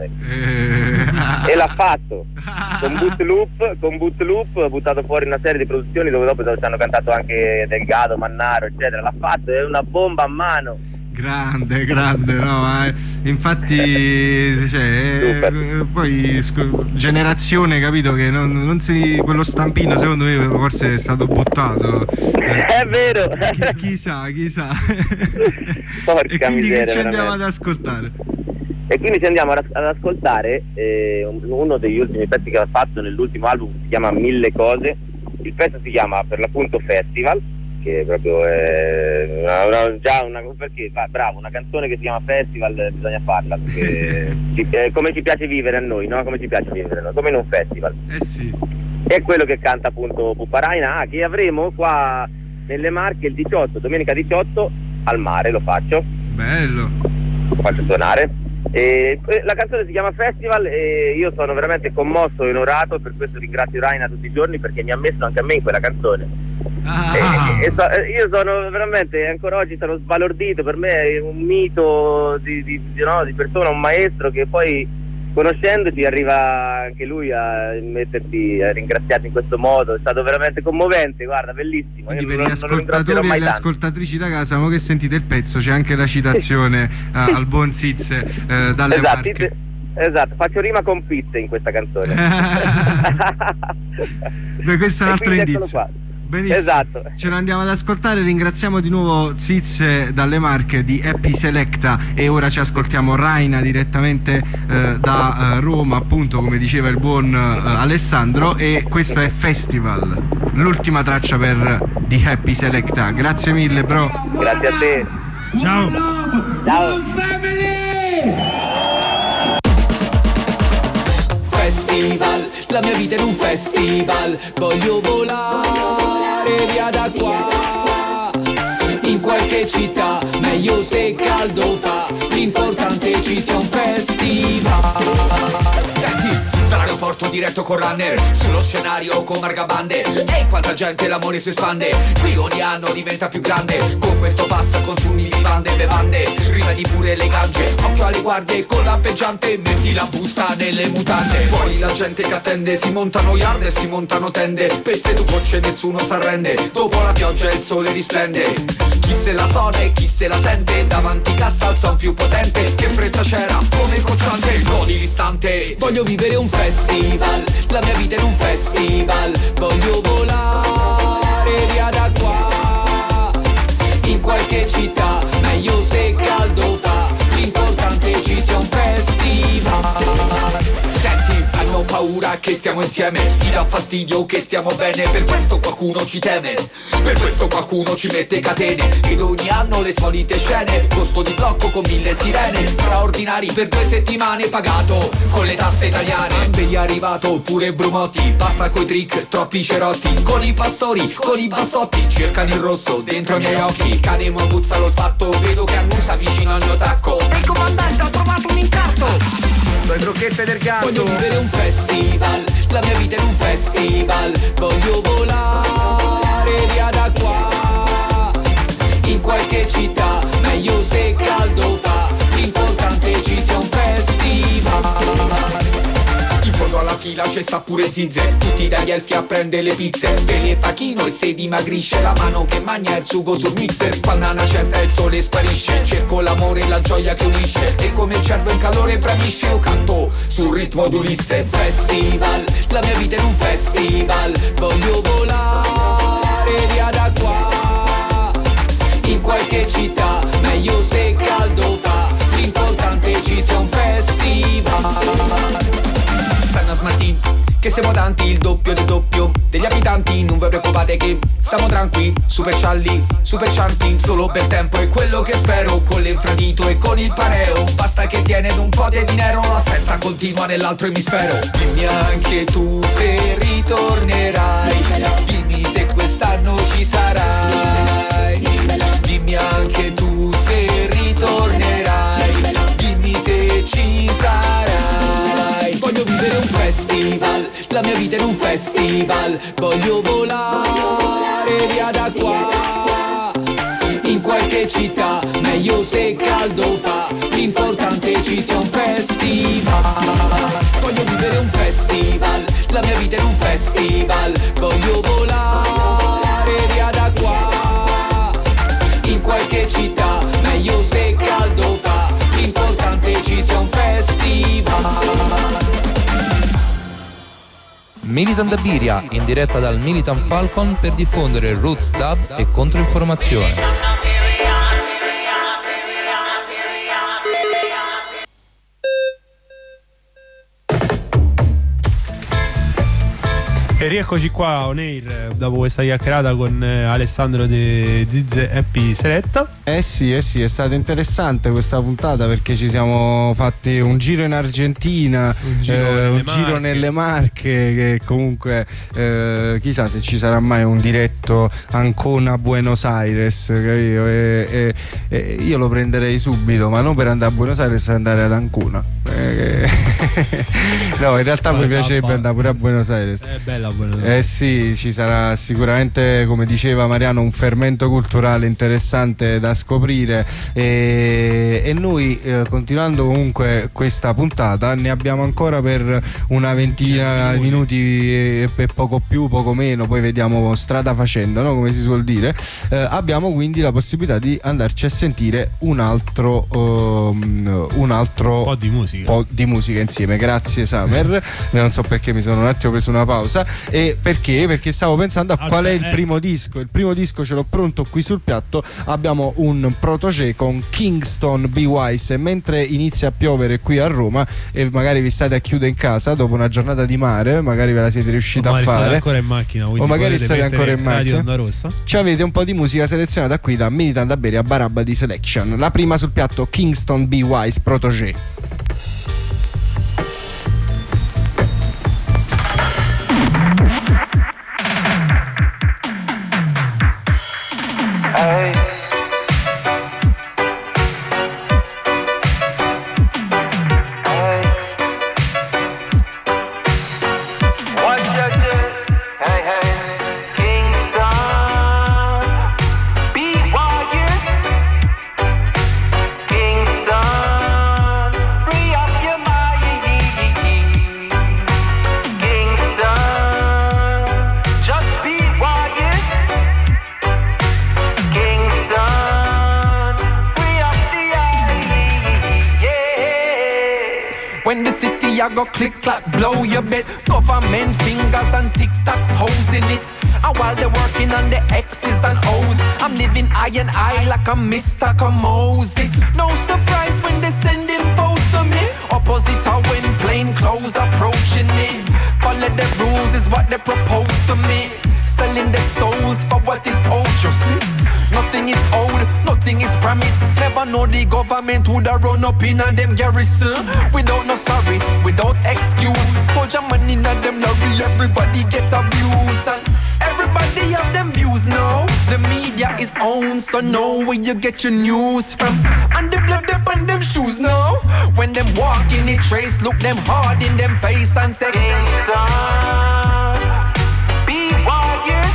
eh. e l'ha fatto con Boot Loop, con Boot Loop ha buttato fuori una serie di produzioni dove dopo ci hanno cantato anche Delgado, Mannaro eccetera, l'ha fatto, è una bomba a mano. Grande, grande, no? Eh, infatti, cioè, eh, poi sc- generazione, capito? Che non, non si, quello stampino secondo me forse è stato buttato. Eh, è vero. Chi, chissà, chissà. Porca e quindi miseria, che ci andiamo veramente. ad ascoltare? E quindi ci andiamo ad ascoltare eh, uno degli ultimi pezzi che ha fatto nell'ultimo album, si chiama Mille Cose. Il pezzo si chiama per l'appunto Festival, che proprio è una, una, già una, perché va, bravo, una canzone che si chiama Festival bisogna farla perché ci, eh, come ci piace vivere a noi, no? Come ci piace vivere a noi, come in un festival. Eh sì. È quello che canta appunto Pupa Raina, ah, che avremo qua nelle Marche il diciotto, domenica diciotto al mare, lo faccio. Bello. Lo faccio suonare. E la canzone si chiama Festival e io sono veramente commosso e onorato, per questo ringrazio Raina tutti i giorni perché mi ha messo anche a me in quella canzone. Ah. E, e so, io sono veramente, ancora oggi sono sbalordito, per me è un mito di, di, di, no, di persona, un maestro che poi conoscendoci arriva anche lui a metterti, a ringraziarti in questo modo, è stato veramente commovente, guarda, bellissimo. Quindi per gli ascoltatori e le ascoltatrici da casa, mo che sentite il pezzo c'è anche la citazione uh, al buon Sizze uh, dalle esatto, Marche. Sizze, esatto, faccio rima con pizze in questa canzone. Beh, questo è un altro indizio. Benissimo. Esatto. Ce lo andiamo ad ascoltare, ringraziamo di nuovo Sizze dalle Marche di Happy Selecta e ora ci ascoltiamo Raina direttamente eh, da eh, Roma, appunto come diceva il buon eh, Alessandro, e questo è Festival, l'ultima traccia per di Happy Selecta. Grazie mille bro. Grazie a te. Ciao. Ciao. Festival, la mia vita è un festival, voglio volare via da qua, in qualche città, meglio se cade caldo fa, l'importante ci sia un festival. Senti, dall'aeroporto diretto con Runner, sullo scenario con Margabande. E quanta gente l'amore si espande, qui ogni anno diventa più grande. Con questo pasta consumi vivande e bevande, rivedi pure le gange. Occhio alle guardie con lampeggiante, metti la busta nelle mutande. Fuori la gente che attende, si montano yard e si montano tende. Peste tu gocce nessuno s'arrende, dopo la pioggia il sole risplende. Chi se la suona e chi se la sente, davanti cassa al son più potente. Che fretta c'era, come il cocciante, godi l'istante. Voglio vivere un festival, la mia vita è un festival. Voglio volare via da qua, in qualche città, meglio se caldo fa, l'importante ci sia un festival. Senti, hanno paura che stiamo insieme, gli dà fastidio che stiamo bene, per questo qualcuno ci teme, per questo qualcuno ci mette catene, ed ogni anno le solite scene, costo di blocco con mille sirene, straordinari per due settimane pagato con le tasse italiane. Vedi arrivato pure Brumotti, basta coi trick, troppi cerotti, con i pastori, con i bassotti, cercano il rosso dentro i miei occhi, cane mabuzza l'ho fatto, vedo che annusa vicino al mio tacco. E il comandante ha trovato un incarto, le crocchette del gatto. Voglio vivere un festival, la mia vita è un festival. Voglio volare via da qua, in qualche città, meglio se caldo fa, l'importante ci sia un festival. In fondo alla fila c'è sta pure Zizze, tutti dagli elfi a prendere le pizze, Peli e Pachino e se dimagrisce, la mano che mangia il sugo sul mixer. Quando una certa il sole sparisce, cerco l'amore e la gioia che unisce, e come il cervo in calore bravisce, io canto sul ritmo di Ulisse. Festival, la mia vita è un festival. Voglio volare via da qua, in qualche città, meglio se caldo fa, l'importante ci sia un festival. Sanno smartini, che siamo tanti, il doppio del doppio degli abitanti, non vi preoccupate che stiamo tranqui, super scialli, super scianti, solo per tempo è quello che spero, con l'infradito e con il pareo, basta che tiene un po' di dinero, la festa continua nell'altro emisfero. Dimmi anche tu se ritornerai, dimmi se quest'anno ci sarai, dimmi anche tu se ritornerai, dimmi se ci sarai. Voglio vivere un festival, la mia vita è un festival. Voglio volare via da qua, in qualche città, meglio se caldo fa, l'importante ci sia un festival. Voglio vivere un festival, la mia vita è un festival. Voglio volare via da qua, in qualche città, meglio se caldo fa, l'importante ci sia un festival. Militant Biria, in diretta dal Militant Falcon per diffondere roots dub e controinformazione. E rieccoci qua on air dopo questa chiacchierata con eh, Alessandro de Zizze Happy Seletta. Eh sì, eh sì, è stata interessante questa puntata perché ci siamo fatti un giro in Argentina, un giro, eh, nelle, un Marche. giro nelle Marche, che comunque eh, chissà se ci sarà mai un diretto Ancona-Buenos Aires, capito? E, e, e io lo prenderei subito, ma non per andare a Buenos Aires, per andare ad Ancona. Eh, no, in realtà mi piacerebbe andare pure a Buenos Aires. È bella Buenos Eh sì, ci sarà sicuramente, come diceva Mariano, un fermento culturale interessante da scoprire, e, e noi eh, continuando comunque questa puntata ne abbiamo ancora per una ventina di minuti e, e poco più, poco meno, poi vediamo strada facendo, no? Come si suol dire. Eh, abbiamo quindi la possibilità di andarci a sentire un altro um, un altro po' di musica. po' di musica insieme. Grazie Samer. Non so perché mi sono un attimo preso una pausa. E perché? Perché stavo pensando a Aspetta, qual è il eh. primo disco. Il primo disco ce l'ho pronto qui sul piatto. Abbiamo un protégé con Kingston Be Wise. E mentre inizia a piovere qui a Roma e magari vi state a chiudere in casa dopo una giornata di mare, magari ve la siete riusciti o a fare, state ancora in macchina, o magari state ancora in Radio macchina, Onda Rossa. ci avete un po' di musica selezionata qui da Militant da Bere a Barabba di Selection. La prima sul piatto, Kingston Be Wise, protégé. Hey. When the city I go click clack blow your bed. Government fingers and tic tac toes in it. And while they're working on the X's and O's, I'm living eye and eye like I'm Mister Kamosi. No surprise when they sending foes to me. Opposite are when plain clothes approaching me. Follow the rules is what they propose to me. Selling their souls for what is owed, you see. Nothing is owed, nothing is promised. Never know the government would have run up in a them garrison. Without no sorry, without excuse. Soldier money in a them lorry, everybody gets abused. And everybody have them views now. The media is owned, so know where you get your news from. And the blood up on them shoes now. When them walk in the trace, look them hard in them face and say, Kingston, be warriors.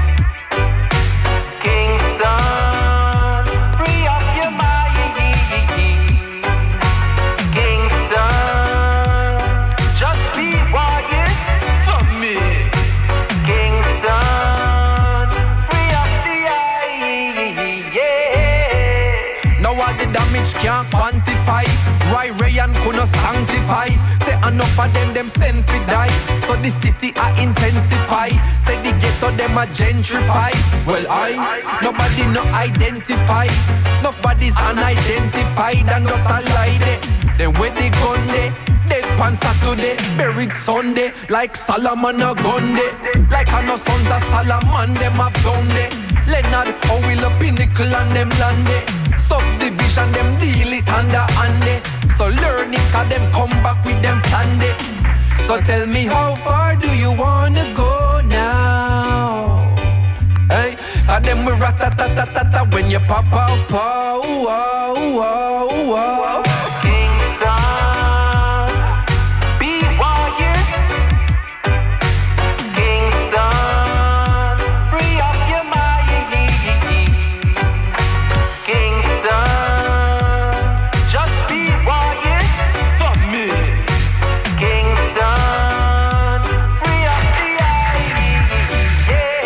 Kingston, free up your mind. Kingston, just be warriors for me. Kingston, free up the eye, yeah. Now all the damage can't quantify. Ray Ray and couldn't sanctify. Say enough of them, them sent to die. So the city I intensify. Say the ghetto them a gentrify. Well I, nobody no identify. Nobody's unidentified and just a lie there. Then where they gun there? Dead pan Saturday, buried Sunday. Like Solomon a gun there. Like I know sons of Solomon them have done there. Leonard, how will a pinnacle and them land there. Subdivision them deal it under under. So learn it cause them come back with them plan there. So tell me how far do you wanna go now? Hey, cause them we rat-a-ta-ta-ta-ta when you pop out, pow, wow, wow, wow. Kingston, be warriors. Kingston, free up your mind. Kingston, just be warriors for me. Kingston, free up the eye, yeah.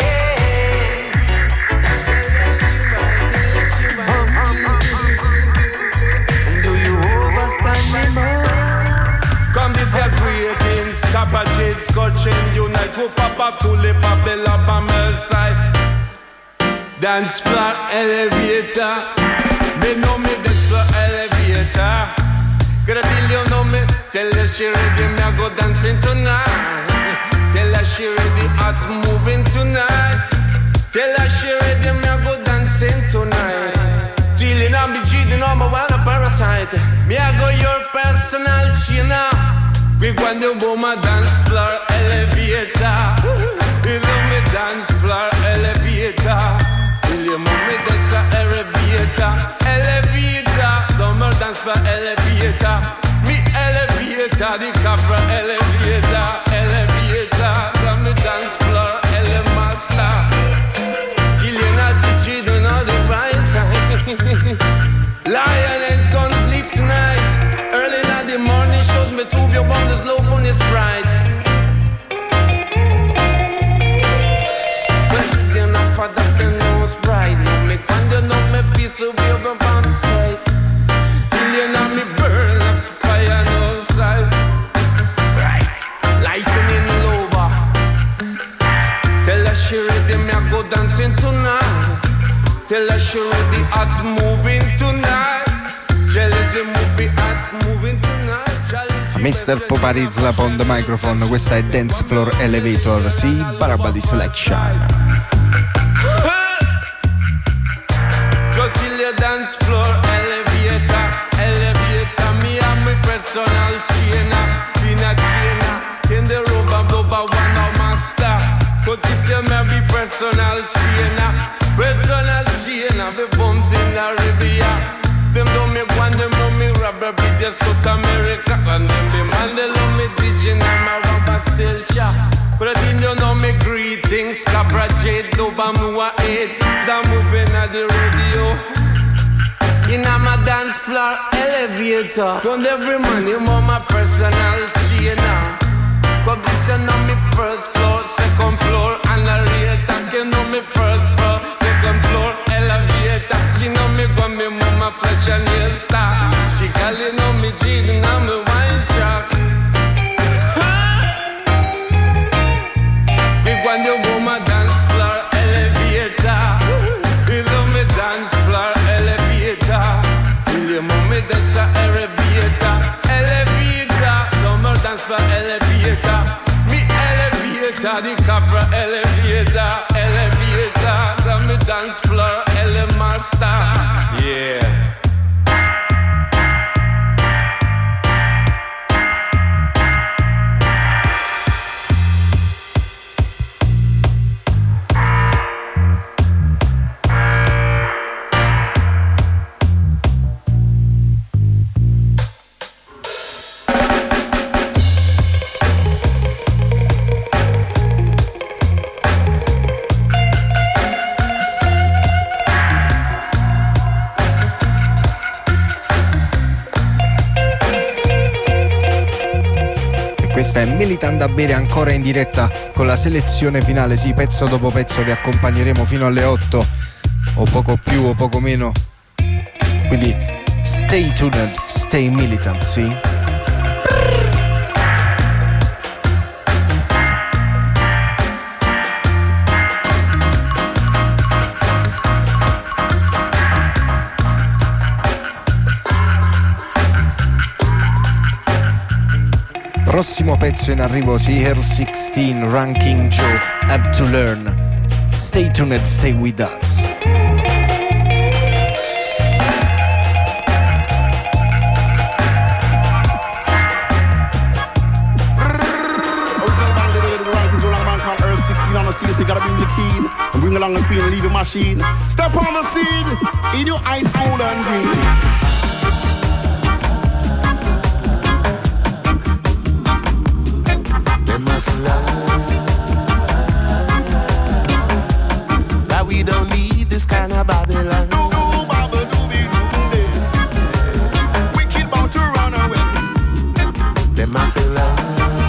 Do you overstand me, man? Come this here greetings, Kappa Jade, Scotch and Unite. Who pop up to lip up the lap on my side. Dance floor elevator. Me know me dance floor elevator. Gotta tell you know me. Tell her she ready, me I go dancing tonight. Tell her she ready, hot moving tonight. Tell her she ready, me I go dancing tonight. Dealing on me cheating on my one a parasite. Me I go your personal trainer. We go on the woman dance floor elevator. You know me dance floor elevator. Till you move me dance a elevator. Elevator, don't more dance floor elevator. Me elevator, the capra elevator. Elevator, don't me dance floor elemaster. Till you not teach you don't know the right time. Lioness gonna sleep tonight. Early in the morning shows me two of your wonders low on his fright. But you're not for that the nose bright. No me quando no me piso we over on fight. Till you know me burn a fire no side. Right, lightning over. Tell her she ready, me I go dancing tonight. Tell her she ready, hot moving tonight. Jealousy movie, hot moving tonight. mister Poparizla on the microphone. Questa è Dance Floor Elevator. Sì, Barabadi Selection. So till your dance floor elevator, elevator. Me and my personal trainer, been a trainer. In the room, I'm over one of master. But if you may be personal trainer, personal trainer, we bumped in a Riviera. Them know me one, them know me rubber beat the South America. And them be man, they love me D J, and my rubber still cha. But I think you know me greetings, Capra Jade, Doba Mua eight. They're moving at the radio. In a my dance floor elevator. Found every man, you know my personal trainer. But this is not me first floor, second floor, and a rate. You know me first floor, second floor, elevator. She know me go me mama flesh and nail star. She call you know me cheating on me wine track. elevator, the copper elevator, elevator, on the dance floor, ele master, yeah. Questa è Militant da bere ancora in diretta con la selezione finale, sì, pezzo dopo pezzo vi accompagneremo fino alle otto o poco più o poco meno, quindi stay tuned, stay militant, sì. Prossimo pezzo in arrivo, Sierra sixteen, Ranking Joe, Have to Learn. Stay tuned, stay with us. On the scene, so you gotta bring the key and bring along the queen and leave your machine. Step on the scene in your ice cold and green. They must learn that we don't need this kind of Babylon. Wicked bound to run away. They must learn.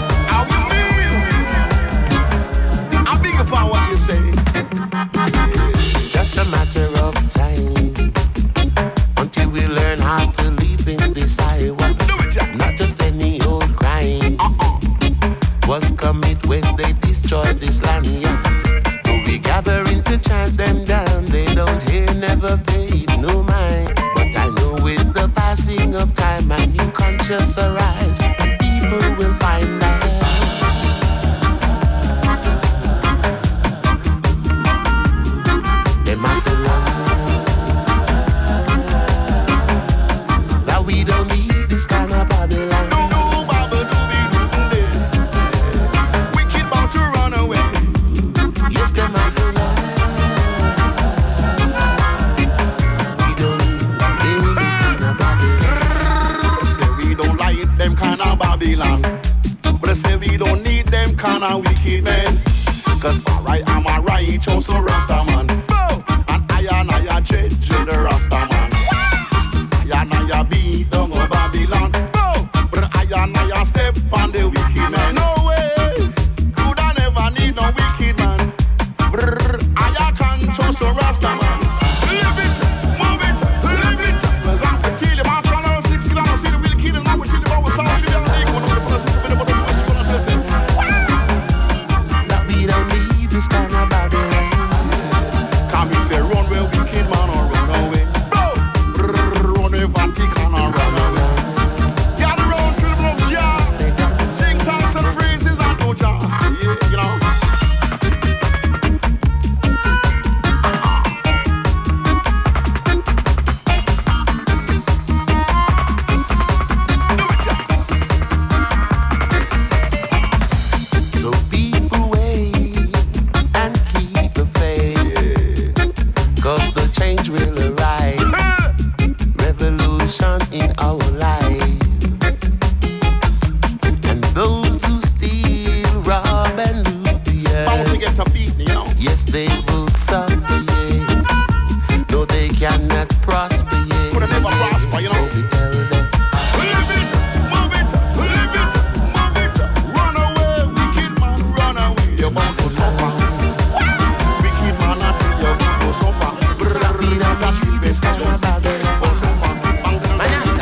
What you say? It's just a matter of time until we learn how to live in this highway. Not just any old crime uh-uh. was commit when they destroyed this land. Yeah. So we gathering to chant them down. They don't hear, never paid no mind. But I know with the passing of time, a new conscience arise, and people will find out. That we don't need this kind of Babylon. No, Babylon, wicked bound to run away. Yes, them have to learn. We don't need them kind of Babylon. Say we don't like them kind of Babylon, but I say we don't need them kind of wicked men. Cause far right I'm a righteous Rasta man, and I and I a judge the Rasta man. I and I a beat down on Babylon, but I and I a step on the wicked man. No way, could I never need no wicked man. Brr, I a conscious Rasta man. Live it, move it, live it. Cause I'm the till I'm from our sixteen, I don't see the wicked and I'm with you. I was sorry to be on the equal, I'm gonna sit up in the bottom of the school and listen. That we don't need this kind of Babylon. Come here, say run where wicked man or run away. Run where Vatican or run away. Gather round to the blood of jazz. Sing thanks and praises and do jazz. Yeah, you know. So people wait and keep the faith, cause the change will arrive. Revolution in our life. And those who steal, rob and loot the Bound to get a beat, you know. yes, they will suffer, yeah. No, they cannot prosper, yeah. Could never prosper, you know. So we tell them, Live it, move it, live it, move it. Run away, wicked man, run away. You're bound to suffer. Wicked man, I tell you, you go suffer. Brr, we don't touch me, best just go suffer. Manasa,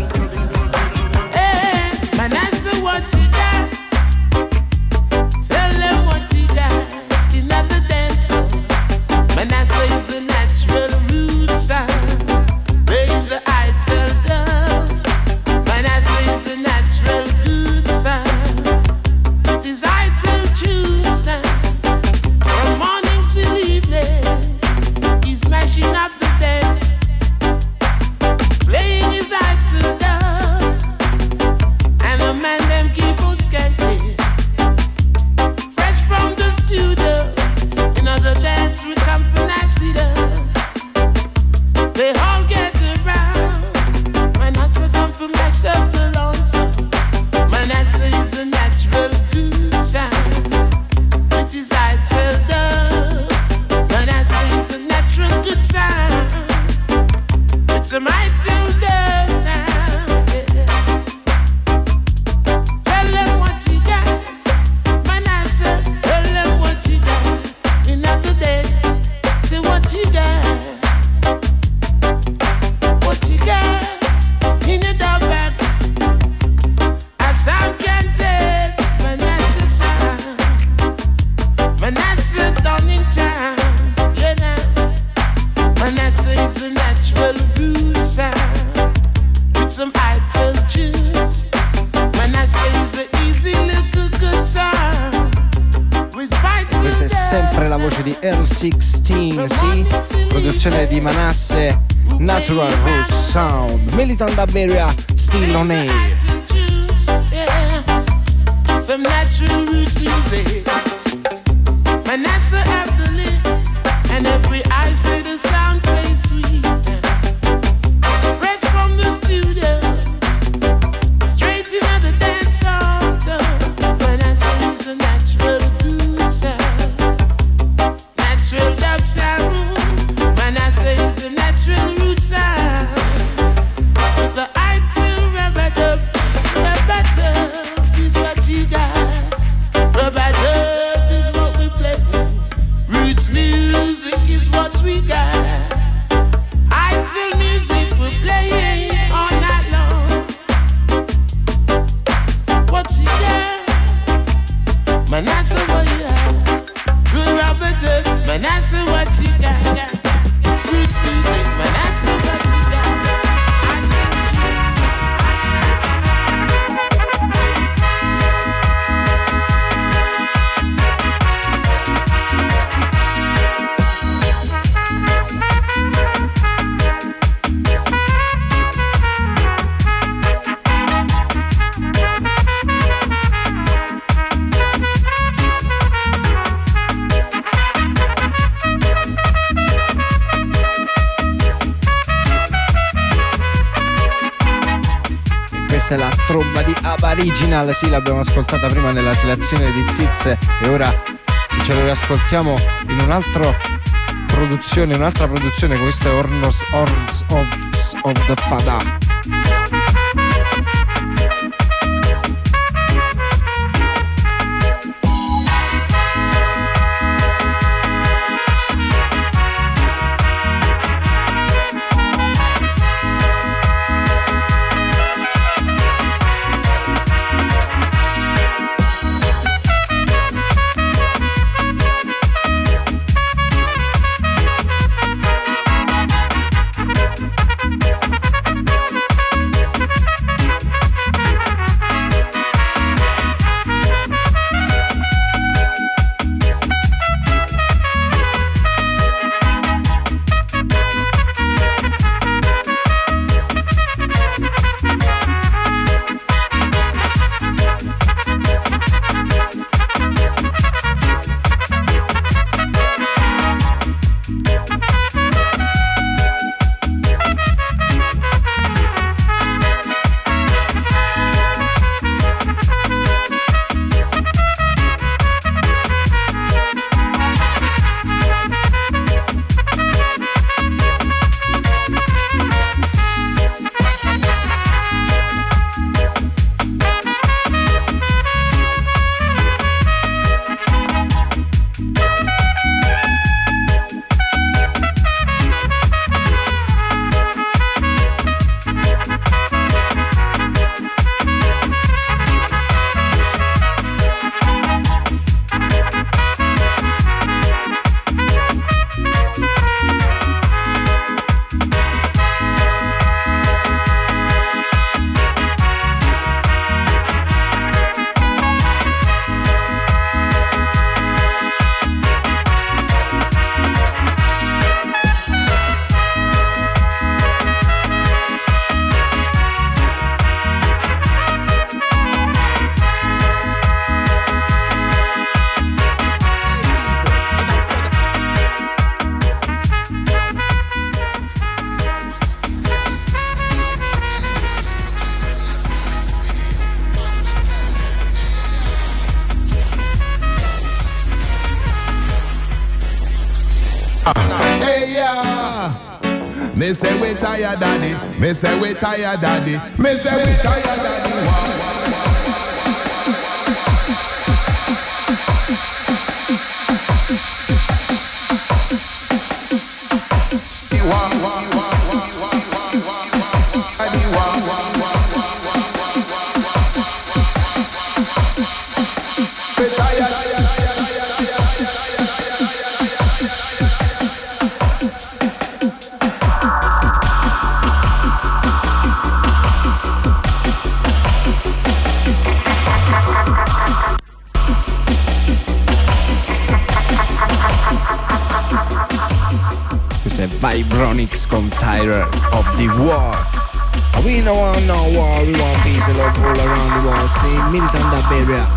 Hey, Manasseh, what you got? Tell them what you got in the dance. Manasseh is a natural root sound. Playing the idol down. Manasseh is a natural good sound. It is idol tunes natural root sound with some ital juice. When I say it's an easy little good sound with vital. Questa è sempre la voce di L sedici, sì, produzione di Manasse, Natural Root Sound, Militant Dub Area, still on air. Yeah. Some natural roots music. Manasseh after lip, and every I say the sound plays sweet. Fresh from the studio, straight into the dance hall. So Manasseh is a natural good sound, natural dub sound. Manasseh is a natural root sound. With the ital rubber dub, rubber dub is what you got. Rubber dub is what we play. Roots music is what we got. Ital music we're playing all night long. What you got? Manasseh, what you have? Good rubber dub. Manasseh, what you got? Roots music. Manasseh, what you got? Questa è la tromba di Aboriginal, sì, l'abbiamo ascoltata prima nella selezione di Ziz e ora ce lo riascoltiamo in un'altra produzione, un'altra produzione, questa è Horns, Horns of, of the Fada. Hey, yeah. Me say we tired, daddy. Me say we tired, daddy. Me say we tired, daddy. Wow. Chronix con Tire of the War. We don't want no war, we want peace and love all around the world. See, Militant Dub area.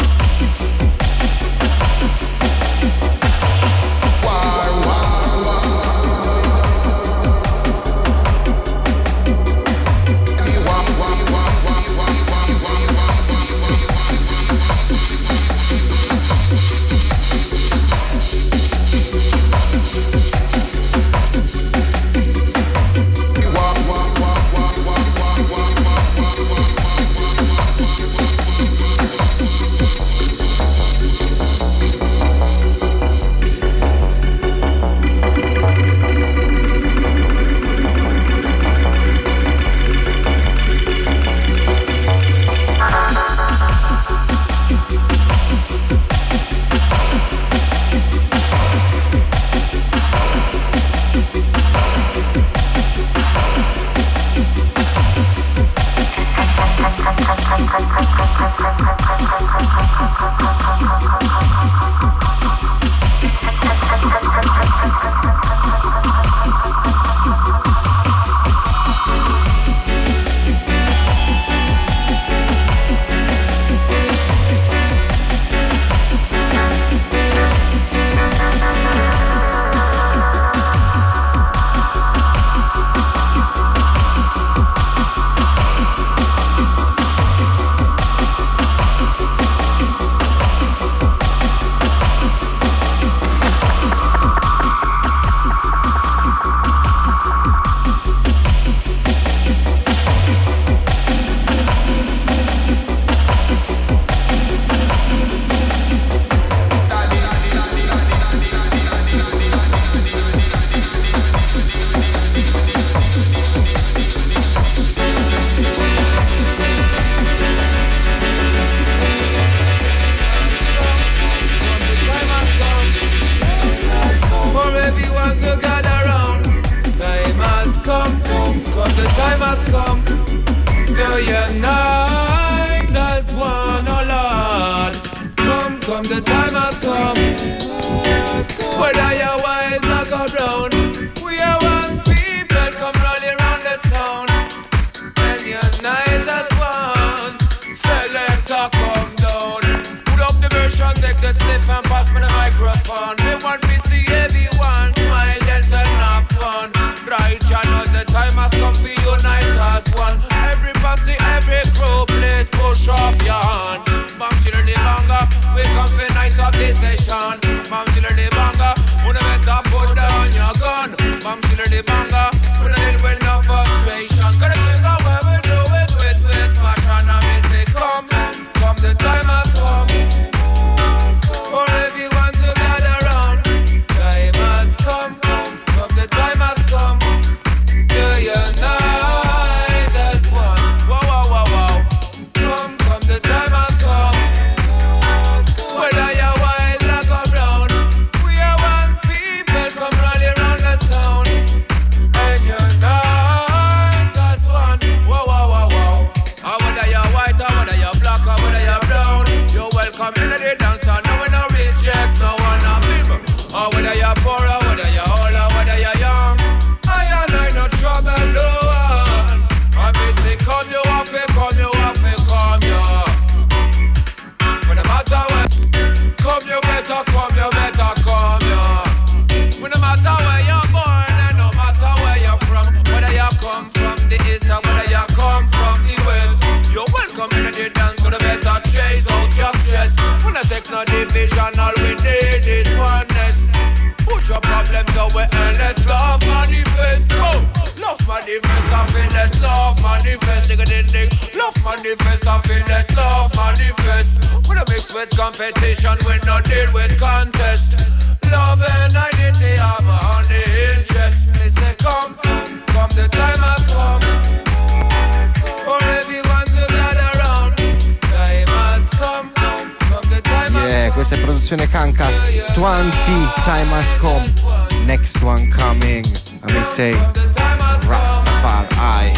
Kanka, twenty time has come, next one coming. Let me say Rastafari.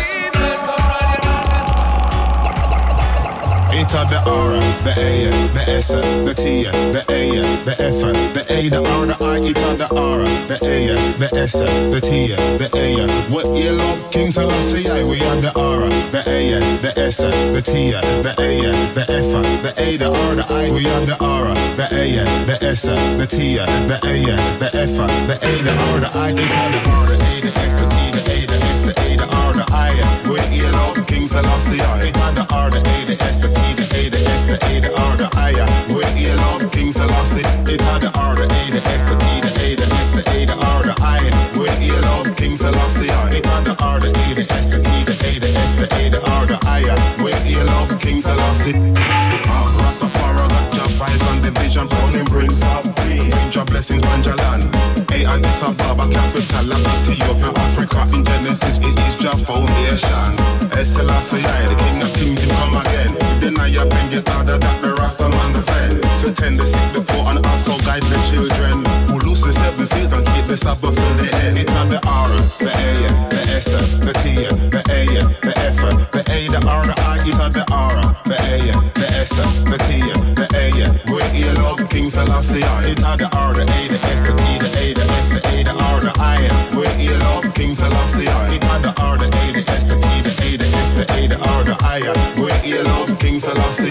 It's the aura, the A, the S, the T, the A, the F, the A, the R, the I, it the R, the A, the S, the T, the A. What you love, King Selassie, I, we are the R, the A, the S, the T, the A, the F, the A, the R, the I, we are the R, the A, the S, the T, the A, the F, the A, the R, the I, it the R, the A, the S, the T, the A, the F, the A, the R, the I. What you love, King Selassie, I, it the R, the A, the S, the T, the A, the F, the A, the R, the I. What you love, King Selassie, it the R, the A, the S, the T, the A, the F, the A, the R, the I. What you love, King Selassie, it the R, the A, the S, the T, the A, the F, the A, the R, the I. What you love, King Selassie. Rastafari got your vibes and division, calling Prince of Peace. Your blessings, Manjalan. A Addis Ababa, capital of Ethiopia, Africa. In Genesis, it is your foundation. Selassie, the King of Kings, he come again. Deny your bring it harder that the Rasta man defend. To tend the sick, the poor, and also guide the children who lose the seven seas and keep the Sabbath till the end. It had the R, the A, the S, the T, the A, the F, the A, the R, the I. It had the R, the A, the S, the T, the A. Where you love King Selassie, it had the R, the A, the S, the T, the A, the F, the A, the R, the I. Where you love King Selassie, it had the R, the A, the S, the T, the A, the F, the A, the R, the I. Where you love King Selassie.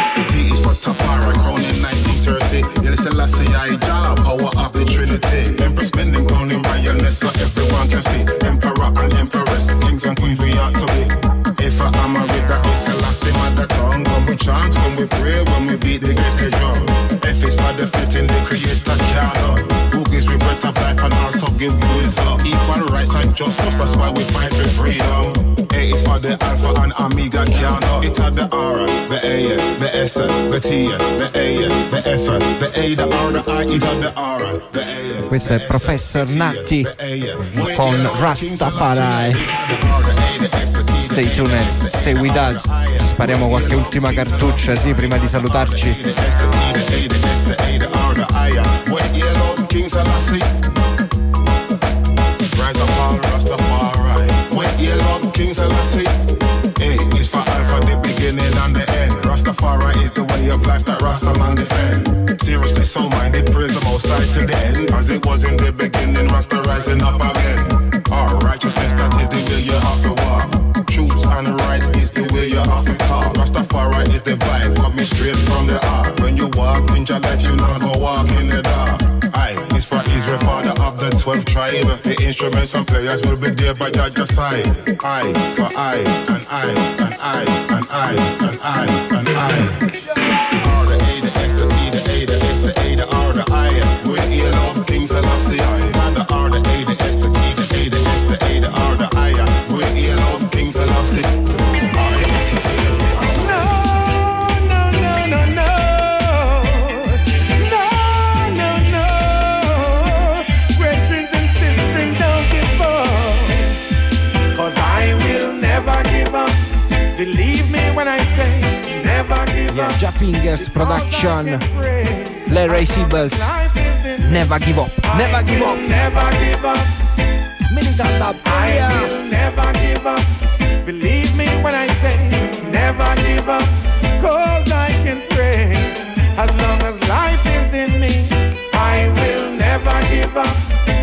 T is for Tafari, crowned in nineteen thirty. Yel Selassie, I Jah, power of the Trinity. Empress spending crown in royalness so everyone can see. Emperor and Empress, kings and queens we ought to be. If I am a with that is Selassie, mother tongue. When we chant, when we pray, when we beat the ghetto drum. F is for the fitting, the creator canon. Who gives we breath of life and also give wisdom. Equal rights and justice, that's why we fight for freedom. A is for the Alpha and Omega canon. It had the R, the A, the S, the T, the A, the F, the A, the R, the I. It had the R, the A. Questo è Professor Natti con Rastafari. Stay tuned, stay with us. Ci spariamo qualche ultima cartuccia, sì, prima di salutarci. King Selassie, rise up all Rastafari. When you love King Selassie, hey, it's for Alpha, the beginning and the end. Rastafari is the way of life that Rasta man defend. Seriously, so minded, praise the Most High to the end. As it was in the beginning, Rasta rising up again. Our righteousness, that is the way you have to walk. Truths and rights is the way you have to talk. Rastafari is the vibe, coming straight from the heart. When you walk in your life, you not go walk in the dark. I is for Israel, father of the twelve tribe. The instruments and players will be there by your side. I for I, and I, and I, and I, and I, and I. R, the A, the S, the T, the A, the F, the A, the R, the I. When you love King Selassie, and the R, the A, the S, the T, the A, the F, the A, the R, the I. When you love King Selassie, R, the S, T, the A, the R. No, no, no, no, no. Believe me when I say never give yeah, up. Jah Fingers Production, Larry Sibbles, Never Give Up, Never Give Up, Never give up. Militant Dub, I will never give up. Believe me when I say never give up. Cause I can pray as long as life is in me. I will never give up.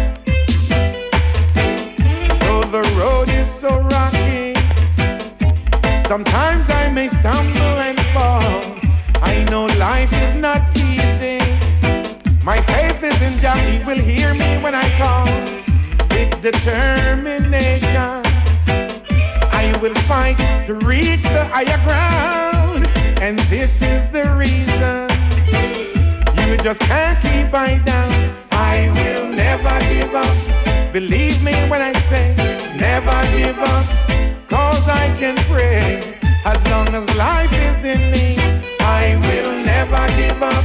Though the road is so rocky, sometimes I may stumble and fall. I know life is not easy. My faith is in Jah, He will hear me when I call. With determination, I will fight to reach the higher ground. And this is the reason. You just can't keep I down. I will never give up. Believe me when I say never give up. Cause I can pray as long as life is in me. I will never give up.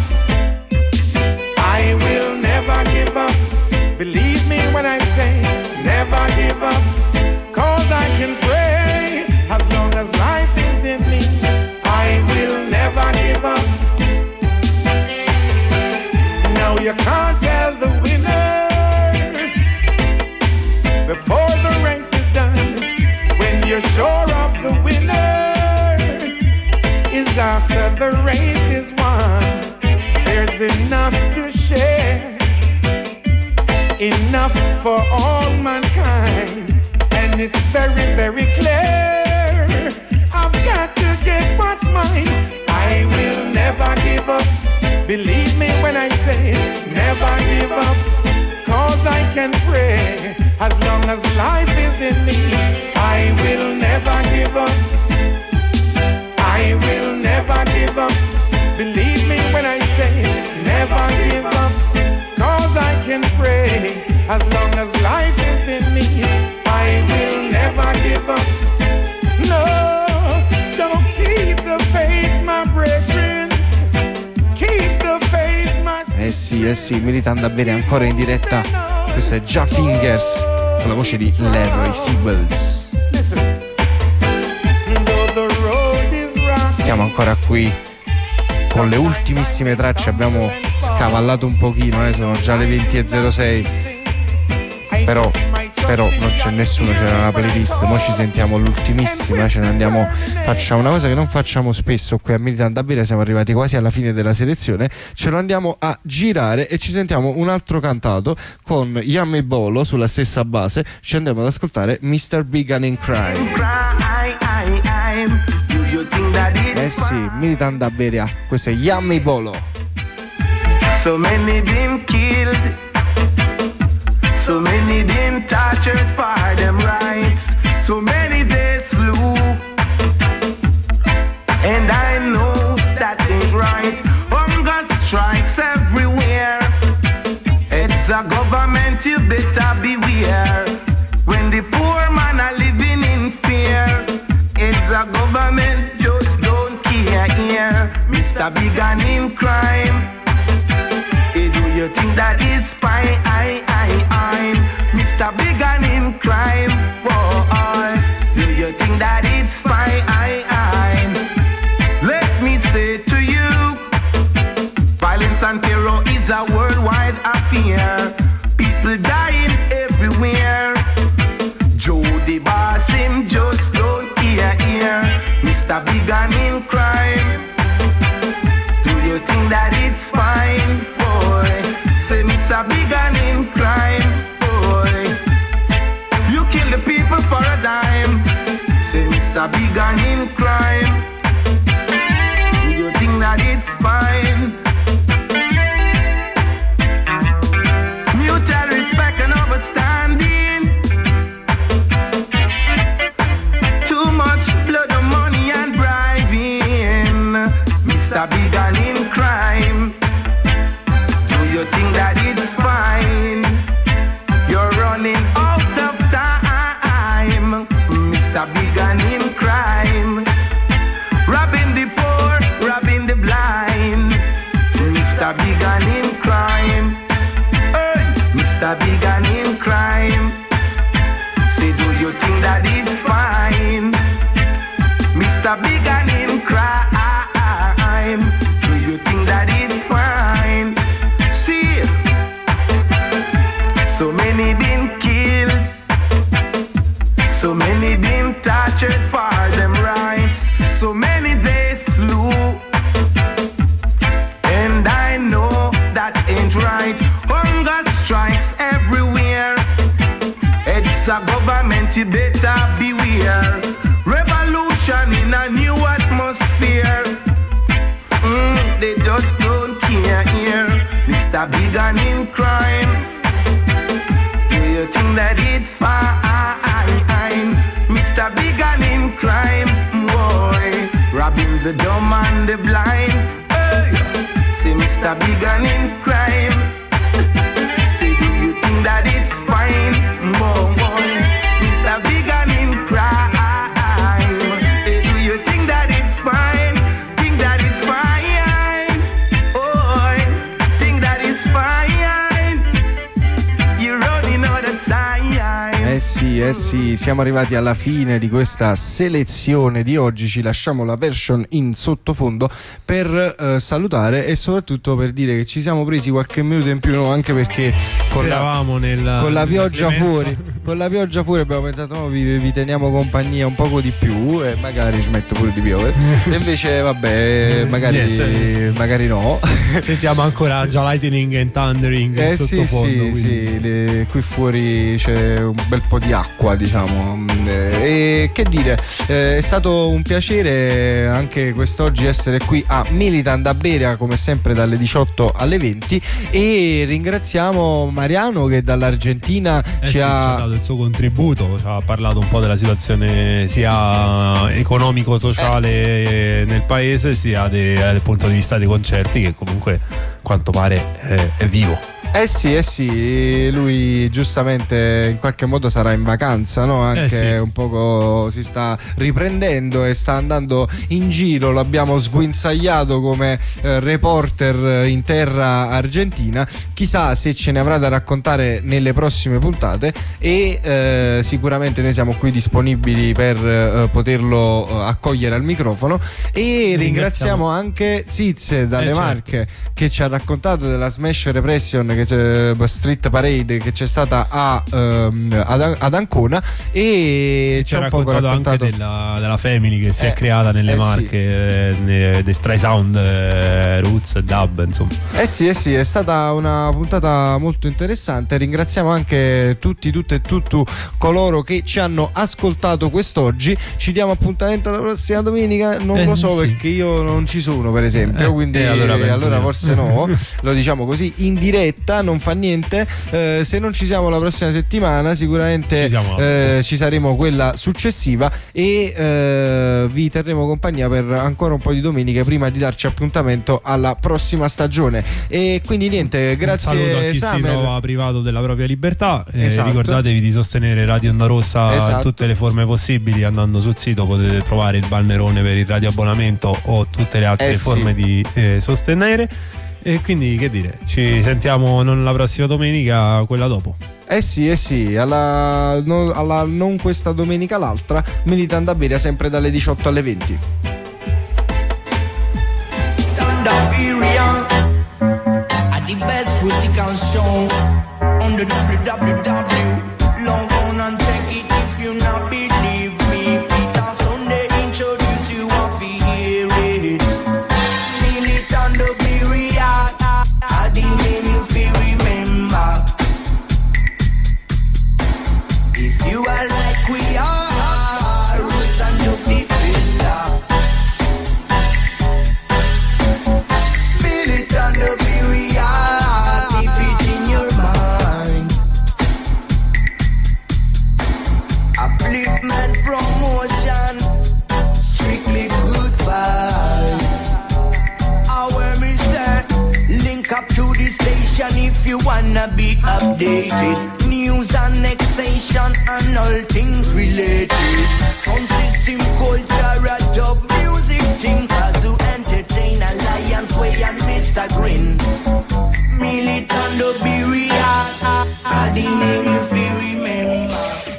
I will never give up. Believe me when I say never give up. Cause I can pray as long as life is in me. I will never give up. Now you can't tell the winner before the race is done. When you're sure of the winner is after the race is won. for all mankind, and it's very, very clear. I've got to get what's mine. I will never give up. Believe me when I say never give up, 'cause I can pray as long as life is in me. I will never give up. I will never give up. Believe me when I say never give up, 'cause I can pray as long as life is in me. I will never give up. No, don't keep the faith, my brethren. Keep the faith, my Eh sì, eh sì, Militant da bere ancora in diretta. Questo è Jah Fingers con la voce di Larry Sibbles. Siamo ancora qui con le ultimissime tracce, abbiamo scavallato un pochino, eh, sono già le venti e zero sei, però, però non c'è nessuno, c'era una playlist. Mo ci sentiamo l'ultimissima, ce ne andiamo, facciamo una cosa che non facciamo spesso qui a Militant da bere, siamo arrivati quasi alla fine della selezione, ce lo andiamo a girare e ci sentiamo un altro cantato con Yummy Bolo sulla stessa base. Ci andiamo ad ascoltare mister Big Gun in Crime. Eh sì, Militant da bere, questo è Yummy Bolo. So many been killed, so many been tortured for them rights, so many they slew, and I know that ain't right. Hunger strikes everywhere, it's a government you better beware. When the poor man are living in fear, it's a government just don't care here. Mister Big Gun in Crime, hey, do you think that is fine? I, I, I, Mister Big Gun in Crime, boy, do you think that it's fine? I, I, let me say to you, violence and terror is a worldwide affair. People dying everywhere. Joe the boss, him just don't care here. Mister Big Gun in Crime, do you think that it's fine, boy? Say Mister Big Gun in Crime, boy, you kill the people for a dime. Say Mister Big Gun in Crime, do you think that it's fine? Mutual respect and understanding. Too much blood and money and bribing. Mister Big Gun in Crime, do you think that it's fine? You're running out of time. Mister Big Gun in Crime, robbing the poor, robbing the blind. Mister Big Gun in Crime, hey, Mister Big Gun in Crime, say do you think that it's fine? Mister Big Gun in Crime, do you think that it's fine? See, so many been killed, so many been tortured for them rights, so many they slew, and I know that ain't right. Hunger strikes everywhere, it's a government you better beware. Revolution in a new atmosphere, mm, they just don't care here. Mister Big Gun in Crime, do you think that it's fine? Mister Big Gun in Crime, boy, robbing the dumb and the blind. Hey, say Mister Big Gun in Crime, say do you think that it's fine? Boy, boy, Mister Big Gun in Crime, hey, do you think that it's fine? Think that it's fine? Oh, think that it's fine? You're running out of time. Eh sì, eh sì, siamo arrivati alla fine di questa selezione di oggi. Ci lasciamo la version in sottofondo per eh, salutare e soprattutto per dire che ci siamo presi qualche minuto in più, no? Anche perché con la, nel, con la pioggia fuori con la pioggia pure abbiamo pensato no, vi, vi teniamo compagnia un poco di più e magari smetto pure di piovere. E invece vabbè, magari, magari no. Sentiamo ancora già lightning and thundering eh, in sottofondo. Sì, sì, sì, le, qui fuori c'è un bel po' di acqua, diciamo. E che dire, eh, è stato un piacere anche quest'oggi essere qui a Militant da Beria, come sempre dalle diciotto alle venti, e ringraziamo Mariano che dall'Argentina eh ci, sì, ha... ci ha dato il suo contributo, ci ha parlato un po' della situazione sia economico-sociale eh. nel paese, sia de, dal punto di vista dei concerti, che comunque a quanto pare è, è vivo. Eh sì, eh sì, lui giustamente in qualche modo sarà in vacanza, no? Anche eh sì. un poco si sta riprendendo e sta andando in giro, l'abbiamo sguinzagliato come eh, reporter in terra argentina, chissà se ce ne avrà da raccontare nelle prossime puntate e eh, sicuramente noi siamo qui disponibili per eh, poterlo eh, accogliere al microfono e ringraziamo, ringraziamo anche Zizze dalle eh, Marche certo. che ci ha raccontato della Smash Repression, che c'è, Street Parade che c'è stata a, um, ad, ad Ancona, e ci ha raccontato, raccontato anche della, della Family che si eh, è creata nelle eh Marche, sì. eh, dei Stray Sound, eh, Roots, Dub, insomma. Eh sì, eh sì, è stata una puntata molto interessante. Ringraziamo anche tutti, tutte e tutti coloro che ci hanno ascoltato quest'oggi. Ci diamo appuntamento la prossima domenica, non eh, lo so sì. perché io non ci sono, per esempio, eh, quindi eh, allora, allora forse no, lo diciamo così in diretta. Non fa niente, eh, se non ci siamo la prossima settimana sicuramente ci, eh, ci saremo quella successiva e eh, vi terremo compagnia per ancora un po' di domeniche prima di darci appuntamento alla prossima stagione. E quindi niente, grazie. Un saluto a chi Summer. si trova privato della propria libertà, eh, esatto. ricordatevi di sostenere Radio Onda Rossa esatto. in tutte le forme possibili, andando sul sito potete trovare il bannerone per il radioabbonamento o tutte le altre eh forme sì. di eh, sostenere. E quindi che dire, ci sentiamo non la prossima domenica, quella dopo. Eh sì, eh sì, alla, no, alla non questa domenica, l'altra, Militant da Beria, sempre dalle diciotto alle venti. Stand up area at the best critical show on the w w w log on and check it if you not believe me. Peter Sunday introduce you off hear it. Militant da Beria, I the name you feel remember. If you are like we are, roots and no defender. Militant da Beria, keep it in your mind. Upliftment promotion, strictly good vibes. Our me say, link up to the station if you wanna be updated. News, annexation and all things related. Sound system, culture, a dub music thing. Kazu Entertain, Alliance Way and Mister Green. Militant da Beria, I the name you feel remember.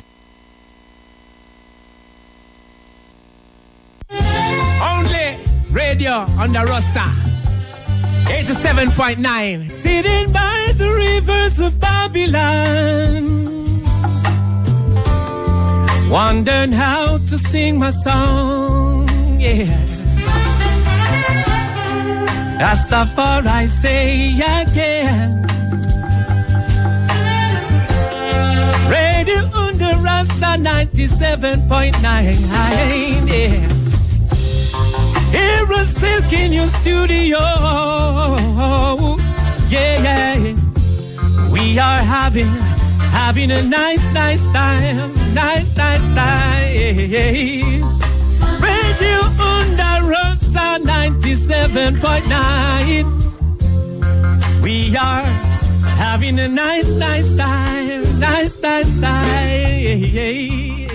Only radio on the Rossa eighty-seven point nine. Sitting by the rivers of Babylon, wondering how to sing my song, yeah. Rastafari say again. Radio under Rasta ninety-seven point nine, yeah. Here on Silk in your studio, yeah, yeah. We are having, having a nice, nice time, nice, nice time. Radio Onda Rossa ninety-seven point nine. We are having a nice, nice time, nice, nice time.